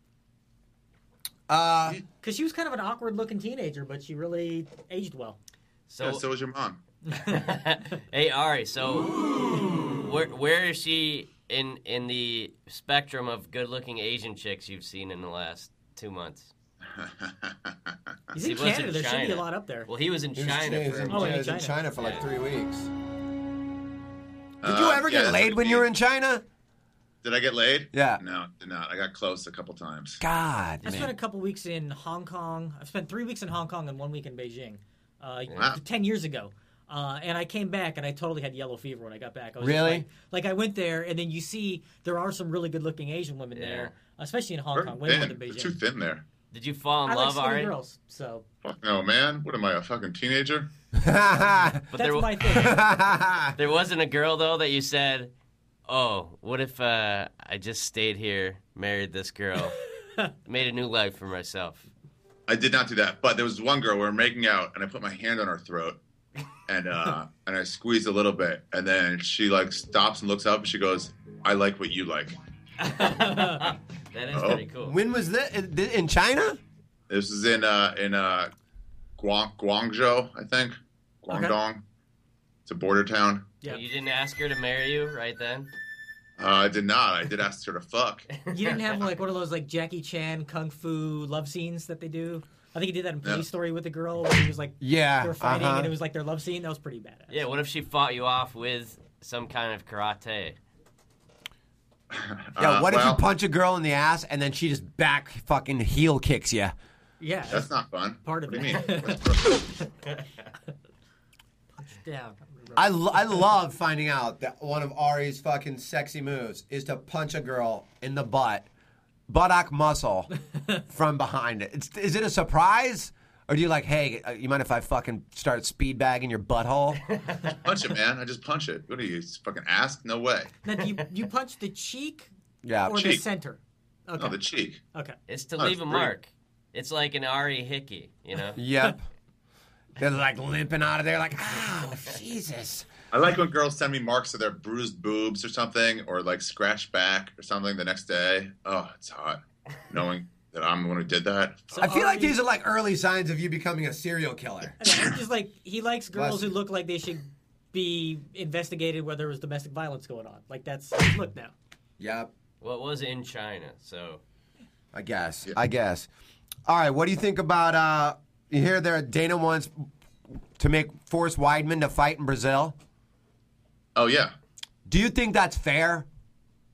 Uh, Because she was kind of an awkward looking teenager, but she really aged well. So, yeah, so was your mom. hey Ari, so where where is she in in the spectrum of good-looking Asian chicks you've seen in the last two months? He's He in was in Canada. There should be a China. lot up there. Well, he was in he was, China he was for. in, Oh, he in was in China. China for like Yeah. three weeks. Did Uh, you ever yeah, get that's laid what when it you were in means. China? Did I get laid? Yeah. No, did not. I got close a couple times. God, I spent man. a couple weeks in Hong Kong. I spent three weeks in Hong Kong and one week in Beijing, uh, Wow. ten years ago. Uh, and I came back and I totally had yellow fever when I got back. I was just Really? Like, like I went there and then you see there are some really good-looking Asian women Yeah. there, especially in Hong Very Kong, way more thin. than They're Beijing. too thin there. Did you fall in I like love, skinny Ari? girls, so Fuck no, man. What am I, a fucking teenager? But that's there, wa- my thing. there wasn't a girl though that you said, "Oh, what if uh, I just stayed here, married this girl, made a new life for myself?" I did not do that. But there was one girl we were making out, and I put my hand on her throat, and uh, and I squeezed a little bit, and then she like stops and looks up, and she goes, "I like what you like." That is Oh. pretty cool. When was this? In in China? This is in uh, in uh, Guang- Guangzhou, I think. Guangdong. It's a border town. Yeah. You didn't ask her to marry you right then? Uh, I did not. I did ask her to fuck. You didn't have like one of those like Jackie Chan kung fu love scenes that they do. I think he did that in Police Yeah. Story with the girl where he was like, Yeah, they were fighting uh-huh. and it was like their love scene. That was pretty badass. Yeah, what if she fought you off with some kind of karate? Yeah. Uh, What if well, you punch a girl in the ass and then she just back fucking heel kicks you? Yeah. That's not fun. Part of what it. do you mean? That's gross. Down. I, lo- I love finding out that one of Ari's fucking sexy moves is to punch a girl in the butt, buttock muscle, from behind it. It's, is it a surprise? Or do you like, hey, uh, you mind if I fucking start speed bagging your butthole? Punch it, man. I just punch it. What are you, fucking ask? No way. Now, do you, you punch the cheek Yeah. or the Cheek. center? Okay. No, the cheek. Okay. It's to Oh, leave it's a pretty- mark. It's like an Ari Hickey, you know? Yep. They're like limping out of there, like, oh, Jesus. I like when girls send me marks of their bruised boobs or something, or like scratched back or something the next day. Oh, it's hot. Knowing that I'm the one who did that. So I feel like Ari- these are like early signs of you becoming a serial killer. Yeah, just like he likes girls Bless who you. look like they should be investigated where there was domestic violence going on. Like that's his look now. Yep. Well, it was in China, so. I guess. I guess. All right. What do you think about? Uh, you hear there Dana wants to make Forrest Weidman to fight in Brazil. Oh, yeah. Do you think that's fair?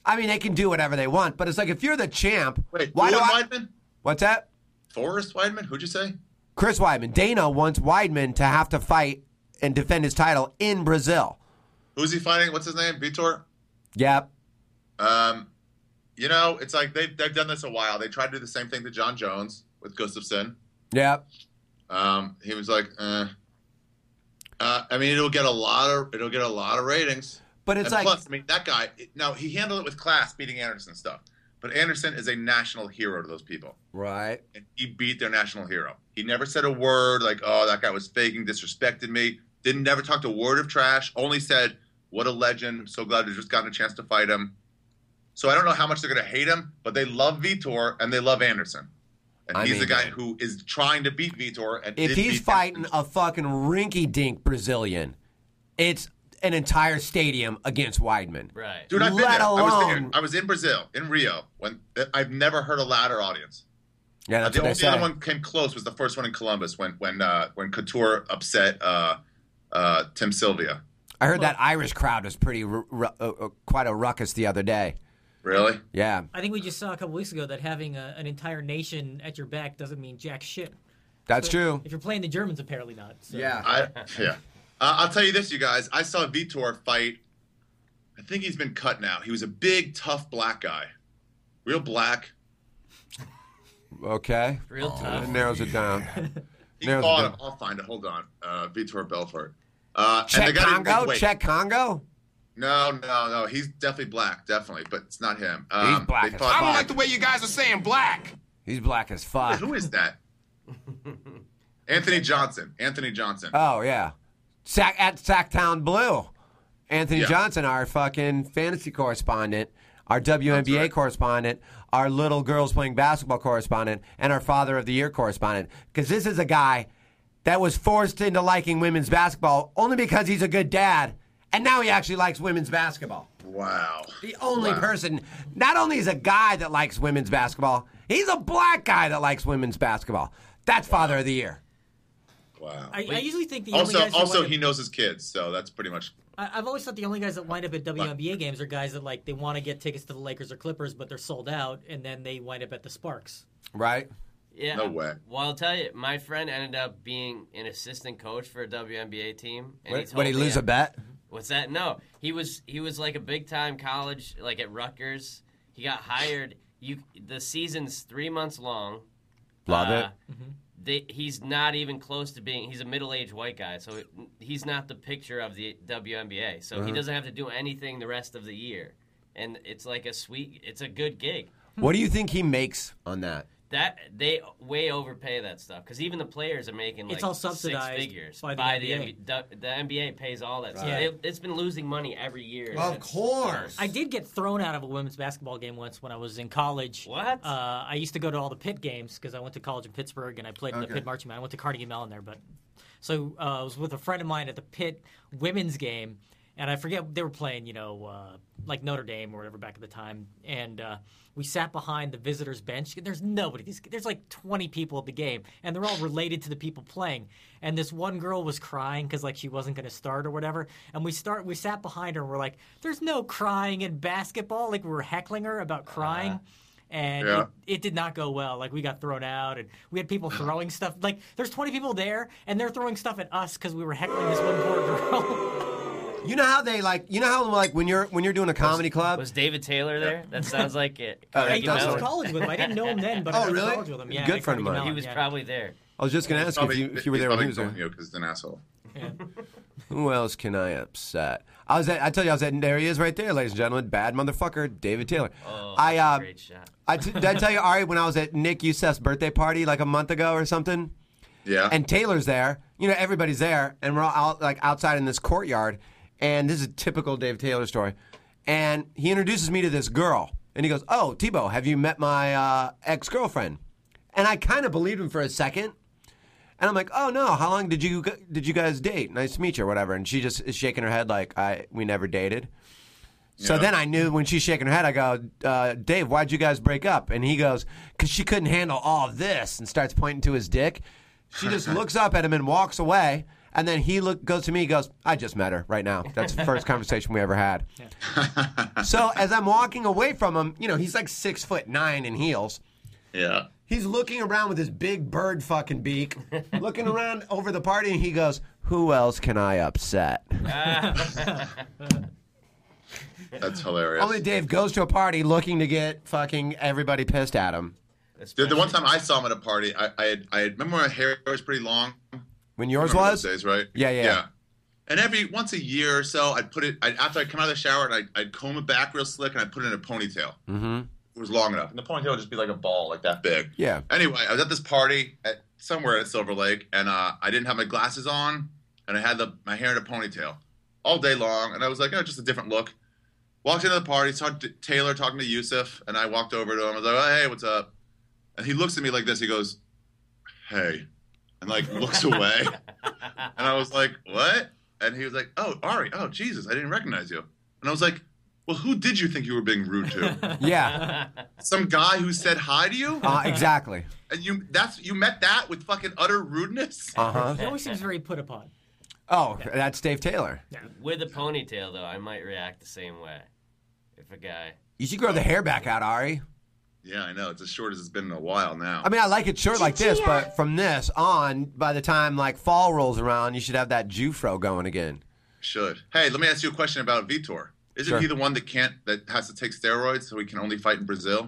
I mean, they can do whatever they want, but it's like if you're the champ, Wait, why who do and I? Weidman? What's that? Forrest Weidman? Who'd you say? Chris Weidman. Dana wants Weidman to have to fight and defend his title in Brazil. Who's he fighting? What's his name? Vitor? Yep. Um, you know, it's like they've, they've done this a while. They tried to do the same thing to John Jones with Gustafsson. Yep. Um, he was like, eh. Uh, I mean, it'll get a lot of it'll get a lot of ratings. But it's and like, plus, I mean, that guy. Now he handled it with class, beating Anderson and stuff. But Anderson is a national hero to those people. Right. And he beat their national hero. He never said a word like, "Oh, that guy was faking, disrespected me." Didn't never talk a word of trash. Only said, "What a legend! I'm so glad we just gotten a chance to fight him." So I don't know how much they're going to hate him, but they love Vitor and they love Anderson. And I he's mean, the guy who is trying to beat Vitor. And if did he's beat fighting a fucking rinky-dink Brazilian, it's an entire stadium against Weidman. Right. Dude, I've been Let there. alone, I was there. I was in Brazil, in Rio, when I've never heard a louder audience. Yeah, that's the what only they say. other one came close was the first one in Columbus when when uh, when Couture upset uh, uh, Tim Sylvia. I heard that Irish crowd was pretty ru- ru- uh, uh, quite a ruckus the other day. Really? Yeah. I think we just saw a couple weeks ago that having a, an entire nation at your back doesn't mean jack shit. That's So true. If you're playing the Germans, apparently not. So. I, yeah. Uh, I'll tell you this, you guys. I saw Vitor fight. I think he's been cut now. He was a big, tough black guy. Real black. Okay. Real tough. It narrows it down. He narrows it fought down. him. I'll find it. Hold on. Uh, Vitor Belfort. Uh, Czech and the guy Congo? wait. Czech Congo? No, no, no. He's definitely black, definitely, but it's not him. Um, He's black they as fought- fuck. I don't like the way you guys are saying black. He's black as fuck. Who is that? Anthony Johnson. Anthony Johnson. Oh, yeah. Sack, at Sacktown Blue. Anthony Yeah. Johnson, our fucking fantasy correspondent, our W N B A right. correspondent, our little girls playing basketball correspondent, and our Father of the Year correspondent. Because this is a guy that was forced into liking women's basketball only because he's a good dad, and now he actually likes women's basketball. Wow. The only Wow. person, not only is a guy that likes women's basketball, he's a black guy that likes women's basketball. That's Father of the Year. Wow. I, I usually think the also, only guys that also wind he up, knows his kids, so that's pretty much. I, I've always thought the only guys that wind up at W N B A games are guys that like they want to get tickets to the Lakers or Clippers, but they're sold out, and then they wind up at the Sparks. Right? Yeah. No way. Well, I'll tell you, my friend ended up being an assistant coach for a W N B A team. And he What, told would he me, lose a bet? What's that? No, he was he was like a big time college, like at Rutgers. He got hired. You the season's three months long. Love Uh, it. They, he's not even close to being. He's a middle-aged white guy, so it, he's not the picture of the W N B A. So he Mhm. doesn't have to do anything the rest of the year, and it's like a sweet. It's a good gig. What do you think he makes on that? That they way overpay that stuff because even the players are making like It's all subsidized six figures by the by N B A. the N B A. The, the N B A pays all that stuff. Right. It, it's been losing money every year. Of since- course. I did get thrown out of a women's basketball game once when I was in college. What? Uh, I used to go to all the Pitt games because I went to college in Pittsburgh and I played in the Okay. Pitt marching band. I went to Carnegie Mellon there, but so uh, I was with a friend of mine at the Pitt women's game, and I forget they were playing, you know, uh, like Notre Dame or whatever back at the time, and uh, we sat behind the visitors' bench. There's nobody. There's like twenty people at the game, and they're all related to the people playing. And this one girl was crying because like she wasn't going to start or whatever. And we start. We sat behind her, and we're like, "There's no crying in basketball." Like we were heckling her about crying. And Yeah. it, it did not go well. Like, we got thrown out, and we had people throwing stuff. Like, there's twenty people there, and they're throwing stuff at us because we were heckling this one poor girl. You know how they like. You know how like when you're when you're doing a comedy club. Was David Taylor there? That sounds like it. Oh, I that went does to sound- college with him. I didn't know him then, but I Oh, went really? to college with him. Yeah, Good at friend of Carnegie mine. He Mellon, was yeah. probably there. I was just going to ask you if you, if you were there when he was there. Because he's an asshole. Yeah. Who else can I upset? I was at. I tell you, I was at. There he is, right there, ladies and gentlemen. Bad motherfucker, David Taylor. Oh, I uh, great shot. I t- did I tell you, Ari, when I was at Nick Youssef's birthday party like a month ago or something? Yeah. And Taylor's there. You know, everybody's there, and we're all out, like outside in this courtyard. And this is a typical Dave Taylor story. And he introduces me to this girl, and he goes, "Oh, Tebow, have you met my uh, ex-girlfriend?" And I kind of believed him for a second. And I'm like, "Oh no, how long did you did you guys date? Nice to meet you, or whatever." And she just is shaking her head like, "I we never dated." So Yeah. then I knew when she's shaking her head, I go, uh, "Dave, why'd you guys break up?" And he goes, "Because she couldn't handle all of this," and starts pointing to his dick. She just looks up at him and walks away. And then he look, goes to me, he goes, I just met her right now. That's the first conversation we ever had. Yeah. So as I'm walking away from him, you know, he's like six foot nine in heels. Yeah. He's looking around with his big bird fucking beak, looking around over the party, and he goes, who else can I upset? That's hilarious. Only Dave goes to a party looking to get fucking everybody pissed at him. Dude, the one time I saw him at a party, I, I, had, I had, remember my hair was pretty long? When yours Remember was? those days, right? Yeah, yeah. Yeah. And every, once a year or so, I'd put it, I'd, after I'd come out of the shower, and I'd, I'd comb it back real slick, and I'd put it in a ponytail. Mm-hmm. It was long enough. And the ponytail would just be like a ball, like that big. Yeah. Anyway, I was at this party at somewhere at Silver Lake, and uh, I didn't have my glasses on, and I had the, my hair in a ponytail all day long, and I was like, oh, just a different look. Walked into the party, saw D- Taylor talking to Yusuf, and I walked over to him. I was like, oh, hey, what's up? And he looks at me like this. He goes, hey, and like looks away. And I was like, what? And he was like, oh, Ari, oh, Jesus, I didn't recognize you. And I was like, well, who did you think you were being rude to? Yeah. Some guy who said hi to you? Uh, exactly. And you that's you met that with fucking utter rudeness? Uh-huh. He always seems very put upon. Oh, that's Dave Taylor. With a ponytail, though, I might react the same way. If a guy... You should grow the hair back out, Ari. Yeah, I know. It's as short as it's been in a while now. I mean, I like it short like this, but from this on, by the time like fall rolls around, you should have that Jufro going again. Should. Hey, let me ask you a question about Vitor. Isn't Sure. he the one that can't, that has to take steroids so he can only fight in Brazil?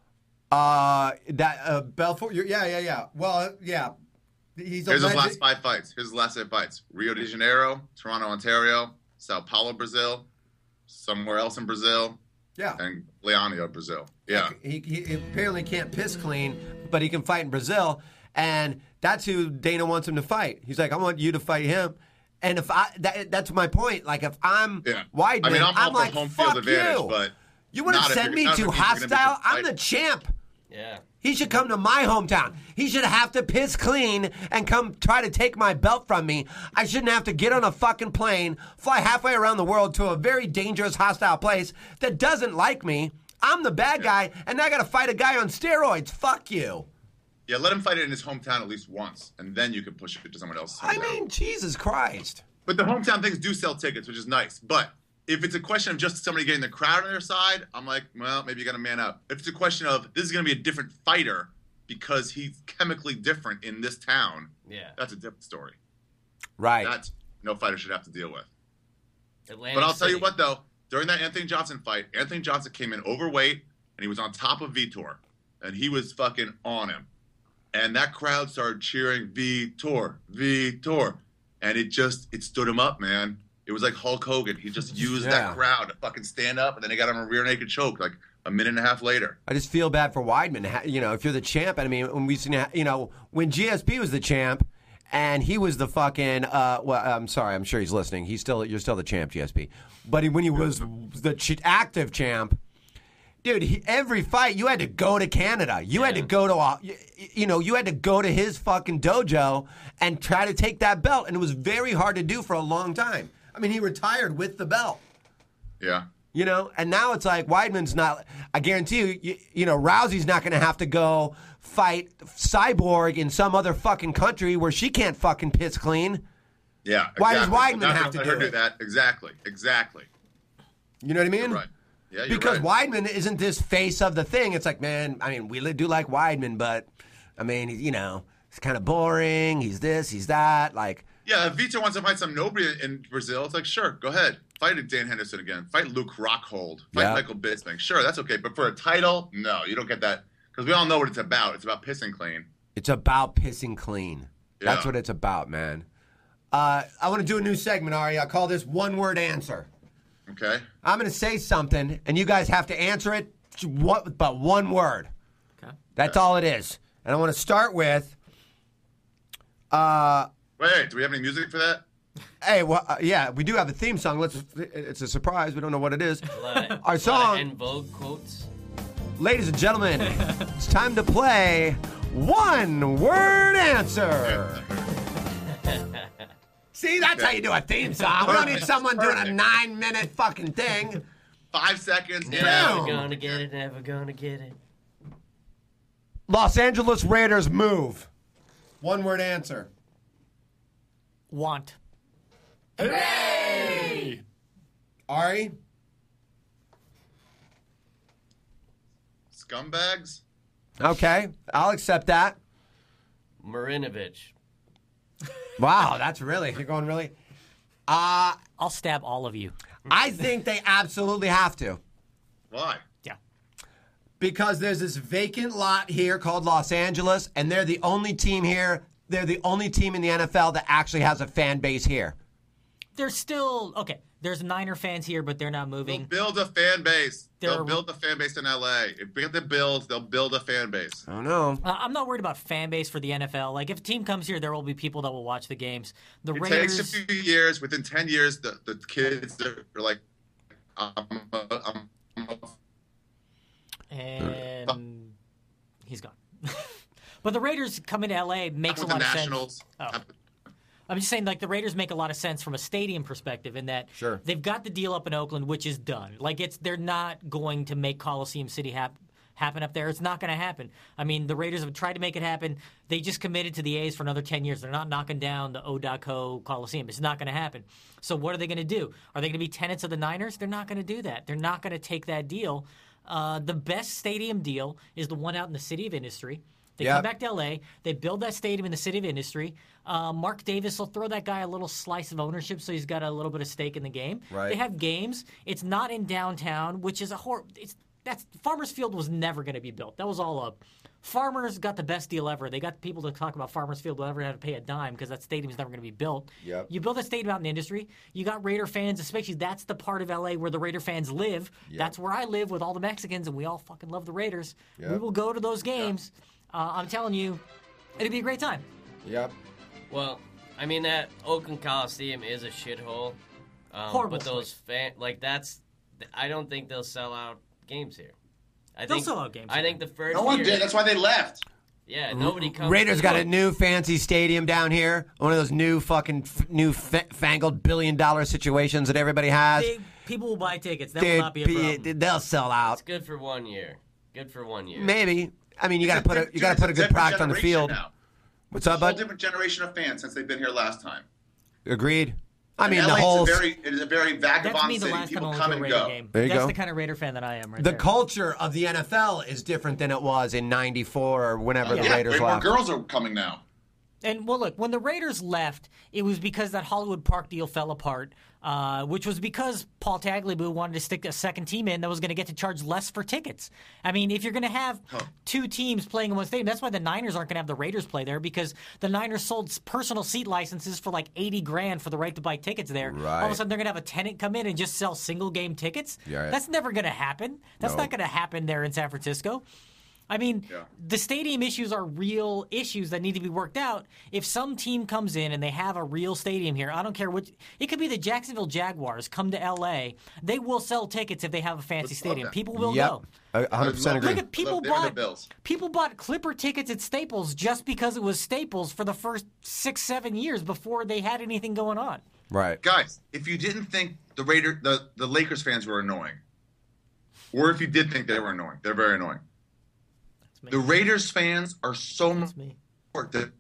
Uh, that uh, Belfort. Yeah, yeah, yeah. Well, yeah. He's a Here's his legend- last five fights. Here's his last five fights. Rio de Janeiro, Toronto, Ontario, Sao Paulo, Brazil, somewhere else in Brazil, Yeah. and Leonia, Brazil. Yeah. He, he apparently can't piss clean, but he can fight in Brazil, and that's who Dana wants him to fight. He's like, I want you to fight him. And if I, that, that's my point. Like if I'm Yeah. Weidman, I mean, I'm all for like, home field fuck advantage, you. but You want to not if send you're- me not to if you're gonna be hostile? the I'm the fight. champ. Yeah. He should come to my hometown. He should have to piss clean and come try to take my belt from me. I shouldn't have to get on a fucking plane, fly halfway around the world to a very dangerous, hostile place that doesn't like me. I'm the bad guy, and now I got to fight a guy on steroids. Fuck you. Yeah, let him fight it in his hometown at least once, and then you can push it to someone else's I hometown. mean, Jesus Christ. But the hometown things do sell tickets, which is nice. But if it's a question of just somebody getting the crowd on their side, I'm like, well, maybe you got to man up. If it's a question of this is going to be a different fighter because he's chemically different in this town, Yeah. that's a different story. Right. That's no fighter should have to deal with. Atlantic But I'll tell you City. what, though, during that Anthony Johnson fight, Anthony Johnson came in overweight, and he was on top of Vitor, and he was fucking on him. And that crowd started cheering, Vitor, Vitor. And it just, it stood him up, man. It was like Hulk Hogan. He just used Yeah. that crowd to fucking stand up, and then they got him a rear naked choke like a minute and a half later. I just feel bad for Weidman. Ha- You know, if you're the champ, and I mean, when we seen, you know, when G S P was the champ, and he was the fucking. Uh, well, I'm sorry, I'm sure he's listening. He's still, you're still the champ, G S P. But he, when he was the ch- active champ, dude, he, every fight you had to go to Canada. You had to go to, a, you, you know, you had to go to his fucking dojo and try to take that belt, and it was very hard to do for a long time. I mean, he retired with the belt. Yeah. You know, and now it's like Weidman's not. I guarantee you, you, you know, Rousey's not going to have to go fight Cyborg in some other fucking country where she can't fucking piss clean. Yeah. Why does exactly. Weidman Not have to let do her it? do that? Exactly. Exactly. You know what I mean? You're right. Yeah, you're Because right. Weidman isn't this face of the thing. It's like, man, I mean, we do like Weidman, but I mean, you know, he's kind of boring. He's this, he's that. Like, Yeah, if Vitor wants to fight some nobody in Brazil, it's like, sure, go ahead. Fight Dan Henderson again. Fight Luke Rockhold. Fight Yeah. Michael Bisping. Sure, that's okay. But for a title, no, you don't get that. Because we all know what it's about. It's about pissing clean. it's about pissing clean. That's Yeah. what it's about, man. Uh, I want to do a new segment, Ari. I call this one word answer. Okay? I'm going to say something, and you guys have to answer it what, but one word. Okay. That's all it is. And I want to start with, uh, Wait, wait, do we have any music for that? hey, well, uh, yeah, we do have a theme song. Let's. It's a surprise. We don't know what it is. A lot of- Our a lot of song, En Vogue quotes. ladies and gentlemen, it's time to play one word answer. See, that's how you do a theme song. We don't need someone doing a nine minute fucking thing. Five seconds. Never Boom. gonna get it, never gonna get it. Los Angeles Raiders move. One word answer. Want. Hey! Ari? Scumbags? Okay, I'll accept that. Marinovich. Wow, that's really, you're going really? Uh, I'll stab all of you. I think they absolutely have to. Why? Yeah. Because there's this vacant lot here called Los Angeles, and they're the only team here, they're the only team in the N F L that actually has a fan base here. There's still, okay, there's Niner fans here, but they're not moving. They'll build a fan base. They're- They'll build a fan base in L A. If we get the Bills, they'll build a fan base. I don't know. Uh, I'm not worried about fan base for the N F L. Like, if a team comes here, there will be people that will watch the games. The It Raiders. takes a few years. Within ten years, the, the kids are like, I'm, I'm, I'm, and he's gone. But the Raiders coming to L A makes a with the lot of Nationals. sense. Oh. I'm just saying, like, the Raiders make a lot of sense from a stadium perspective in that Sure. they've got the deal up in Oakland, which is done. Like, it's they're not going to make Coliseum City hap- happen up there. It's not going to happen. I mean, the Raiders have tried to make it happen. They just committed to the A's for another ten years. They're not knocking down the O D A C O Coliseum. It's not going to happen. So what are they going to do? Are they going to be tenants of the Niners? They're not going to do that. They're not going to take that deal. Uh, the best stadium deal is the one out in the City of Industry. They Yep. come back to L A. They build that stadium in the City of Industry. Uh, Mark Davis will throw that guy a little slice of ownership, so he's got a little bit of stake in the game. Right. They have games. It's not in downtown, which is a hor. It's that's Farmers Field was never going to be built. That was all up. Farmers got the best deal ever. They got people to talk about Farmers Field without ever having to pay a dime because that stadium is never going to be built. Yep. You build a stadium out in the industry. You got Raider fans, especially that's the part of L A where the Raider fans live. Yep. That's where I live with all the Mexicans, and we all fucking love the Raiders. Yep. We will go to those games. Uh, I'm telling you, it'll be a great time. Yep. Well, I mean that Oakland Coliseum is a shithole. Um, Horrible But those fan like that's, I don't think they'll sell out games here. I They'll think, sell out games I here. think the first. No one year, did. That's why they left. Yeah, nobody comes. Raiders got a new fancy stadium down here. One of those new fucking f- new fa- fangled billion dollar situations that everybody has. They, people will buy tickets. That Dude, will not be a problem. p- they'll sell out. It's good for one year. Good for one year. Maybe. I mean, you got to It's put a di- you got it's to put a good different product on the generation field. now. What's It's a up, whole bud? different generation of fans since they've been here last time. Agreed. I And mean, L the A's whole a very, it is a very That's vagabond me the city. last time I People went come to a and Raider go. game. There you That's go. the kind of Raider fan that I am right the there. culture of the N F L is different than it was in ninety-four or whenever the Yeah, Raiders way more left. girls are coming now. And, well, look, when the Raiders left, it was because that Hollywood Park deal fell apart, uh, which was because Paul Tagliabue wanted to stick a second team in that was going to get to charge less for tickets. I mean, if you're going to have two teams playing in one stadium, that's why the Niners aren't going to have the Raiders play there, because the Niners sold personal seat licenses for like eighty grand for the right to buy tickets there. All of Right. a sudden, they're going to have a tenant come in and just sell single-game tickets? Yeah, right. That's never going to happen. That's No. not going to happen there in San Francisco. I mean, Yeah. the stadium issues are real issues that need to be worked out. If some team comes in and they have a real stadium here, I don't care what. It could be the Jacksonville Jaguars come to L A. They will sell tickets if they have a fancy Let's love stadium. that. People will Yep. go. A one hundred percent I agree. Look at people Love them and the bought Bills. people bought Clipper tickets at Staples just because it was Staples for the first six seven years before they had anything going on. Right. Guys, if you didn't think the Raider, the, the Lakers fans were annoying, or if you did think they were annoying, they're very annoying. me. The Raiders fans are so That's me. they're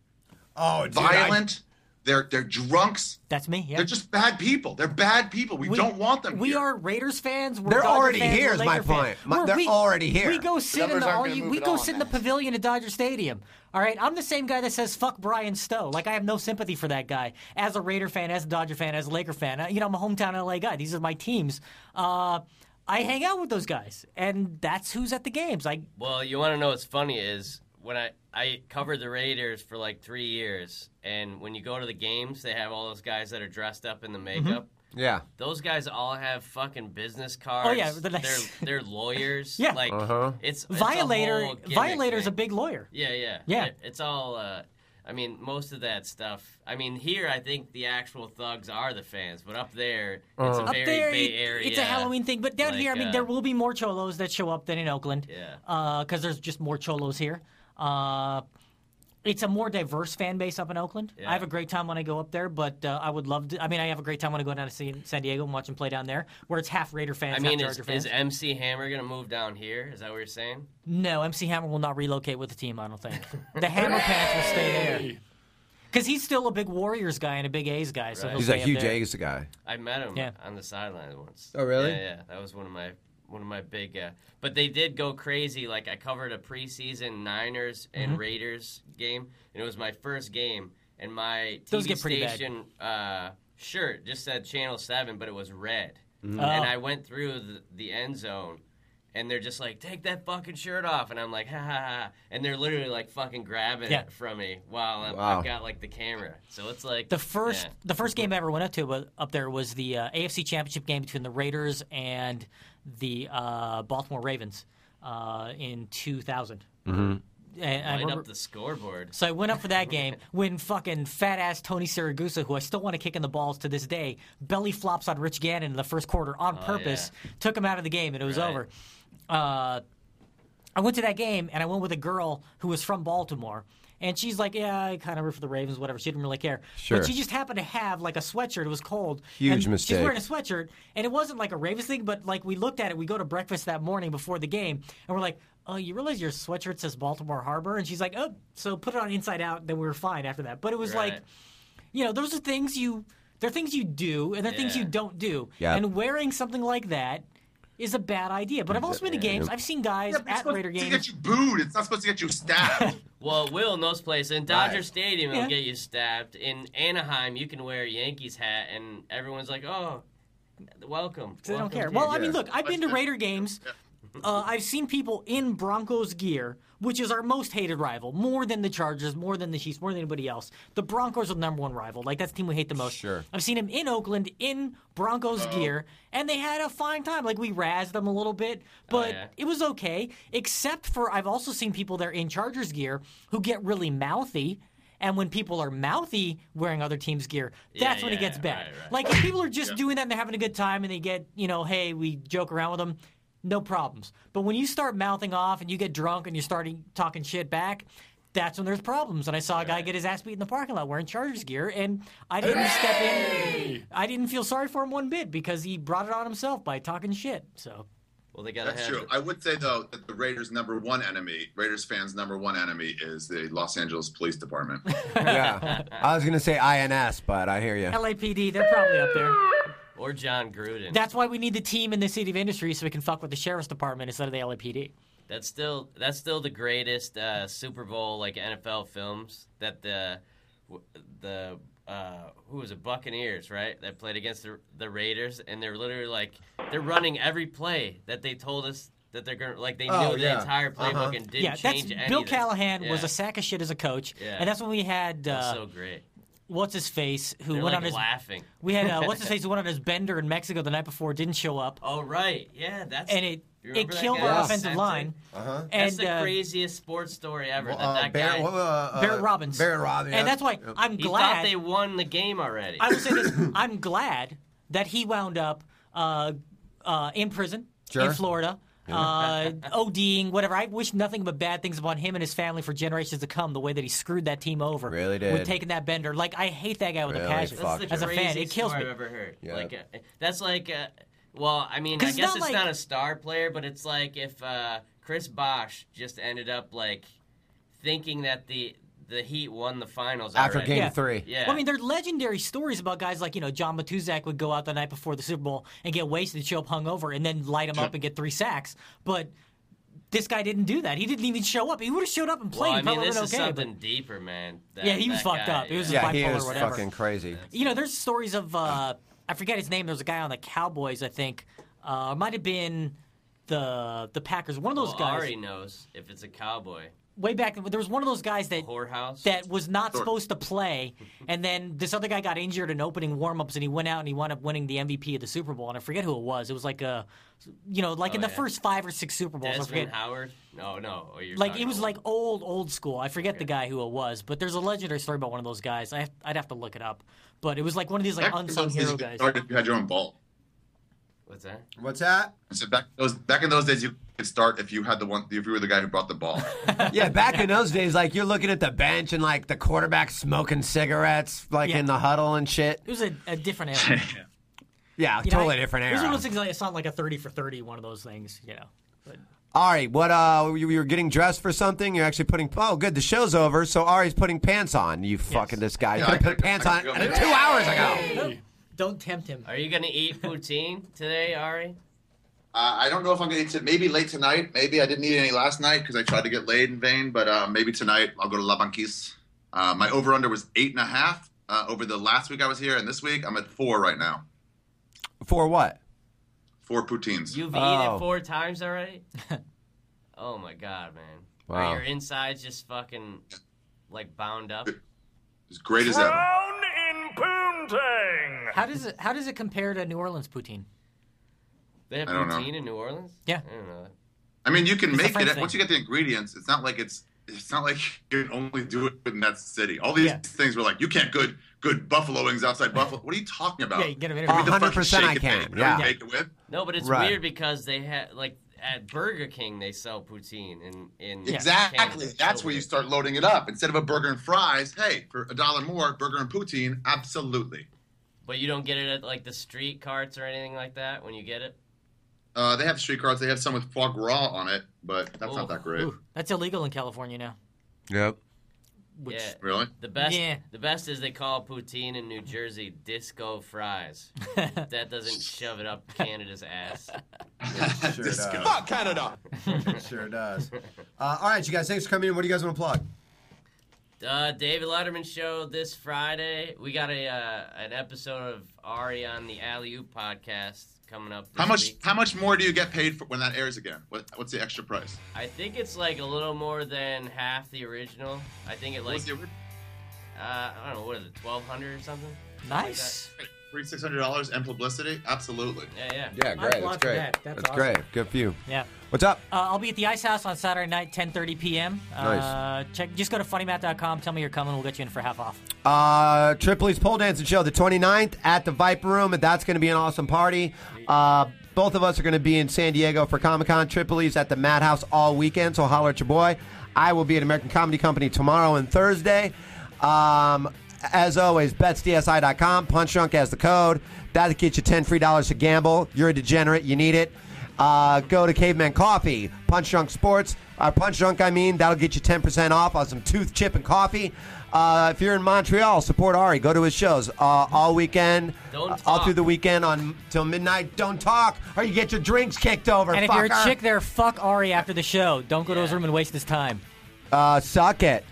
Oh, dude, I- violent. They're they're drunks. That's me. Yeah. They're just bad people. They're bad people. We, don't want them We here. are Raiders fans. We're They're Dodger already fans, here we're is my Laker fans. point. My- We're- they're we- already here. We go sit in numbers the aren't all gonna you, move we at go all sit in on the that. pavilion at Dodger Stadium. All right, I'm the same guy that says fuck Brian Stowe. Like I have no sympathy for that guy as a Raider fan, as a Dodger fan, as a Laker fan. Uh, You know, I'm a hometown L A guy. These are my teams. Uh, I hang out with those guys, and that's who's at the games. I Well, you want to know what's funny is when I, I covered the Raiders for like three years, and when you go to the games, they have all those guys that are dressed up in the makeup. Yeah. Those guys all have fucking business cards. Oh, yeah, they're they're, nice. they're lawyers. Yeah. like Uh-huh. it's, it's Violator. A whole gimmick Violator's thing. a big lawyer. Yeah, yeah, Yeah. It- it's all. Uh, I mean, most of that stuff. I mean, here I think the actual thugs are the fans, but up there it's a Up very there, Bay it- Area. it's a Halloween thing. But down like, here, I mean, uh, there will be more cholos that show up than in Oakland. Yeah. Because there's just more cholos here. Uh, it's a more diverse fan base up in Oakland. Yeah. I have a great time when I go up there, but uh, I would love to. I mean, I have a great time when I go down to see San Diego and watch them play down there, where it's half Raider fans, I mean, half is, Charger fans. is M C Hammer gonna move down here? Is that what you're saying? No, M C Hammer will not relocate with the team, I don't think. The Hammer Pants will stay there. Because he's still a big Warriors guy and a big A's guy. So Right. he'll He's a stay up huge there. A's guy. I met him Yeah. on the sideline once. Oh, really? Yeah, yeah. That was one of my one of my big. Uh, but they did go crazy. Like I covered a preseason Niners and Mhm. Raiders game, and it was my first game. And my T Those V get pretty bad. station uh, shirt just said Channel Seven, but it was red. Mhm. And Oh. I went through the, the end zone. And they're just like, take that fucking shirt off. And I'm like, ha ha ha. And they're literally like fucking grabbing Yeah. it from me while I'm, Wow. I've got like the camera. So it's like. The first, yeah. the first game I ever went up to was, up there was the uh, A F C Championship game between the Raiders and the uh, Baltimore Ravens uh, in two thousand. Mm-hmm. And I Light remember, up the scoreboard. so I went up for that game when fucking fat ass Tony Siragusa, who I still want to kick in the balls to this day, belly flops on Rich Gannon in the first quarter on Oh, purpose, took him out of the game, and it was Right. over. Uh, I went to that game, and I went with a girl who was from Baltimore. And she's like, yeah, I kind of root for the Ravens, whatever. She didn't really care. Sure. But she just happened to have, like, a sweatshirt. It was cold. Huge and mistake. She's wearing a sweatshirt, and it wasn't, like, a Ravens thing, but, like, we looked at it. We go to breakfast that morning before the game, and we're like, oh, you realize your sweatshirt says Baltimore Harbor? And she's like, oh, so put it on inside out, then we were fine after that. But it was Right. like, you know, those are things you – there are things you do, and there are things Yeah. you don't do. Yeah. And wearing something like that is a bad idea. But I've also been to games. I've seen guys Yeah, but it's at supposed Raider to games. get you booed. It's not supposed to get you stabbed. Well, it will in those places. In Dodger Right. Stadium, it'll Yeah. get you stabbed. In Anaheim, you can wear a Yankees hat, and everyone's like, oh, welcome. They don't Welcome care. to Well, your- I mean, look, I've been to Let's- Raider games. Uh, I've seen people in Broncos gear, which is our most hated rival, more than the Chargers, more than the Chiefs, more than anybody else. The Broncos are the number one rival. Like, that's the team we hate the most. Sure. I've seen them in Oakland in Broncos gear, and they had a fine time. Like, we razzed them a little bit, but yeah. it was okay, except for I've also seen people there in Chargers gear who get really mouthy. And when people are mouthy wearing other teams' gear, that's Yeah, when it yeah, gets bad. right, right. Like, if people are just doing that and they're having a good time and they get, you know, hey, we joke around with them, no problems. But when you start mouthing off and you get drunk and you're starting talking shit back, that's when there's problems. And I saw a guy get his ass beat in the parking lot wearing Chargers gear, and I didn't step in. I didn't feel sorry for him one bit because he brought it on himself by talking shit. So. Well, they gotta That's have true. I would say though that the Raiders' number one enemy, Raiders fans' number one enemy, is the Los Angeles Police Department. Yeah. I was going to say I N S, but I hear you. L A P D, they're probably up there. Or John Gruden. That's why we need the team in the city of industry so we can fuck with the sheriff's department instead of the L A P D. That's still that's still the greatest uh, Super Bowl like N F L films that the the uh, who was it Buccaneers, right, that played against the, the Raiders, and they're literally like they're running every play that they told us that they're gonna like they Oh, knew the yeah. entire playbook Uh-huh. and didn't Yeah, that's change anything. Bill Callahan was Yeah. a sack of shit as a coach, Yeah. and that's when we had That's uh, so great. what's his face who They're went like on his laughing. We had uh, what's his face who went on his bender in Mexico the night before, didn't show up, Oh right, yeah, that's and it you it remember that killed guy? our Yeah. offensive Center? line. Uh-huh. That's And the uh, craziest sports story ever. Well, that uh, that Barrett, guy, what, uh, uh, Barrett Robbins. Barrett Robbins. and that's why I'm he glad thought they won the game already. I will say this: I'm glad that he wound up uh, uh, in prison Sure. in Florida. Uh, ODing, whatever. I wish nothing but bad things about him and his family for generations to come. The way that he screwed that team over, Really did. with taking that bender. Like I hate that guy with Really a passion. fucked That's the As a fan, it craziest kills story me. I've ever heard. Yeah. Like uh, that's like, uh, well, I mean, 'Cause I it's guess not it's like- not a star player, but it's like if uh, Chris Bosh just ended up like thinking that the the Heat won the finals After already. game Yeah. three. Yeah. Well, I mean, there are legendary stories about guys like, you know, John Matuzak would go out the night before the Super Bowl and get wasted, show up hungover, and then light him up and get three sacks. But this guy didn't do that. He didn't even show up. He would have showed up and played. well, I He mean, probably this would've is been okay, something deeper, man. That, Yeah, he was that fucked guy, up. He was yeah. Yeah, he bipolar was or whatever. fucking crazy. but, you know, there's stories of, uh, I forget his name. There was a guy on the Cowboys, I think. Uh, it might have been the the Packers. One of those well, guys. Ari knows if it's a cowboy. Way back, there was one of those guys that Whorehouse. that was not supposed to play, and then this other guy got injured in opening warm-ups, and he went out and he wound up winning the M V P of the Super Bowl, and I forget who it was. It was like a, you know, like Oh, in the yeah. first five or six Super Bowls. I Desmond forget. Howard? No, no. Oh, you're Like talking it was about- like old, old school. I forget the guy who it was, but there's a legendary story about one of those guys. I, I'd have to look it up, but it was like one of these like Back in unsung those days, hero you could guys. start if you had your own ball. What's that? What's that? I said back those back in those days you could start if you had the one if you were the guy who brought the ball. Yeah, back in those days, like you're looking at the bench and like the quarterback smoking cigarettes, like Yeah. in the huddle and shit. It was a, a different era. Yeah, You know, totally I- different It was one era. of those things like it's not like a thirty for thirty, one of those things, you know. But Ari, what? Uh, you, you were getting dressed for something. You're actually putting. Oh, good. The show's over, so Ari's putting pants on. You fucking this guy. You Yeah, could I- put pants I- on I- two hours ago. Don't tempt him. Are you gonna eat poutine today, Ari? Uh, I don't know if I'm going to eat it. Maybe late tonight. Maybe I didn't eat any last night because I tried to get laid in vain. But uh, maybe tonight I'll go to La Banquise. Uh, my over-under was eight and a half uh, over the last week I was here. And this week I'm at four right now. For what? Four poutines. You've Oh. eaten it four times already? Oh my god, man. Wow. Are your insides just fucking like bound up? As great as ever. in Poontang. How does it How does it compare to New Orleans poutine? They have I don't know. poutine in New Orleans? Yeah. I don't know that. I mean, you can It's a make French it thing. once you get the ingredients. It's not like it's it's not like you can only do it in that city. All these Yeah. things were like you can't good good buffalo wings outside Buffalo. What are you talking about? Yeah, you get them in Give me the one hundred fucking percent shake I and can, bake. What yeah. do you make it with? No, but it's Right. weird because they had like at Burger King they sell poutine in in Exactly. Canada. That's So where you weird. start loading it up. Instead of a burger and fries, hey, for a dollar more, burger and poutine, absolutely. But you don't get it at like the street carts or anything like that when you get it. Uh, they have street cards. They have some with foie gras on it, but that's Ooh. not that great. Ooh, that's illegal in California now. Yep. Which, Yeah. Really? The best, Yeah. the best is they call poutine in New Jersey disco fries. That doesn't shove it up Canada's ass. Sure Disco. does. Fuck Canada. Sure does. Uh, all right, you guys. Thanks for coming in. What do you guys want to plug? Uh, David Letterman show this Friday. We got a uh, an episode of Ari on the Alley Oop podcast coming up. This How much? Week. How much more do you get paid for when that airs again? What, what's the extra price? I think it's like a little more than half the original. I think it like What's the- uh, I don't know what is it, twelve hundred or something. nice. Three six hundred dollars and publicity? Absolutely. Yeah, yeah. Yeah, I great. applaud That's for great. that. That's That's awesome. great. Good for you. Yeah. What's up? Uh, I'll be at the Ice House on Saturday night, ten thirty p.m. Nice. Uh, check. Just go to funny mat dot com. Tell me you're coming. We'll get you in for half off. Uh, Tripoli's Pole Dancing Show, the twenty-ninth at the Viper Room, and that's going to be an awesome party. Uh, both of us are going to be in San Diego for Comic-Con. Tripoli's at the Madhouse all weekend, so holler at your boy. I will be at American Comedy Company tomorrow and Thursday. Um, as always, bets D S I dot com. Punch Drunk has the code. That'll get you ten free dollars to gamble. You're a degenerate. You need it. Uh, go to Caveman Coffee, Punch Drunk Sports. Uh, Punch Drunk, I mean, that'll get you ten percent off on some tooth chip and coffee. Uh, if you're in Montreal, support Ari. Go to his shows uh, all weekend, Don't uh, all talk. through the weekend on till midnight. Don't talk, or you get your drinks kicked over. And if you're a fucker. chick there, fuck Ari after the show. Don't go to his room and waste his time. uh, suck it.